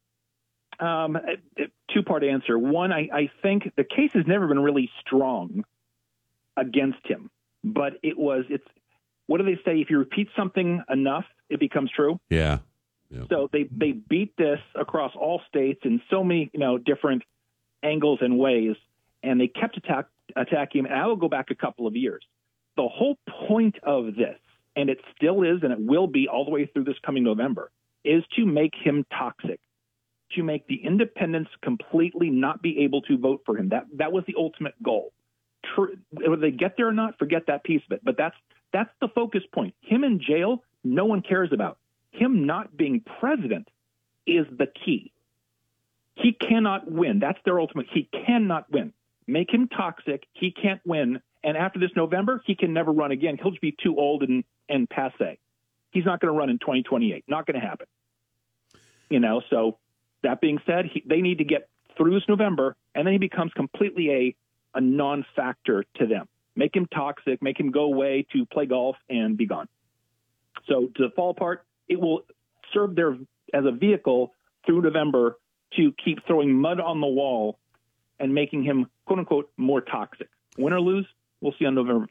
Two-part answer. One, I think the case has never been really strong against him, but it's what do they say? If you repeat something enough, it becomes true. Yeah. So they beat this across all states in so many, you know, different angles and ways, and they kept attacking him. And I will go back a couple of years. The whole point of this, and it still is, and it will be all the way through this coming November, is to make him toxic, to make the independents completely not be able to vote for him. That was the ultimate goal. Whether they get there or not, forget that piece of it. But that's the focus point. Him in jail, no one cares about. Him not being president is the key. He cannot win. That's their ultimate. He cannot win. Make him toxic. He can't win. And after this November, he can never run again. He'll just be too old and passe. He's not going to run in 2028. Not going to happen. You know, so that being said, they need to get through this November, and then he becomes completely a non-factor to them. Make him toxic, make him go away to play golf and be gone. So to fall apart, it will serve as a vehicle through November to keep throwing mud on the wall and making him, quote-unquote, more toxic. Win or lose, we'll see on November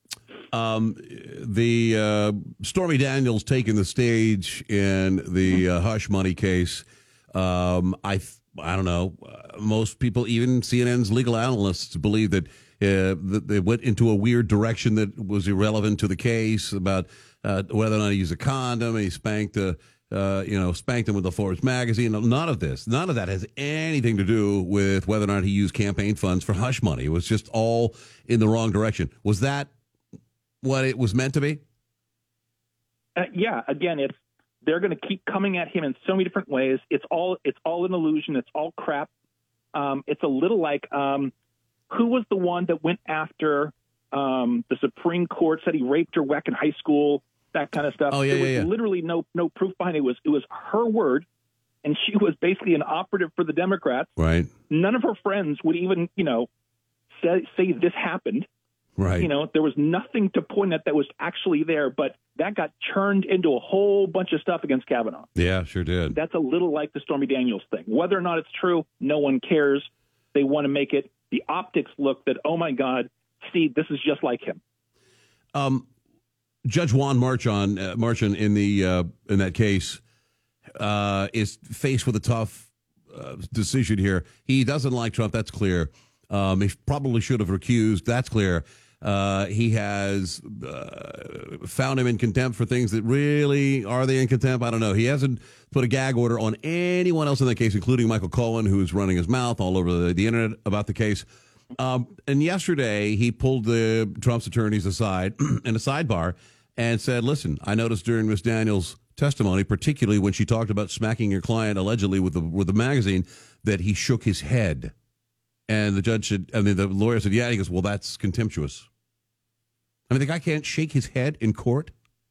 5th. The Stormy Daniels taking the stage in the hush money case. I don't know. Most people, even CNN's legal analysts, believe that they went into a weird direction that was irrelevant to the case about whether or not he used a condom. And he spanked him with the Forbes magazine. None of that has anything to do with whether or not he used campaign funds for hush money. It was just all in the wrong direction. Was that what it was meant to be? Yeah. Again, they're going to keep coming at him in so many different ways. It's all an illusion. It's all crap. It's a little like who was the one that went after the Supreme Court, said he raped her in high school, that kind of stuff. Oh, yeah, there was literally no proof behind it. It was her word, and she was basically an operative for the Democrats. Right. None of her friends would even, say this happened. Right. There was nothing to point at that was actually there, but that got churned into a whole bunch of stuff against Kavanaugh. Yeah, sure did. That's a little like the Stormy Daniels thing. Whether or not it's true, no one cares. They want to make it the optics look that, oh my God, see, this is just like him. Judge Juan Marchand in that case is faced with a tough decision here. He doesn't like Trump. That's clear. He probably should have recused. That's clear. He has found him in contempt for things that really, are they in contempt? I don't know. He hasn't put a gag order on anyone else in that case, including Michael Cohen, who's running his mouth all over the internet about the case. And yesterday, he pulled Trump's attorneys aside in a sidebar and said, listen, I noticed during Ms. Daniels' testimony, particularly when she talked about smacking your client allegedly with the magazine, that he shook his head. And the lawyer said, yeah. He goes, well, that's contemptuous. I mean, the guy can't shake his head in court.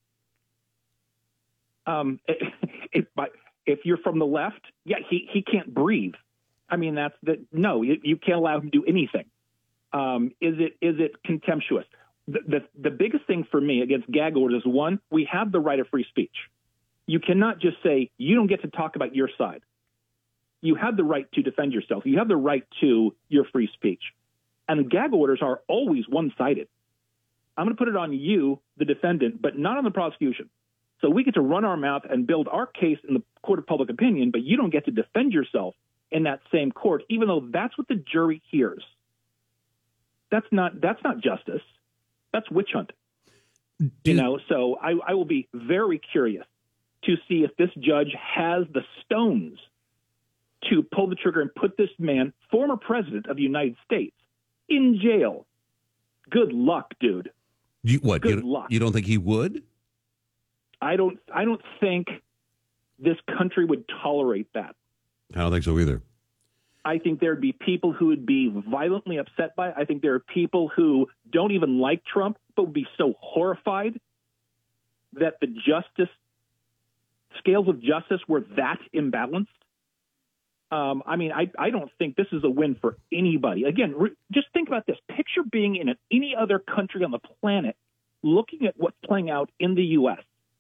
If you're from the left, yeah, he can't breathe. I mean, no, you can't allow him to do anything. Is it contemptuous? The biggest thing for me against gag orders is, one, we have the right of free speech. You cannot just say you don't get to talk about your side. You have the right to defend yourself. You have the right to your free speech. And gag orders are always one-sided. I'm going to put it on you, the defendant, but not on the prosecution. So we get to run our mouth and build our case in the court of public opinion, but you don't get to defend yourself in that same court, even though that's what the jury hears. That's not justice. That's witch hunting. So I will be very curious to see if this judge has the stones to pull the trigger and put this man, former president of the United States, in jail. Good luck, dude. Good luck. You don't think he would? I don't think this country would tolerate that. I don't think so either. I think there'd be people who would be violently upset by it. I think there are people who don't even like Trump, but would be so horrified that the scales of justice were that imbalanced. I don't think this is a win for anybody. Again, just think about this. Picture being in any other country on the planet, looking at what's playing out in the U.S.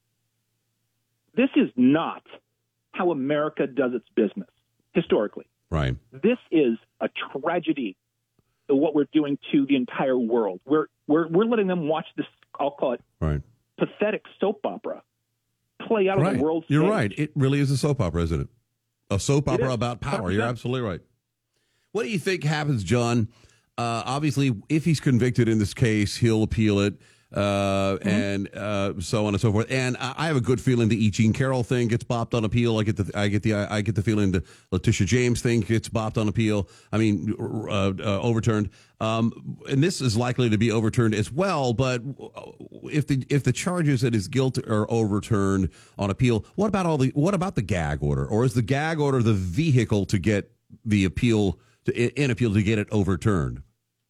This is not how America does its business historically. Right. This is a tragedy of what we're doing to the entire world. We're letting them watch this, I'll call it, pathetic soap opera play out on the world stage. You're right. It really is a soap opera, isn't it? A soap opera about power. 100%. You're absolutely right. What do you think happens, John? Obviously, if he's convicted in this case, he'll appeal it. And so on and so forth. And I have a good feeling the E. Jean Carroll thing gets bopped on appeal. I get the feeling the Letitia James thing gets bopped on appeal. I mean, overturned. And this is likely to be overturned as well. But if the charges that his guilt are overturned on appeal, what about the gag order? Or is the gag order the vehicle to get the appeal to get it overturned?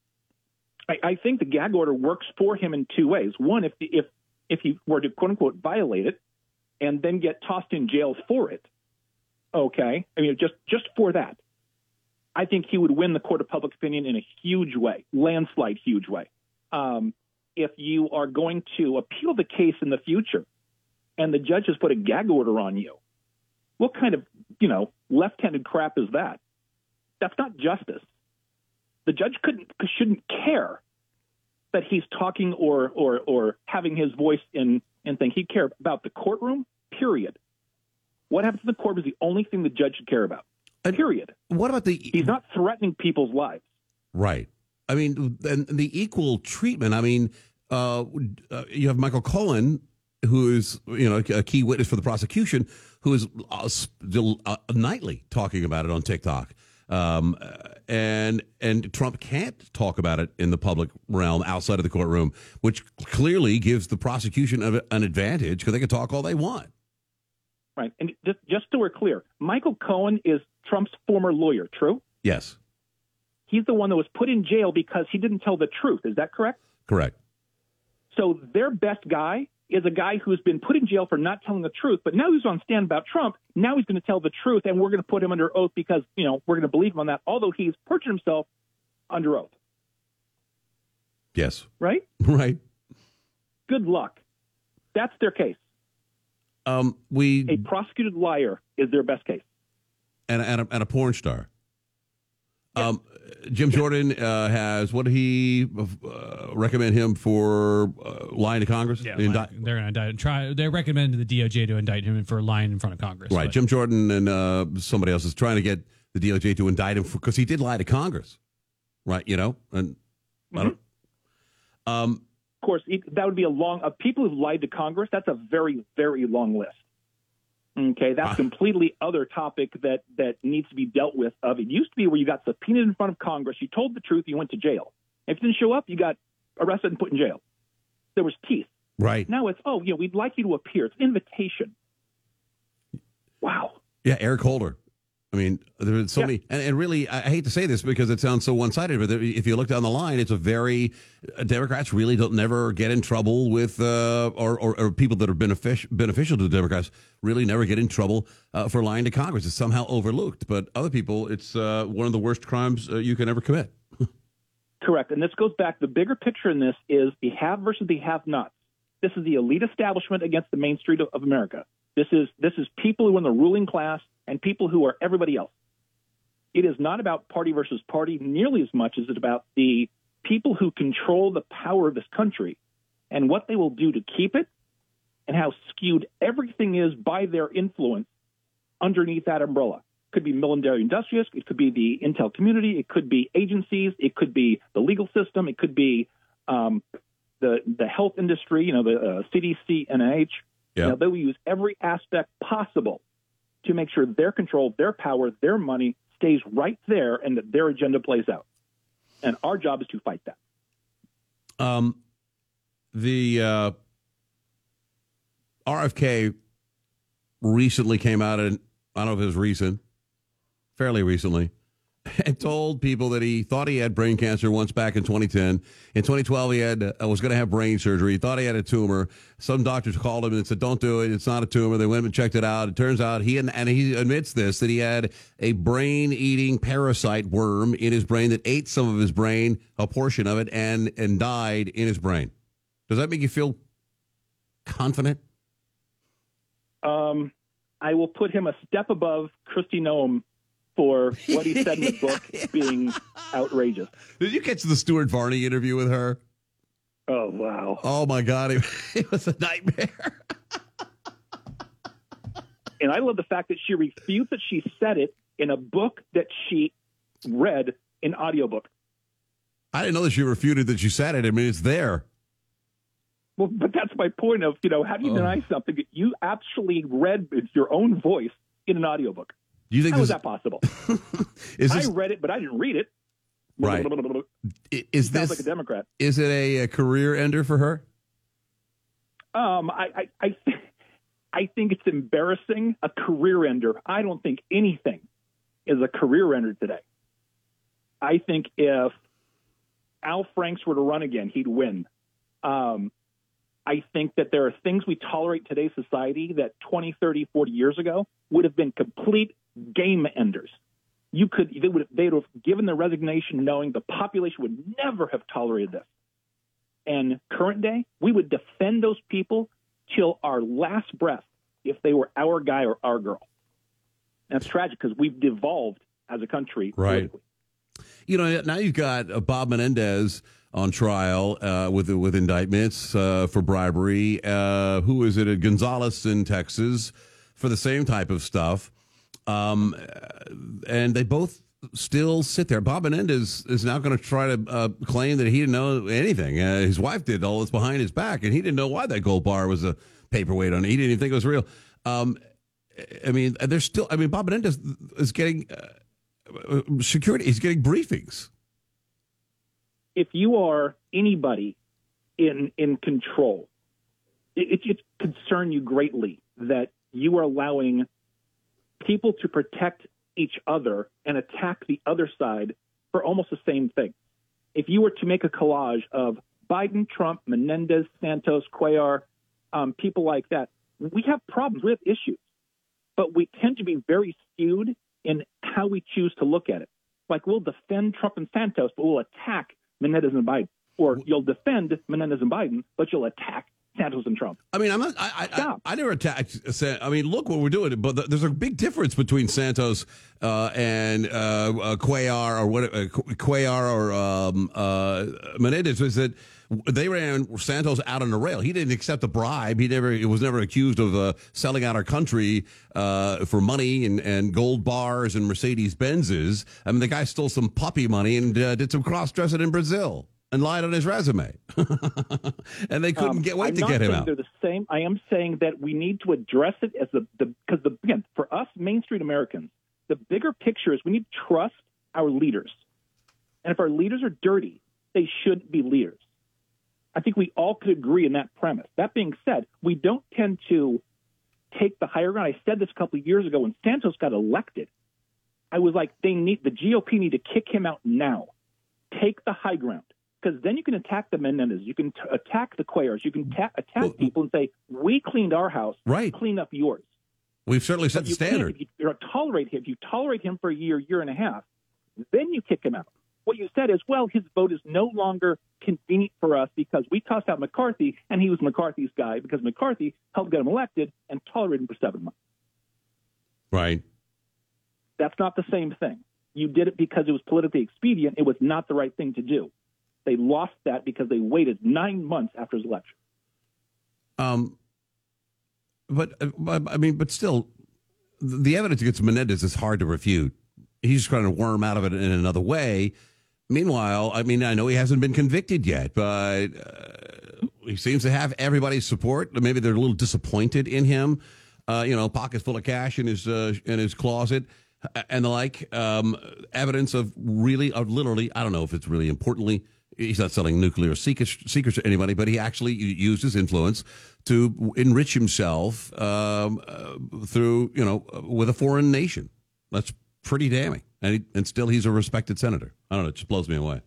I think the gag order works for him in two ways. One, if he were to quote unquote violate it and then get tossed in jail for it, okay. I mean, just for that, I think he would win the court of public opinion in a huge way, landslide, huge way. If you are going to appeal the case in the future and the judge has put a gag order on you, what kind of left-handed crap is that? That's not justice. The judge shouldn't care that he's talking or having his voice in thing. He'd care about the courtroom, period. What happens in the court is the only thing the judge should care about, period. What about he's not threatening people's lives. Right. I mean, and the equal treatment. I mean, you have Michael Cohen, who is a key witness for the prosecution, who is nightly talking about it on TikTok. And Trump can't talk about it in the public realm outside of the courtroom, which clearly gives the prosecution an advantage because they can talk all they want. Right. And just so we're clear, Michael Cohen is Trump's former lawyer, true? Yes. He's the one that was put in jail because he didn't tell the truth. Is that correct? Correct. So their best guy is a guy who's been put in jail for not telling the truth, but now he's on stand about Trump. Now he's going to tell the truth, and we're going to put him under oath because, we're going to believe him on that, although he's perjured himself under oath. Yes. Right? Right. Good luck. That's their case. A prosecuted liar is their best case. And a porn star. Yes. Jim Jordan has, what did he recommend him for lying to Congress? Yeah, they're going to indict him. They recommended the DOJ to indict him for lying in front of Congress. Right. But Jim Jordan and somebody else is trying to get the DOJ to indict him because he did lie to Congress. Right. And I don't. Of course, that would be a long people who've lied to Congress. That's a very, very long list. Okay, that's completely other topic that needs to be dealt with. It used to be where you got subpoenaed in front of Congress, you told the truth, you went to jail. If you didn't show up, you got arrested and put in jail. There was teeth. Right. Now it's, we'd like you to appear. It's an invitation. Wow. Yeah, Eric Holder. I mean, there's so many, and really, I hate to say this because it sounds so one-sided, but if you look down the line, it's a very Democrats really don't never get in trouble with, or people that are beneficial to the Democrats really never get in trouble for lying to Congress. It's somehow overlooked, but other people, it's one of the worst crimes you can ever commit. Correct, and this goes back. The bigger picture in this is the have versus the have-nots. This is the elite establishment against the main street of America. This is people who are in the ruling class and people who are everybody else. It is not about party versus party nearly as much as it's about the people who control the power of this country and what they will do to keep it and how skewed everything is by their influence underneath that umbrella. It could be military industrious. It could be the intel community. It could be agencies. It could be the legal system. It could be the health industry, the CDC, NIH. Yeah. They will use every aspect possible to make sure their control, their power, their money stays right there and that their agenda plays out. And our job is to fight that. The RFK recently came out, and I don't know if it was recent, fairly recently, and told people that he thought he had brain cancer once back in 2010. In 2012, he was going to have brain surgery. He thought he had a tumor. Some doctors called him and said, "Don't do it. It's not a tumor." They went and checked it out. It turns out he admits this, that he had a brain-eating parasite worm in his brain that ate some of his brain, a portion of it, and died in his brain. Does that make you feel confident? I will put him a step above Kristi Noem for what he said in the book being outrageous. Did you catch the Stuart Varney interview with her? Oh, wow. Oh, my God. It was a nightmare. And I love the fact that she refutes that she said it in a book that she read in audiobook. I didn't know that she refuted that she said it. I mean, it's there. Well, but that's my point of, how do you deny something that you actually read with your own voice in an audiobook? Do you think How is that possible? I read it, but I didn't read it. Right. Sounds like a Democrat. Is it a career ender for her? I think it's embarrassing. A career ender. I don't think anything is a career ender today. I think if Al Franks were to run again, he'd win. I think that there are things we tolerate in today's society that 20, 30, 40 years ago would have been complete game enders. They would have given their resignation knowing the population would never have tolerated this. And current day, we would defend those people till our last breath if they were our guy or our girl. That's tragic because we've devolved as a country. Right. Politically. Now you've got Bob Menendez on trial with indictments for bribery. Who is it? Gonzalez in Texas for the same type of stuff. And they both still sit there. Bob Menendez is now going to try to claim that he didn't know anything. His wife did all this behind his back, and he didn't know why that gold bar was a paperweight on it. He didn't even think it was real. Bob Menendez is getting security. He's getting briefings. If you are anybody in control, it should concern you greatly that you are allowing people to protect each other and attack the other side for almost the same thing. If you were to make a collage of Biden, Trump, Menendez, Santos, Cuellar, people like that, we have problems, we have issues, but we tend to be very skewed in how we choose to look at it. Like we'll defend Trump and Santos, but we'll attack Menendez and Biden. Or you'll defend Menendez and Biden, but you'll attack Santos and Trump. I mean, I never attacked. I mean, look what we're doing. But there's a big difference between Santos and Cuellar or Menendez. Is that they ran Santos out on the rail. He didn't accept a bribe. He was never accused of selling out our country for money and gold bars and Mercedes Benzes. I mean, the guy stole some puppy money and did some cross dressing in Brazil and lied on his resume. And they couldn't wait to get him out. They're the same. I am saying that we need to address it as again, for us Main Street Americans, the bigger picture is we need to trust our leaders. And if our leaders are dirty, they shouldn't be leaders. I think we all could agree in that premise. That being said, we don't tend to take the higher ground. I said this a couple of years ago when Santos got elected. I was like, the GOP need to kick him out now. Take the high ground. Because then you can attack the Menendez. You can attack the Cuellar. You can attack people and say, we cleaned our house. Right. Clean up yours. We've certainly set the standard. If you tolerate him for a year and a half, then you kick him out. What you said is, well, his vote is no longer convenient for us because we tossed out McCarthy, and he was McCarthy's guy because McCarthy helped get him elected and tolerated him for 7 months. Right. That's not the same thing. You did it because it was politically expedient. It was not the right thing to do. They lost that because they waited 9 months after his election. But still, the evidence against Menendez is hard to refute. He's trying to worm out of it in another way. Meanwhile, I know he hasn't been convicted yet, but he seems to have everybody's support. Maybe they're a little disappointed in him. Pockets full of cash in his closet and the like. Evidence of literally, I don't know if it's really importantly. He's not selling nuclear secrets to anybody, but he actually used his influence to enrich himself through, with a foreign nation. That's pretty damning. And still he's a respected senator. I don't know. It just blows me away.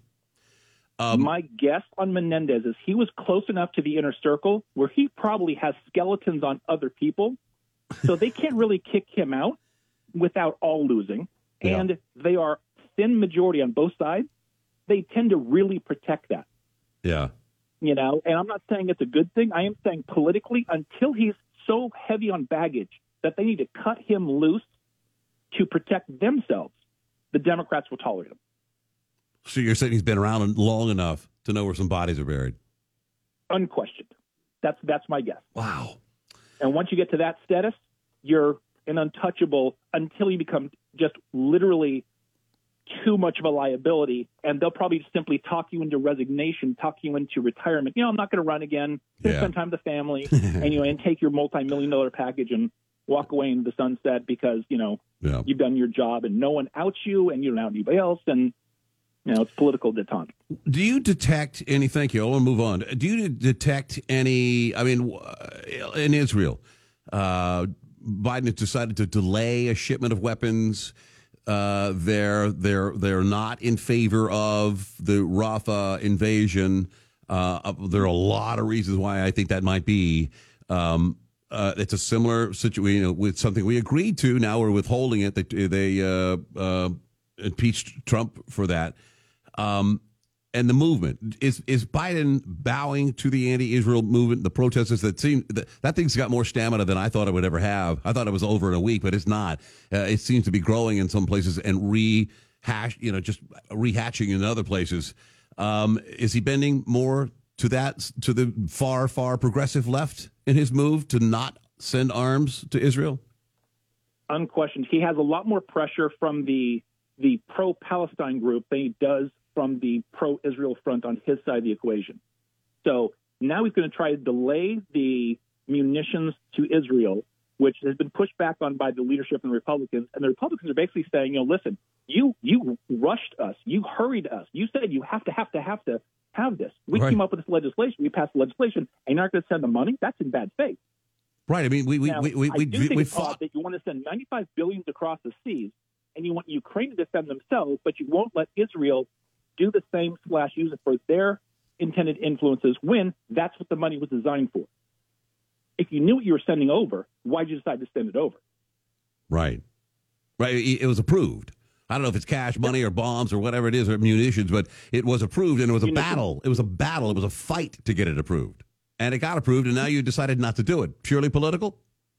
My guess on Menendez is he was close enough to the inner circle where he probably has skeletons on other people. So they can't really kick him out without all losing. Yeah. And they are thin majority on both sides. They tend to really protect that. Yeah. And I'm not saying it's a good thing. I am saying politically, until he's so heavy on baggage that they need to cut him loose to protect themselves, the Democrats will tolerate him. So you're saying he's been around long enough to know where some bodies are buried? Unquestioned. That's my guess. Wow. And once you get to that status, you're an untouchable until you become just literally too much of a liability, and they'll probably simply talk you into resignation, talk you into retirement. I'm not going to run again. Spend time with the family, and take your multi-million-dollar package and walk away into the sunset because you've done your job, and no one outs you, and you don't out anybody else, and it's political detente. Do you detect any? Thank you. I want to move on. Do you detect any? In Israel, Biden has decided to delay a shipment of weapons. They're not in favor of the Rafah invasion. There are a lot of reasons why I think that might be. It's a similar situation with something we agreed to. Now we're withholding it. They impeached Trump for that. And the movement is Biden bowing to the anti-Israel movement, the protesters that thing's got more stamina than I thought it would ever have. I thought it was over in a week, but it's not. It seems to be growing in some places and just rehatching in other places. Is he bending more to the far, far progressive left in his move to not send arms to Israel? Unquestioned. He has a lot more pressure from the pro-Palestine group than he does from the pro-Israel front on his side of the equation. So now he's going to try to delay the munitions to Israel, which has been pushed back on by the leadership and the Republicans. And the Republicans are basically saying, listen, you rushed us. You hurried us. You said you have to have this. We came up with this legislation. We passed the legislation, and you're not going to send the money? That's in bad faith. Right. I mean, we fought that you want to send $95 billion across the seas, and you want Ukraine to defend themselves, but you won't let Israel do the same / use it for their intended influences when that's what the money was designed for. If you knew what you were sending over, why'd you decide to send it over? Right. It was approved. I don't know if it's cash, money, or bombs, or whatever it is, or munitions, but it was approved, and it was a battle. It was a battle. It was a fight to get it approved. And it got approved, and now you decided not to do it. Purely political?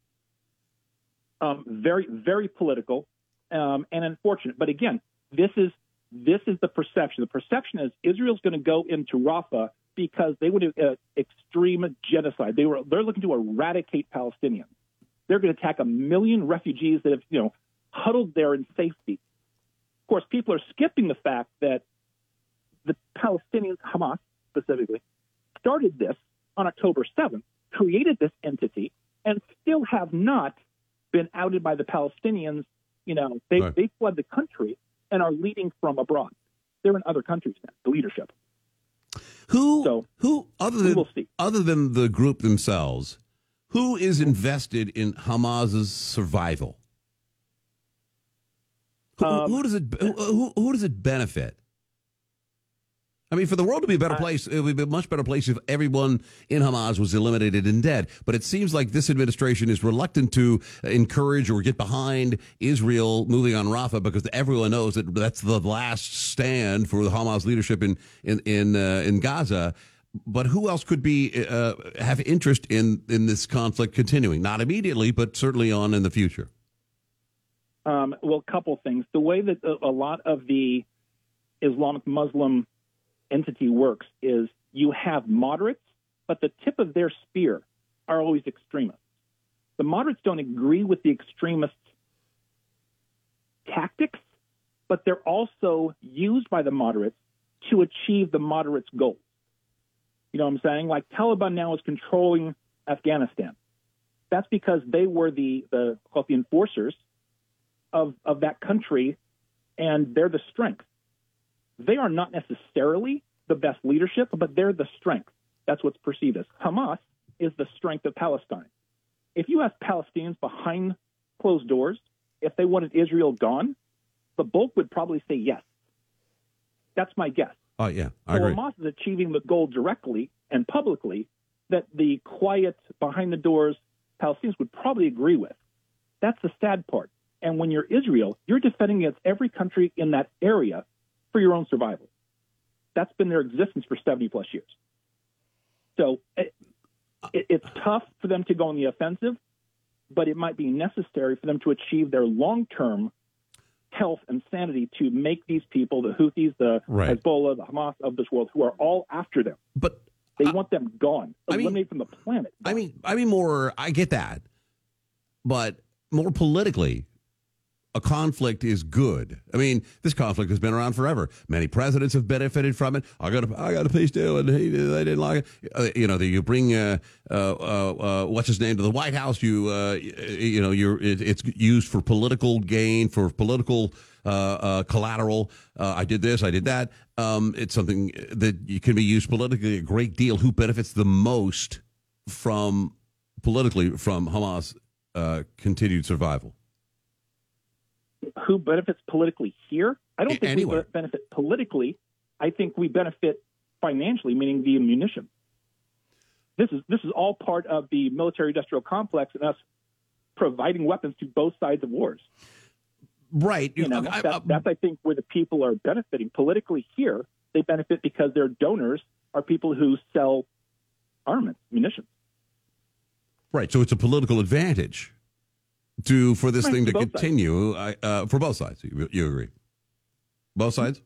Very, very political, and unfortunate. But again, this is the perception. The perception is Israel's going to go into Rafah because they would do extreme genocide. They're looking to eradicate Palestinians. They're going to attack 1 million refugees that have huddled there in safety. Of course, people are skipping the fact that the Palestinians, Hamas specifically, started this on October 7th, created this entity, and still have not been outed by the Palestinians. They fled the country and are leading from abroad. They're in other countries now, the leadership. Who other than the group themselves, who is invested in Hamas's survival? Who does it benefit? I mean, for the world to be a better place, it would be a much better place if everyone in Hamas was eliminated and dead. But it seems like this administration is reluctant to encourage or get behind Israel moving on Rafah because everyone knows that that's the last stand for the Hamas leadership in Gaza. But who else could have interest in this conflict continuing? Not immediately, but certainly on in the future. Well, a couple things. The way that a lot of the Islamic Muslim entity works is you have moderates, but the tip of their spear are always extremists. The moderates don't agree with the extremists' tactics, but they're also used by the moderates to achieve the moderates' goals. You know what I'm saying? Like Taliban now is controlling Afghanistan. That's because they were the enforcers of that country, and they're the strength. They are not necessarily the best leadership, but they're the strength. That's what's perceived as. Hamas is the strength of Palestine. If you ask Palestinians behind closed doors if they wanted Israel gone, the bulk would probably say yes. That's my guess. Oh, yeah, I agree. Hamas is achieving the goal directly and publicly that the quiet, behind-the-doors Palestinians would probably agree with. That's the sad part. And when you're Israel, you're defending against every country in that area for your own survival. That's been their existence for 70-plus years. So it's tough for them to go on the offensive, but it might be necessary for them to achieve their long-term health and sanity to make these people, the Houthis, the Hezbollah, the Hamas of this world, who are all after them. But they want them gone, eliminated from the planet. Gone. I get that. But more politically, a conflict is good. I mean, this conflict has been around forever. Many presidents have benefited from it. I got a peace deal, and they didn't like it. You bring what's his name to the White House. It's used for political gain, for political collateral. I did this, I did that. It's something that can be used politically a great deal. Who benefits the most from Hamas' continued survival? Who benefits politically here? I don't think we benefit politically. I think we benefit financially, meaning the munitions. This is all part of the military-industrial complex and us providing weapons to both sides of wars. Right. That's I think where the people are benefiting politically here. They benefit because their donors are people who sell armaments, munitions. Right. So it's a political advantage for this thing to continue for both sides. You agree? Both sides?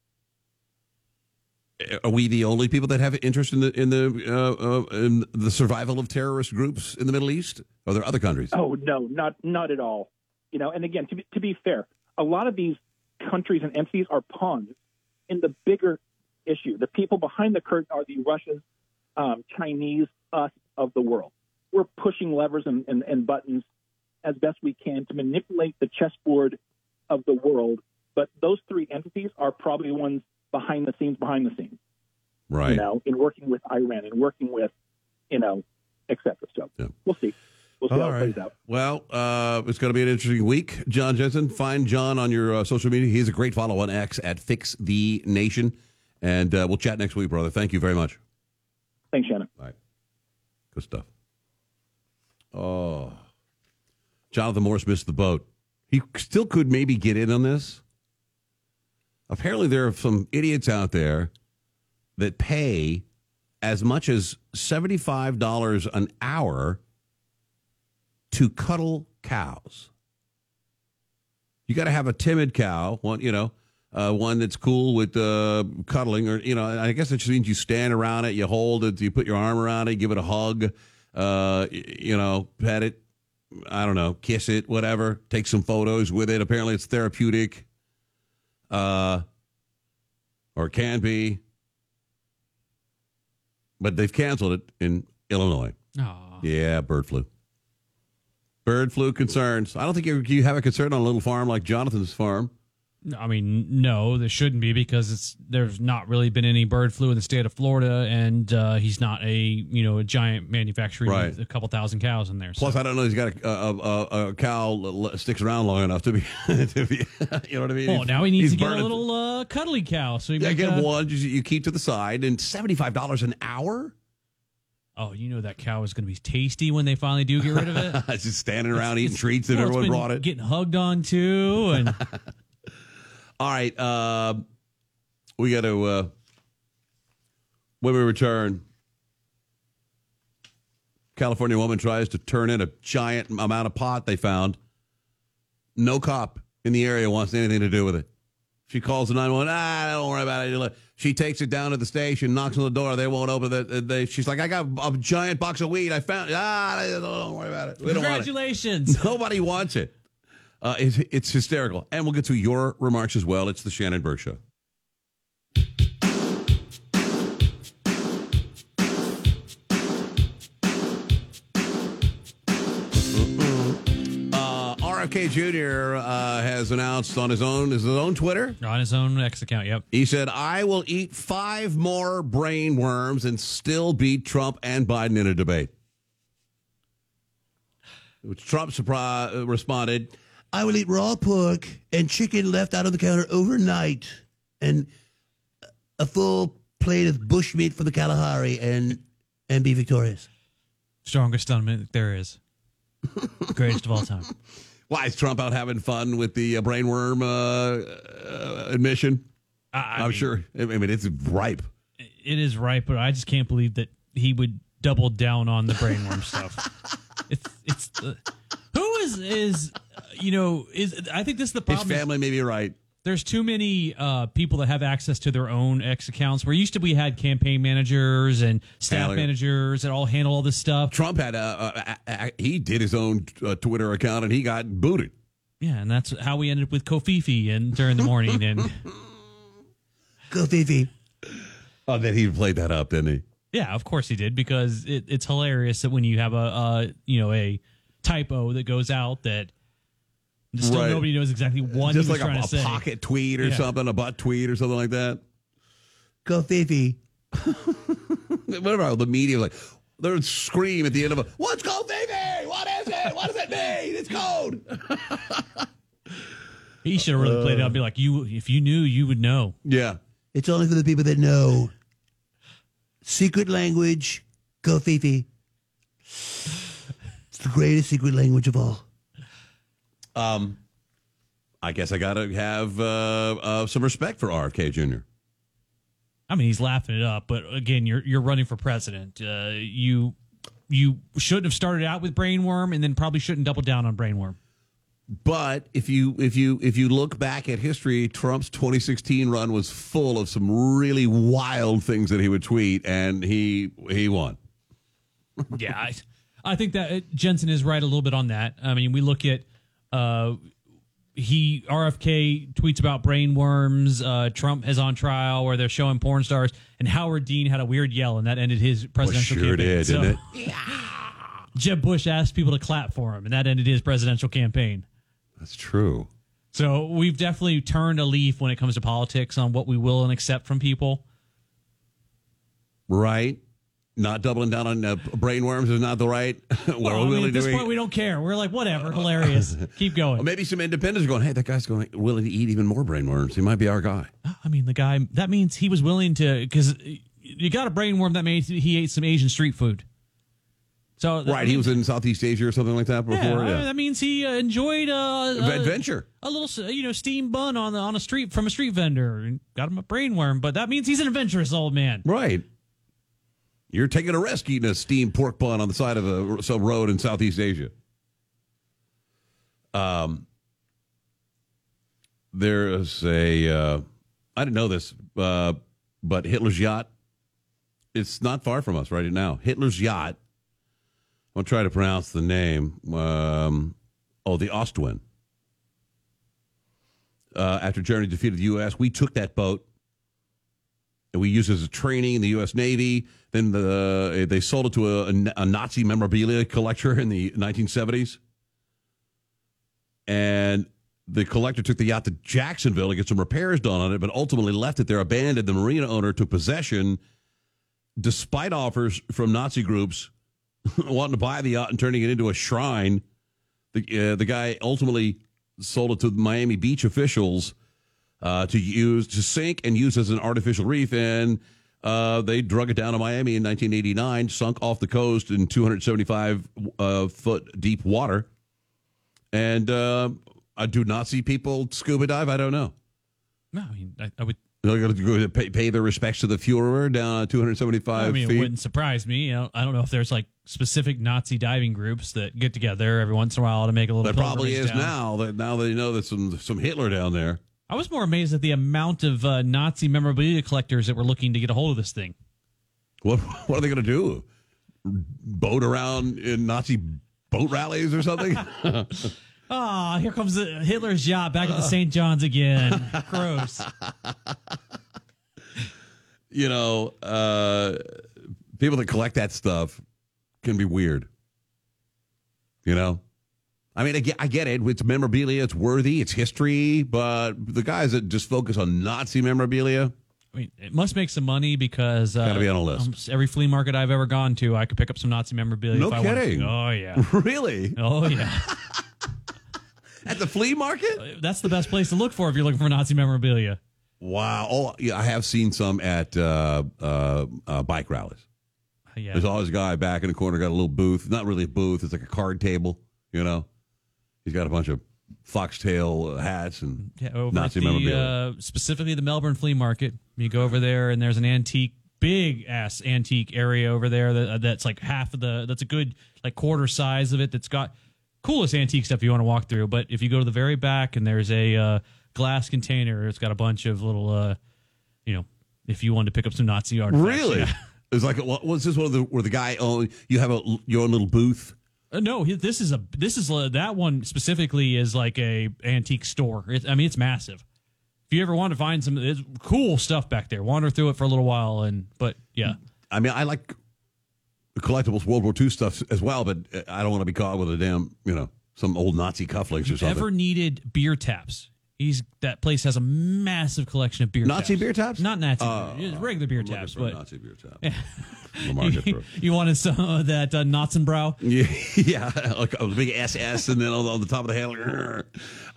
Are we the only people that have interest in the survival of terrorist groups in the Middle East? Are there other countries? Oh no, not at all. And again, to be fair, a lot of these countries and entities are pawns in the bigger issue. The people behind the curtain are the Russians, Chinese, us of the world. We're pushing levers and buttons as best we can to manipulate the chessboard of the world. But those three entities are probably the ones behind the scenes. Right. In working with Iran and working with, et cetera. So we'll see. We'll see how it plays out. Well, it's going to be an interesting week. John Jensen, find John on your social media. He's a great follow on X at Fix the Nation. And we'll chat next week, brother. Thank you very much. Thanks, Shannon. All right. Good stuff. Oh. Jonathan Morris missed the boat. He still could maybe get in on this. Apparently there are some idiots out there that pay as much as $75 an hour to cuddle cows. You got to have a timid cow, one that's cool with cuddling, or I guess it just means you stand around it, you hold it, you put your arm around it, give it a hug, pet it. I don't know, kiss it, whatever. Take some photos with it. Apparently it's therapeutic. Or can be. But they've canceled it in Illinois. Aww. Yeah, bird flu. Bird flu concerns. I don't think you have a concern on a little farm like Jonathan's farm. I mean, no, there shouldn't be because there's not really been any bird flu in the state of Florida, and he's not a giant manufacturing with a couple thousand cows in there. So. Plus, I don't know. He's got a cow that sticks around long enough to be, you know what I mean? Well, now he needs to get a little cuddly cow. So get one you keep to the side, and $75 an hour. Oh, that cow is going to be tasty when they finally do get rid of it. It's just standing around eating treats that everyone brought it. Getting hugged on too, and. All right, we got to, when we return, California woman tries to turn in a giant amount of pot they found. No cop in the area wants anything to do with it. She calls the 911, don't worry about it. She takes it down to the station, knocks on the door. They won't open it. She's like, I got a giant box of weed. I found it. Don't worry about it. We Congratulations. Don't want it. Nobody wants it. It's hysterical. And we'll get to your remarks as well. It's the Shannon Burr Show. RFK Jr. Has announced on his own Twitter. On his own X account, yep. He said, I will eat 5 more brain worms and still beat Trump and Biden in a debate. Trump responded, I will eat raw pork and chicken left out on the counter overnight and a full plate of bushmeat for the Kalahari and be victorious. Strongest stomach there is. Greatest of all time. Why is Trump out having fun with the brainworm admission? I'm sure. I mean, it's ripe. It is ripe, but I just can't believe that he would double down on the brainworm stuff. Who is I think this is the problem. His family may be right. There's too many people that have access to their own X accounts. Where used to we had campaign managers and staff managers that all handle all this stuff. Trump had he did his own Twitter account and he got booted. Yeah, and that's how we ended up with Kofifi and during the morning and Kofifi. Oh, then he played that up, didn't he? Yeah, of course he did because it's hilarious that when you have a typo that goes out that. Still, nobody knows exactly what just he was like trying to say. Just like a pocket tweet or something, a butt tweet or something like that. Go Fifi. Whatever, the media, like, they would scream at the end of it, what's Go Fifi? What is it? What does it mean? It's code. He should have really played it out and be like, if you knew, you would know. Yeah. It's only for the people that know. Secret language, Go Fifi. It's the greatest secret language of all. I guess I got to have some respect for RFK Jr. I mean, he's laughing it up, but again, you're running for president. You shouldn't have started out with brainworm, and then probably shouldn't double down on brainworm. But if you look back at history, Trump's 2016 run was full of some really wild things that he would tweet, and he won. Yeah, I think that Jensen is right a little bit on that. I mean, we look at. RFK tweets about brainworms. Trump is on trial where they're showing porn stars, and Howard Dean had a weird yell, and that ended his presidential campaign. Did, didn't it? Yeah. Jeb Bush asked people to clap for him, and that ended his presidential campaign. That's true. So we've definitely turned a leaf when it comes to politics on what we will and accept from people. Right. Not doubling down on brainworms is not the right. At this point, we don't care. We're like, whatever, hilarious. Keep going. Well, maybe some independents are going, hey, that guy's willing to eat even more brainworms. He might be our guy. I mean, the guy, that means he was willing to, because you got a brainworm, that means he ate some Asian street food. So right, he was in Southeast Asia or something like that before. Yeah. That means he enjoyed adventure, a little steamed bun on a street from a street vendor, and got him a brainworm. But that means he's an adventurous old man, right? You're taking a risk eating a steamed pork bun on the side of some road in Southeast Asia. There's I didn't know this, but Hitler's yacht. It's not far from us right now. Hitler's yacht. I'll try to pronounce the name. The Ostwind. After Germany defeated the U.S., we took that boat and we used it as a training in the U.S. Navy. Then they sold it to a Nazi memorabilia collector in the 1970s. And The collector took the yacht to Jacksonville to get some repairs done on it, but ultimately left it there abandoned. The marina owner took possession despite offers from Nazi groups wanting to buy the yacht and turning it into a shrine. The guy ultimately sold it to Miami Beach officials to sink and use as an artificial reef, and they drug it down to Miami in 1989, sunk off the coast in 275 deep water. And do Nazi people scuba dive? I don't know. No, I mean, I would. They're going to go pay their respects to the Führer down 275 I mean, feet. it wouldn't surprise me. I don't know if there's like specific Nazi diving groups that get together every once in a while to make a little. There probably is down. now they know that some Hitler down there. I was more amazed at the amount of Nazi memorabilia collectors that were looking to get a hold of this thing. What are they going to do? Boat around in Nazi boat rallies or something? Oh, here comes Hitler's yacht back at the St. John's again. Gross. You know, people that collect that stuff can be weird. You know? I mean, I get it. It's memorabilia. It's worthy. It's history. But the guys that just focus on Nazi memorabilia. I mean, it must make some money because gotta be on a list. Every flea market I've ever gone to, I could pick up some Nazi memorabilia. No if kidding. I wanted to. Oh, yeah. Really? Oh, yeah. At the flea market? That's the best place to look for if you're looking for Nazi memorabilia. Wow. Oh, yeah, I have seen some at bike rallies. Yeah. There's always a guy back in the corner, got a little booth. Not really a booth. It's like a card table, you know. He's got a bunch of foxtail hats and over Nazi at memorabilia. specifically the Melbourne Flea Market. You go over there, and there's an big ass antique area over there that's like that's a good like quarter size of it. That's got coolest antique stuff you want to walk through. But if you go to the very back, and there's a glass container, it's got a bunch of little, if you wanted to pick up some Nazi artifacts. Really? Yeah. It's like, was this one where the guy you have your own little booth? No, this is that one specifically is like a antique store. It's massive. If you ever want to find some cool stuff back there, wander through it for a little while. But yeah, I mean, I like collectibles, World War II stuff as well, but I don't want to be caught with a damn, some old Nazi cufflinks or something. Ever needed beer taps? That place has a massive collection of beer taps. Nazi beer taps? Not Nazi, regular beer taps. But Nazi beer tap. You wanted some of that Natzenbrau? Yeah, like a big SS, and then on the top of the handle.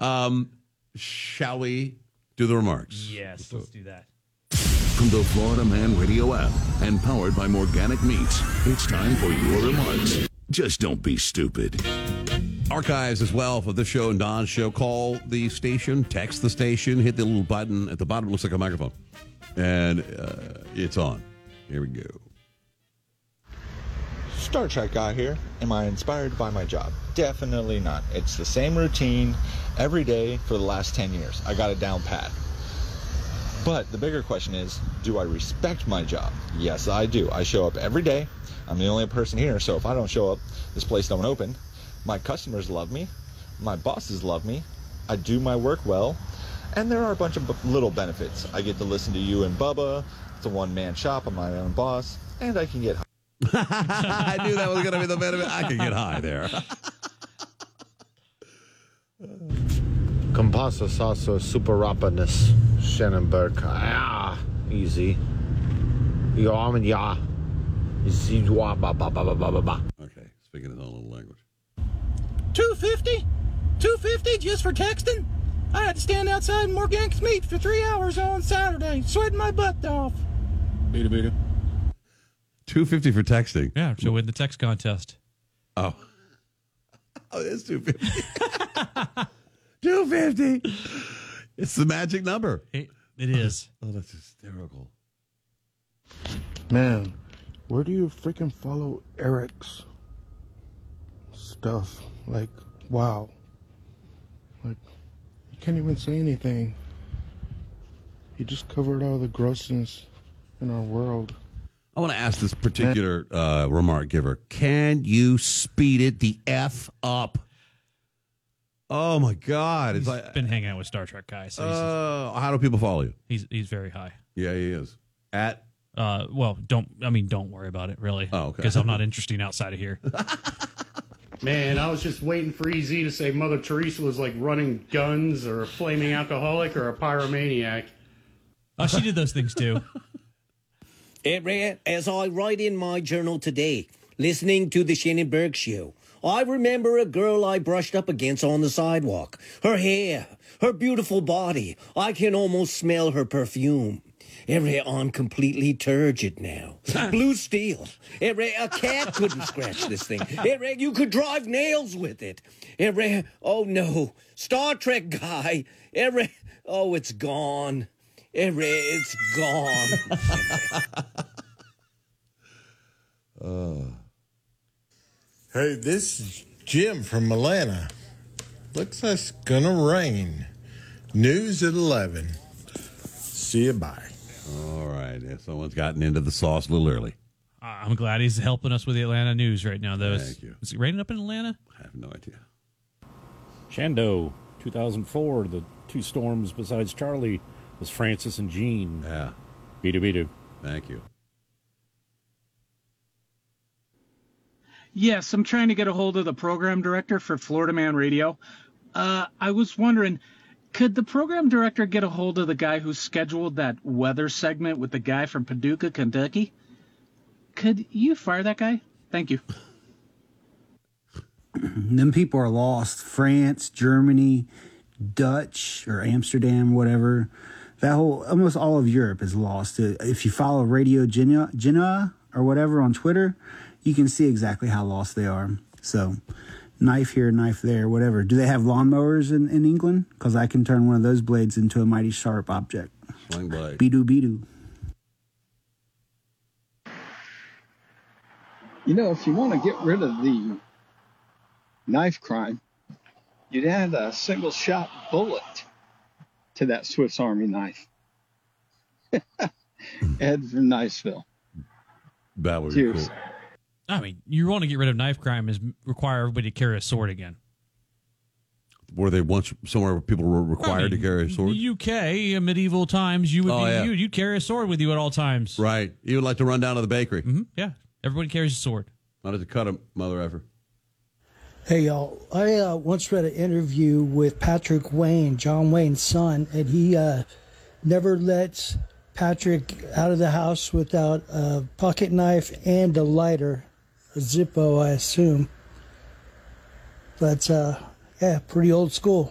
Shall we do the remarks? Yes, let's do that. From the Florida Man Radio app and powered by Morganic Meats, it's time for your remarks. Just don't be stupid. Archives as well for this show and Don's show. Call the station, text the station, hit the little button at the bottom. It looks like a microphone. And it's on. Here we go. Star Trek guy here. Am I inspired by my job? Definitely not. It's the same routine every day for the last 10 years. I got it down pat. But the bigger question is, do I respect my job? Yes, I do. I show up every day. I'm the only person here, so if I don't show up, this place don't open. My customers love me. My bosses love me. I do my work well. And there are a bunch of little benefits. I get to listen to you and Bubba. It's a one-man shop. I'm my own boss. And I can get high. I knew that was going to be the benefit. I could get high there. Compasa salsa super rapadness. Shannonberg. Ah, easy. Yo, I'm ya. Okay, speaking his own little language. $250? $250 just for texting? I had to stand outside Morganic Meats for 3 hours on Saturday, sweating my butt off. Beta. $250 for texting. Yeah, so win the text contest. Oh, it's $250. $250. It's the magic number. It is. Oh, that's hysterical. Man, where do you freaking follow Eric's stuff? Like, wow. Like, you can't even say anything. He just covered all the grossness in our world. I want to ask this particular remark giver. Can you speed it the F up? Oh, my God. He's been hanging out with Star Trek guys. So how do people follow you? He's very high. Yeah, he is. At? Don't worry about it, really. Oh, okay. Because I'm not interesting outside of here. Man, I was just waiting for EZ to say Mother Teresa was like running guns or a flaming alcoholic or a pyromaniac. Oh, she did those things too. As I write in my journal today, listening to the Shannon Berg Show, I remember a girl I brushed up against on the sidewalk. Her hair, her beautiful body. I can almost smell her perfume. I'm completely turgid now. Blue steel. A cat couldn't scratch this thing. You could drive nails with it. Oh no. Star Trek guy. Oh, it's gone. It's gone. Hey, this is Jim from Atlanta. Looks like it's gonna rain. News at 11. See you, bye. All right. Yeah, someone's gotten into the sauce a little early. I'm glad he's helping us with the Atlanta news right now, though. Thank you. Is it raining up in Atlanta? I have no idea. Shando, 2004, the two storms besides Charlie was Francis and Jean. Yeah. Bidu. Thank you. Yes, I'm trying to get a hold of the program director for Florida Man Radio. I was wondering, could the program director get a hold of the guy who scheduled that weather segment with the guy from Paducah, Kentucky? Could you fire that guy? Thank you. Them people are lost. France, Germany, Dutch, or Amsterdam, whatever. That whole, almost all of Europe is lost. If you follow Radio Genoa or whatever on Twitter, you can see exactly how lost they are. So, knife here, knife there, whatever. Do they have lawnmowers in England? Because I can turn one of those blades into a mighty sharp object. Sling blade. Bidu. You know, if you want to get rid of the knife crime, you'd add a single-shot bullet to that Swiss Army knife. Ed from Niceville. That would be Cheers. cool. I mean, you want to get rid of knife crime is require everybody to carry a sword again. Were they once somewhere where people were required to carry a sword? The UK, in medieval times, you'd carry a sword with you at all times. Right. You would like to run down to the bakery. Mm-hmm. Yeah. Everybody carries a sword. Not to cut a mother effer. Hey, y'all. I once read an interview with Patrick Wayne, John Wayne's son, and he never lets Patrick out of the house without a pocket knife and a lighter, a Zippo, I assume. But, yeah, pretty old school.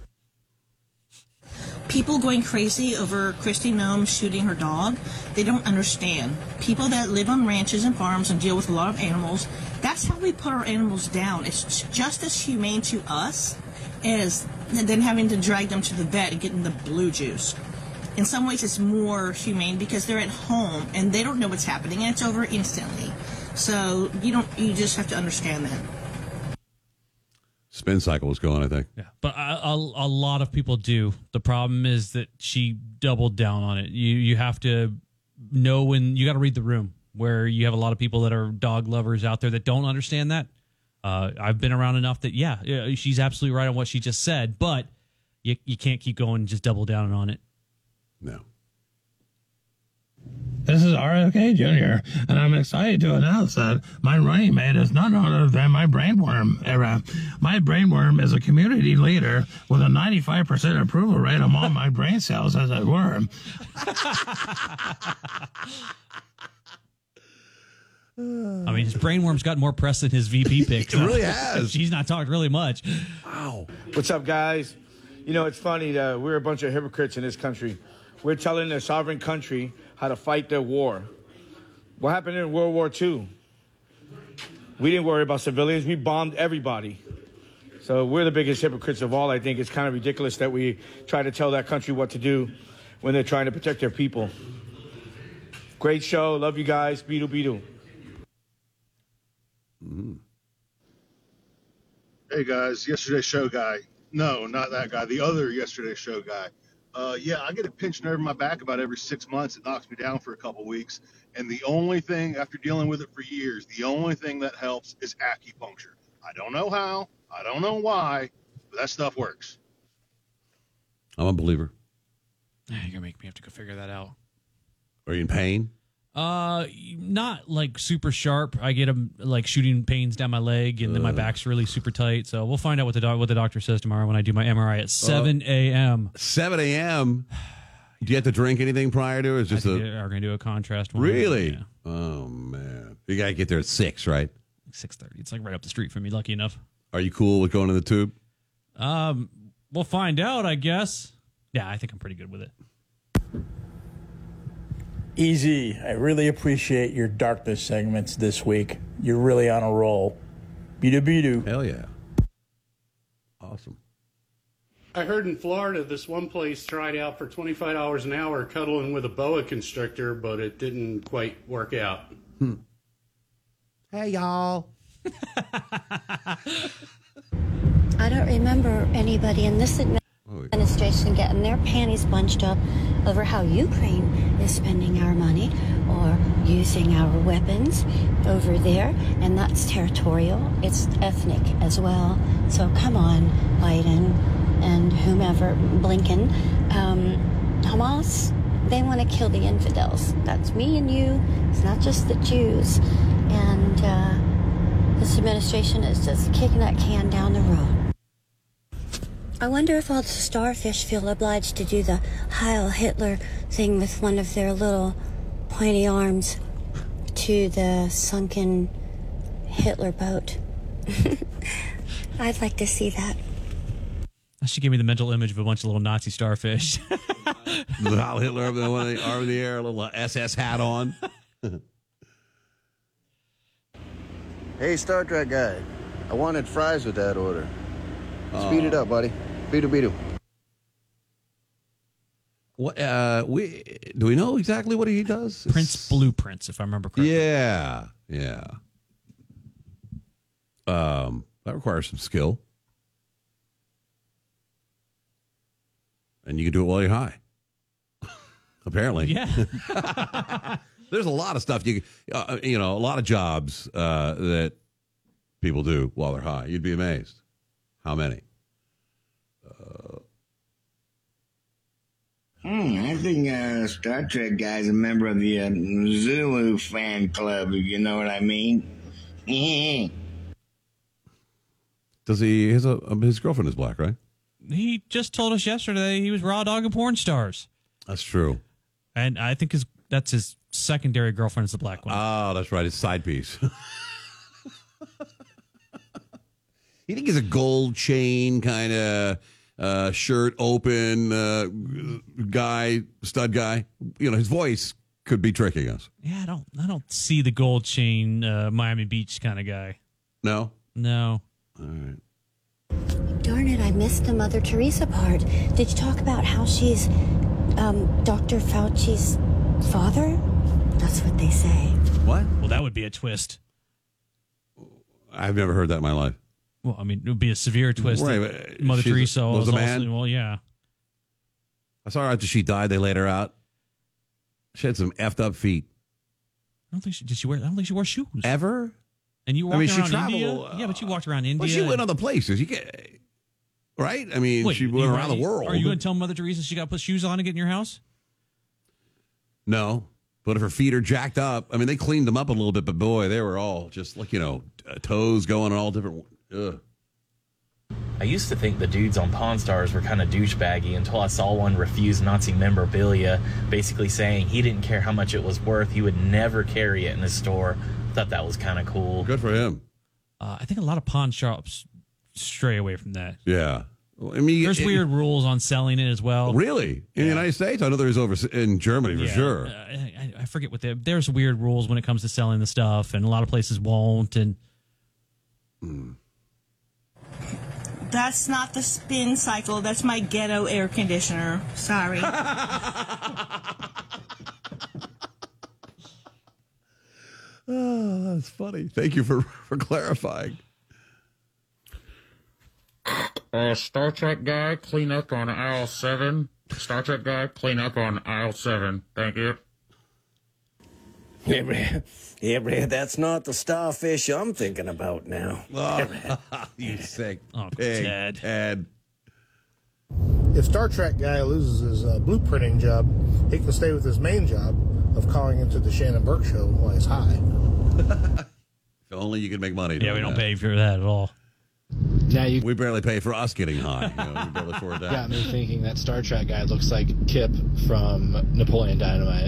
People going crazy over Kristi Noem shooting her dog, they don't understand. People that live on ranches and farms and deal with a lot of animals, that's how we put our animals down. It's just as humane to us as than having to drag them to the vet and getting the blue juice. In some ways, it's more humane because they're at home and they don't know what's happening, and it's over instantly. So you just have to understand that. Spin cycle was going, I think. Yeah, but a lot of people do. The problem is that she doubled down on it. You have to know when you got to read the room, where you have a lot of people that are dog lovers out there that don't understand that. I've been around enough that, yeah, she's absolutely right on what she just said, but you can't keep going and just double down on it. No. This is RFK Jr., and I'm excited to announce that my running mate is none other than my brainworm era. My brainworm is a community leader with a 95% approval rate among my brain cells, as it were. I mean, his brainworm's got more press than his VP pick. It really has. She's not talked really much. Wow. What's up, guys? You know, it's funny that we're a bunch of hypocrites in this country. We're telling the sovereign country how to fight their war. What happened in World War II? We didn't worry about civilians. We bombed everybody. So we're the biggest hypocrites of all. I think it's kind of ridiculous that we try to tell that country what to do when they're trying to protect their people. Great show. Love you guys. Beetle, beetle. Hey, guys. Yesterday show guy. No, not that guy. The other Yesterday show guy. Yeah, I get a pinched nerve in my back about every 6 months. It knocks me down for a couple weeks. And the only thing, after dealing with it for years, the only thing that helps is acupuncture. I don't know how. I don't know why, but that stuff works. I'm a believer. You're going to make me have to go figure that out. Are you in pain? Not like super sharp. I get them like shooting pains down my leg, and then my back's really super tight. So we'll find out what the doctor says tomorrow when I do my MRI at 7 a.m. 7 a.m. Do you have to drink anything prior to it? It's just are going to do a contrast one. Really? Yeah. Oh man, you got to get there at 6, right? 6:30. It's like right up the street from me. Lucky enough. Are you cool with going to the tube? We'll find out, I guess. Yeah, I think I'm pretty good with it. Easy. I really appreciate your darkness segments this week. You're really on a roll. Beedoo. Hell yeah. Awesome. I heard in Florida this one place tried out for $25 an hour cuddling with a boa constrictor, but it didn't quite work out. Hey, y'all. I don't remember anybody in this administration getting their panties bunched up over how Ukraine is spending our money or using our weapons over there, and that's territorial. It's ethnic as well. So come on, Biden and whomever, Blinken. Hamas, they want to kill the infidels. That's me and you. It's not just the Jews. And this administration is just kicking that can down the road. I wonder if all the starfish feel obliged to do the Heil Hitler thing with one of their little pointy arms to the sunken Hitler boat. I'd like to see that. She gave me the mental image of a bunch of little Nazi starfish. The Heil Hitler up there, one arm in the air, a little SS hat on. Hey, Star Trek guy. I wanted fries with that order. Speed it up, buddy. Beedoo. What? Do we know exactly what he does? Prince Blueprints, if I remember correctly. Yeah. That requires some skill, and you can do it while you're high. Apparently, yeah. There's a lot of stuff a lot of jobs that people do while they're high. You'd be amazed how many. I think Star Trek guy's a member of the Zulu fan club, if you know what I mean. Does he? His girlfriend is black, right? He just told us yesterday he was raw dogging porn stars. That's true. And I think that's his secondary girlfriend is the black one. Oh, that's right. His side piece. You think he's a gold chain kind of shirt open guy, stud guy? You know, his voice could be tricking us. Yeah, I don't see the gold chain Miami Beach kind of guy. No? No. All right. Darn it, I missed the Mother Teresa part. Did you talk about how she's Dr. Fauci's father? That's what they say. What? Well, that would be a twist. I've never heard that in my life. Well, I mean, it would be a severe twist. Right, Mother Teresa was a man? Also, well, yeah. I saw her after she died. They laid her out. She had some effed up feet. I don't think she wore shoes ever. And you walked around traveled, India? Yeah, but you walked around India. Well, she went other places. Right? I mean, she went around the world. Are you going to tell Mother Teresa she got to put shoes on to get in your house? No. But if her feet are jacked up, I mean, they cleaned them up a little bit, but boy, they were all just like, toes going in all different. Ugh. I used to think the dudes on Pawn Stars were kind of douchebaggy until I saw one refuse Nazi memorabilia, basically saying he didn't care how much it was worth. He would never carry it in his store. Thought that was kind of cool. Good for him. I think a lot of pawn shops stray away from that. Yeah. Well, I mean, there's weird rules on selling it as well. Really? In the United States? I know there's over in Germany for sure. I forget what there's weird rules when it comes to selling the stuff, and a lot of places won't. And That's not the spin cycle. That's my ghetto air conditioner. Sorry. Oh, that's funny. Thank you for clarifying. Star Trek guy, clean up on aisle 7. Star Trek guy, clean up on aisle 7. Thank you. Yeah, Brad, that's not the starfish I'm thinking about now. Oh, you sick pig, Ted. If Star Trek guy loses his blueprinting job, he can stay with his main job, of calling into the Shannon Burke Show while he's high. If only you could make money. Yeah, we don't pay for that at all. Now we barely pay for us getting high. You know, we barely afford that. Got me thinking that Star Trek guy looks like Kip from Napoleon Dynamite.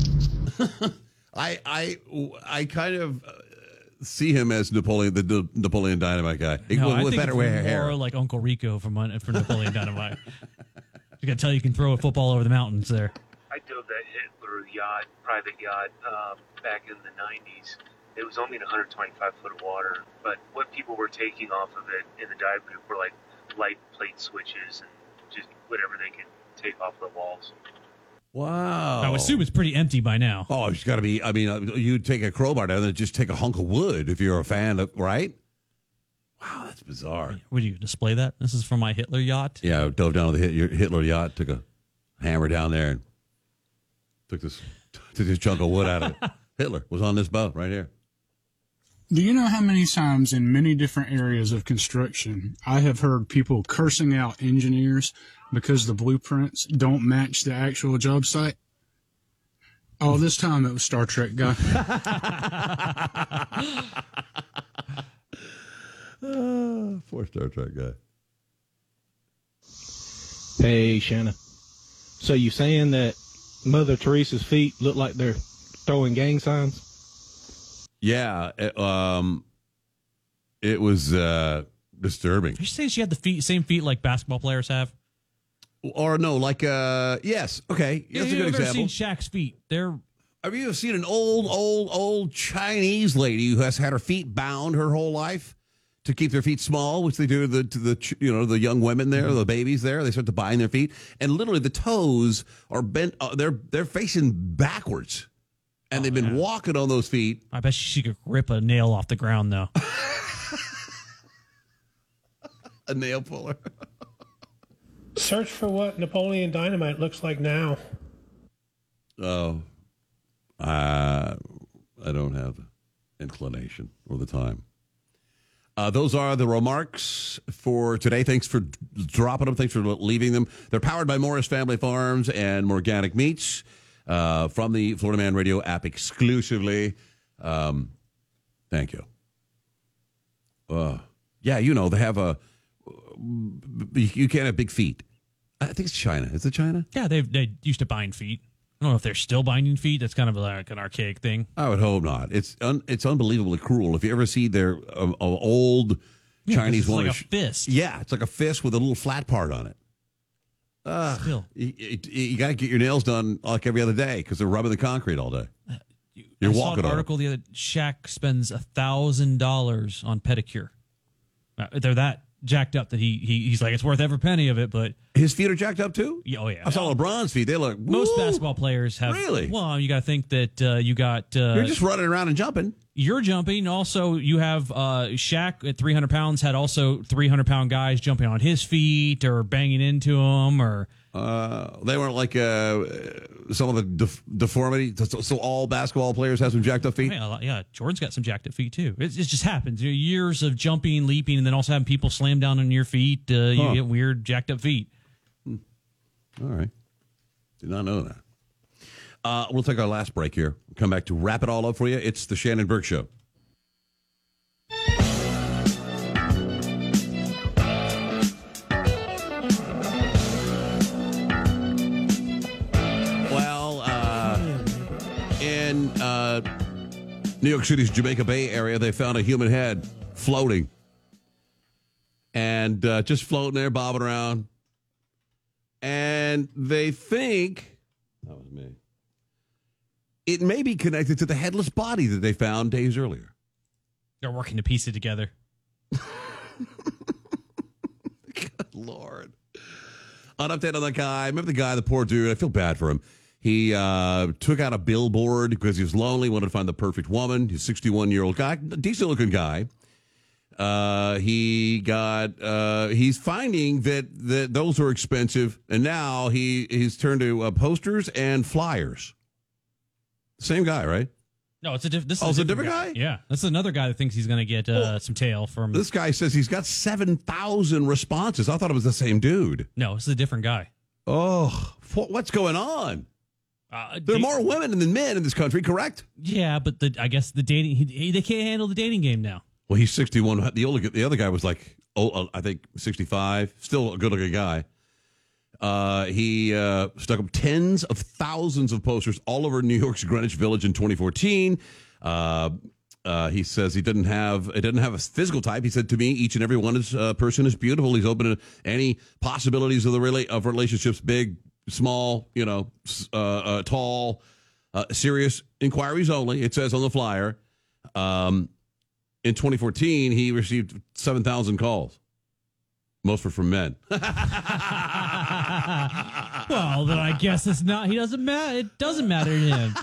I kind of see him as Napoleon, the Napoleon Dynamite guy. No, with better hair. More like Uncle Rico from Napoleon Dynamite. I can tell you can throw a football over the mountains there. I dove that Hitler yacht, private yacht, back in the 90s. It was only in 125 foot of water, but what people were taking off of it in the dive group were like light plate switches and just whatever they could take off the walls. Wow. I would assume it's pretty empty by now. Oh, it's got to be. I mean, you'd take a crowbar down and just take a hunk of wood if you're a fan of, right? Wow, that's bizarre. Would you display that? This is from my Hitler yacht. Yeah, I dove down to the Hitler yacht, took a hammer down there, and took this chunk of wood out of it. Hitler was on this boat right here. Do you know how many times in many different areas of construction I have heard people cursing out engineers because the blueprints don't match the actual job site? Oh, this time it was Star Trek guy. Poor Star Trek guy. Hey, Shanna. So you saying that Mother Teresa's feet look like they're throwing gang signs? Yeah, it was disturbing. Did you say she had the same feet like basketball players have? Or no, like yes, okay, that's a good example. I've seen Shaq's feet. Have you ever seen an old Chinese lady who has had her feet bound her whole life to keep their feet small, which they do to the young women there, the babies there. They start to bind their feet, and literally the toes are bent. They're facing backwards. And they've been walking on those feet. I bet she could rip a nail off the ground, though. A nail puller. Search for what Napoleon Dynamite looks like now. Oh, I don't have the inclination or the time. Those are the remarks for today. Thanks for dropping them. Thanks for leaving them. They're powered by Morris Family Farms and Organic Meats. From the Florida Man Radio app exclusively. Thank you. Yeah, they have you can't have big feet. I think it's China. Is it China? Yeah, they used to bind feet. I don't know if they're still binding feet. That's kind of like an archaic thing. I would hope not. It's unbelievably cruel. If you ever see their old Chinese one, like a fist. Yeah, it's like a fist with a little flat part on it. Still, you got to get your nails done like every other day because they're rubbing the concrete all day. You're I walking saw an article the other. Shaq spends $1,000 on pedicure. They're that jacked up that he's like, it's worth every penny of it. But his feet are jacked up too. Oh yeah, I saw LeBron's feet. They look. Most basketball players have. Really? Well, you got to think that you got. You're just running around and jumping. You're jumping. Also, you have Shaq at 300 pounds had also 300-pound guys jumping on his feet or banging into him or. They weren't like some of the deformity. So all basketball players have some jacked up feet? Yeah, Jordan's got some jacked up feet too. It just happens. Years of jumping, leaping, and then also having people slam down on your feet. You get weird jacked up feet. All right. Did not know that. We'll take our last break here. We'll come back to wrap it all up for you. It's the Shannon Burke Show. In New York City's Jamaica Bay area, they found a human head floating. And just floating there, bobbing around. And they think, that was me, it may be connected to the headless body that they found days earlier. They're working to piece it together. Good Lord. An update on that guy. Remember the guy, the poor dude? I feel bad for him. He took out a billboard because he was lonely, wanted to find the perfect woman. He's a 61-year-old guy, decent-looking guy. He's finding that those are expensive, and now he's turned to posters and flyers. Same guy, right? No, it's a different guy. Yeah, that's another guy that thinks he's going to get some tail from. This guy says he's got 7,000 responses. I thought it was the same dude. No, it's a different guy. Oh, what's going on? There are more women than men in this country, correct? Yeah, but I guess the dating, they can't handle the dating game now. Well, he's 61. The other guy was like, I think 65. Still a good-looking guy. He stuck up tens of thousands of posters all over New York's Greenwich Village in 2014. He says he didn't have a physical type. He said to me, each and every person is beautiful. He's open to any possibilities of relationships, big, small, tall, serious inquiries only. It says on the flyer. In 2014, he received 7,000 calls. Most were from men. Well, then I guess it's not. He doesn't matter. It doesn't matter to him.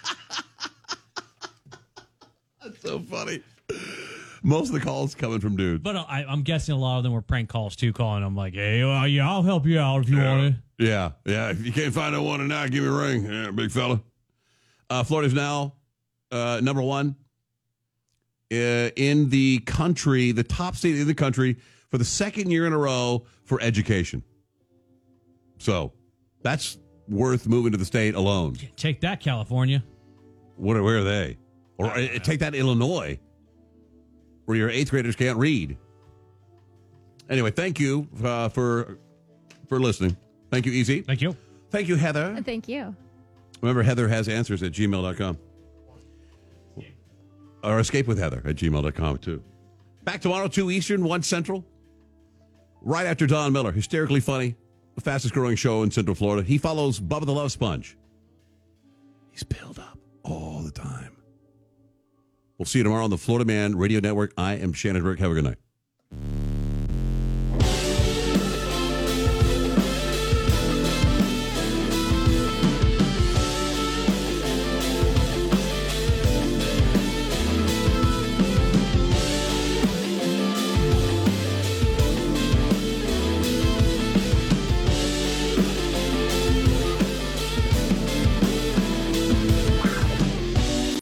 That's so funny. Most of the calls coming from dudes. But I'm guessing a lot of them were prank calls too, calling them like, "Hey, yeah, I'll help you out if you want to." Yeah. If you can't find a one tonight, give me a ring. Yeah, big fella. Florida's now number one in the country, the top state in the country for the second year in a row for education. So that's worth moving to the state alone. Take that, California. Where are they? Or take that, Illinois, where your 8th graders can't read. Anyway, thank you for listening. Thank you, Easy. Thank you. Thank you, Heather. Thank you. Remember, Heather has answers at gmail.com. Or escapewithheather@gmail.com, too. Back tomorrow, 2 Eastern, 1 Central. Right after Don Miller. Hysterically funny. The fastest growing show in Central Florida. He follows Bubba the Love Sponge. He's pilled up all the time. We'll see you tomorrow on the Florida Man Radio Network. I am Shannon Burke. Have a good night.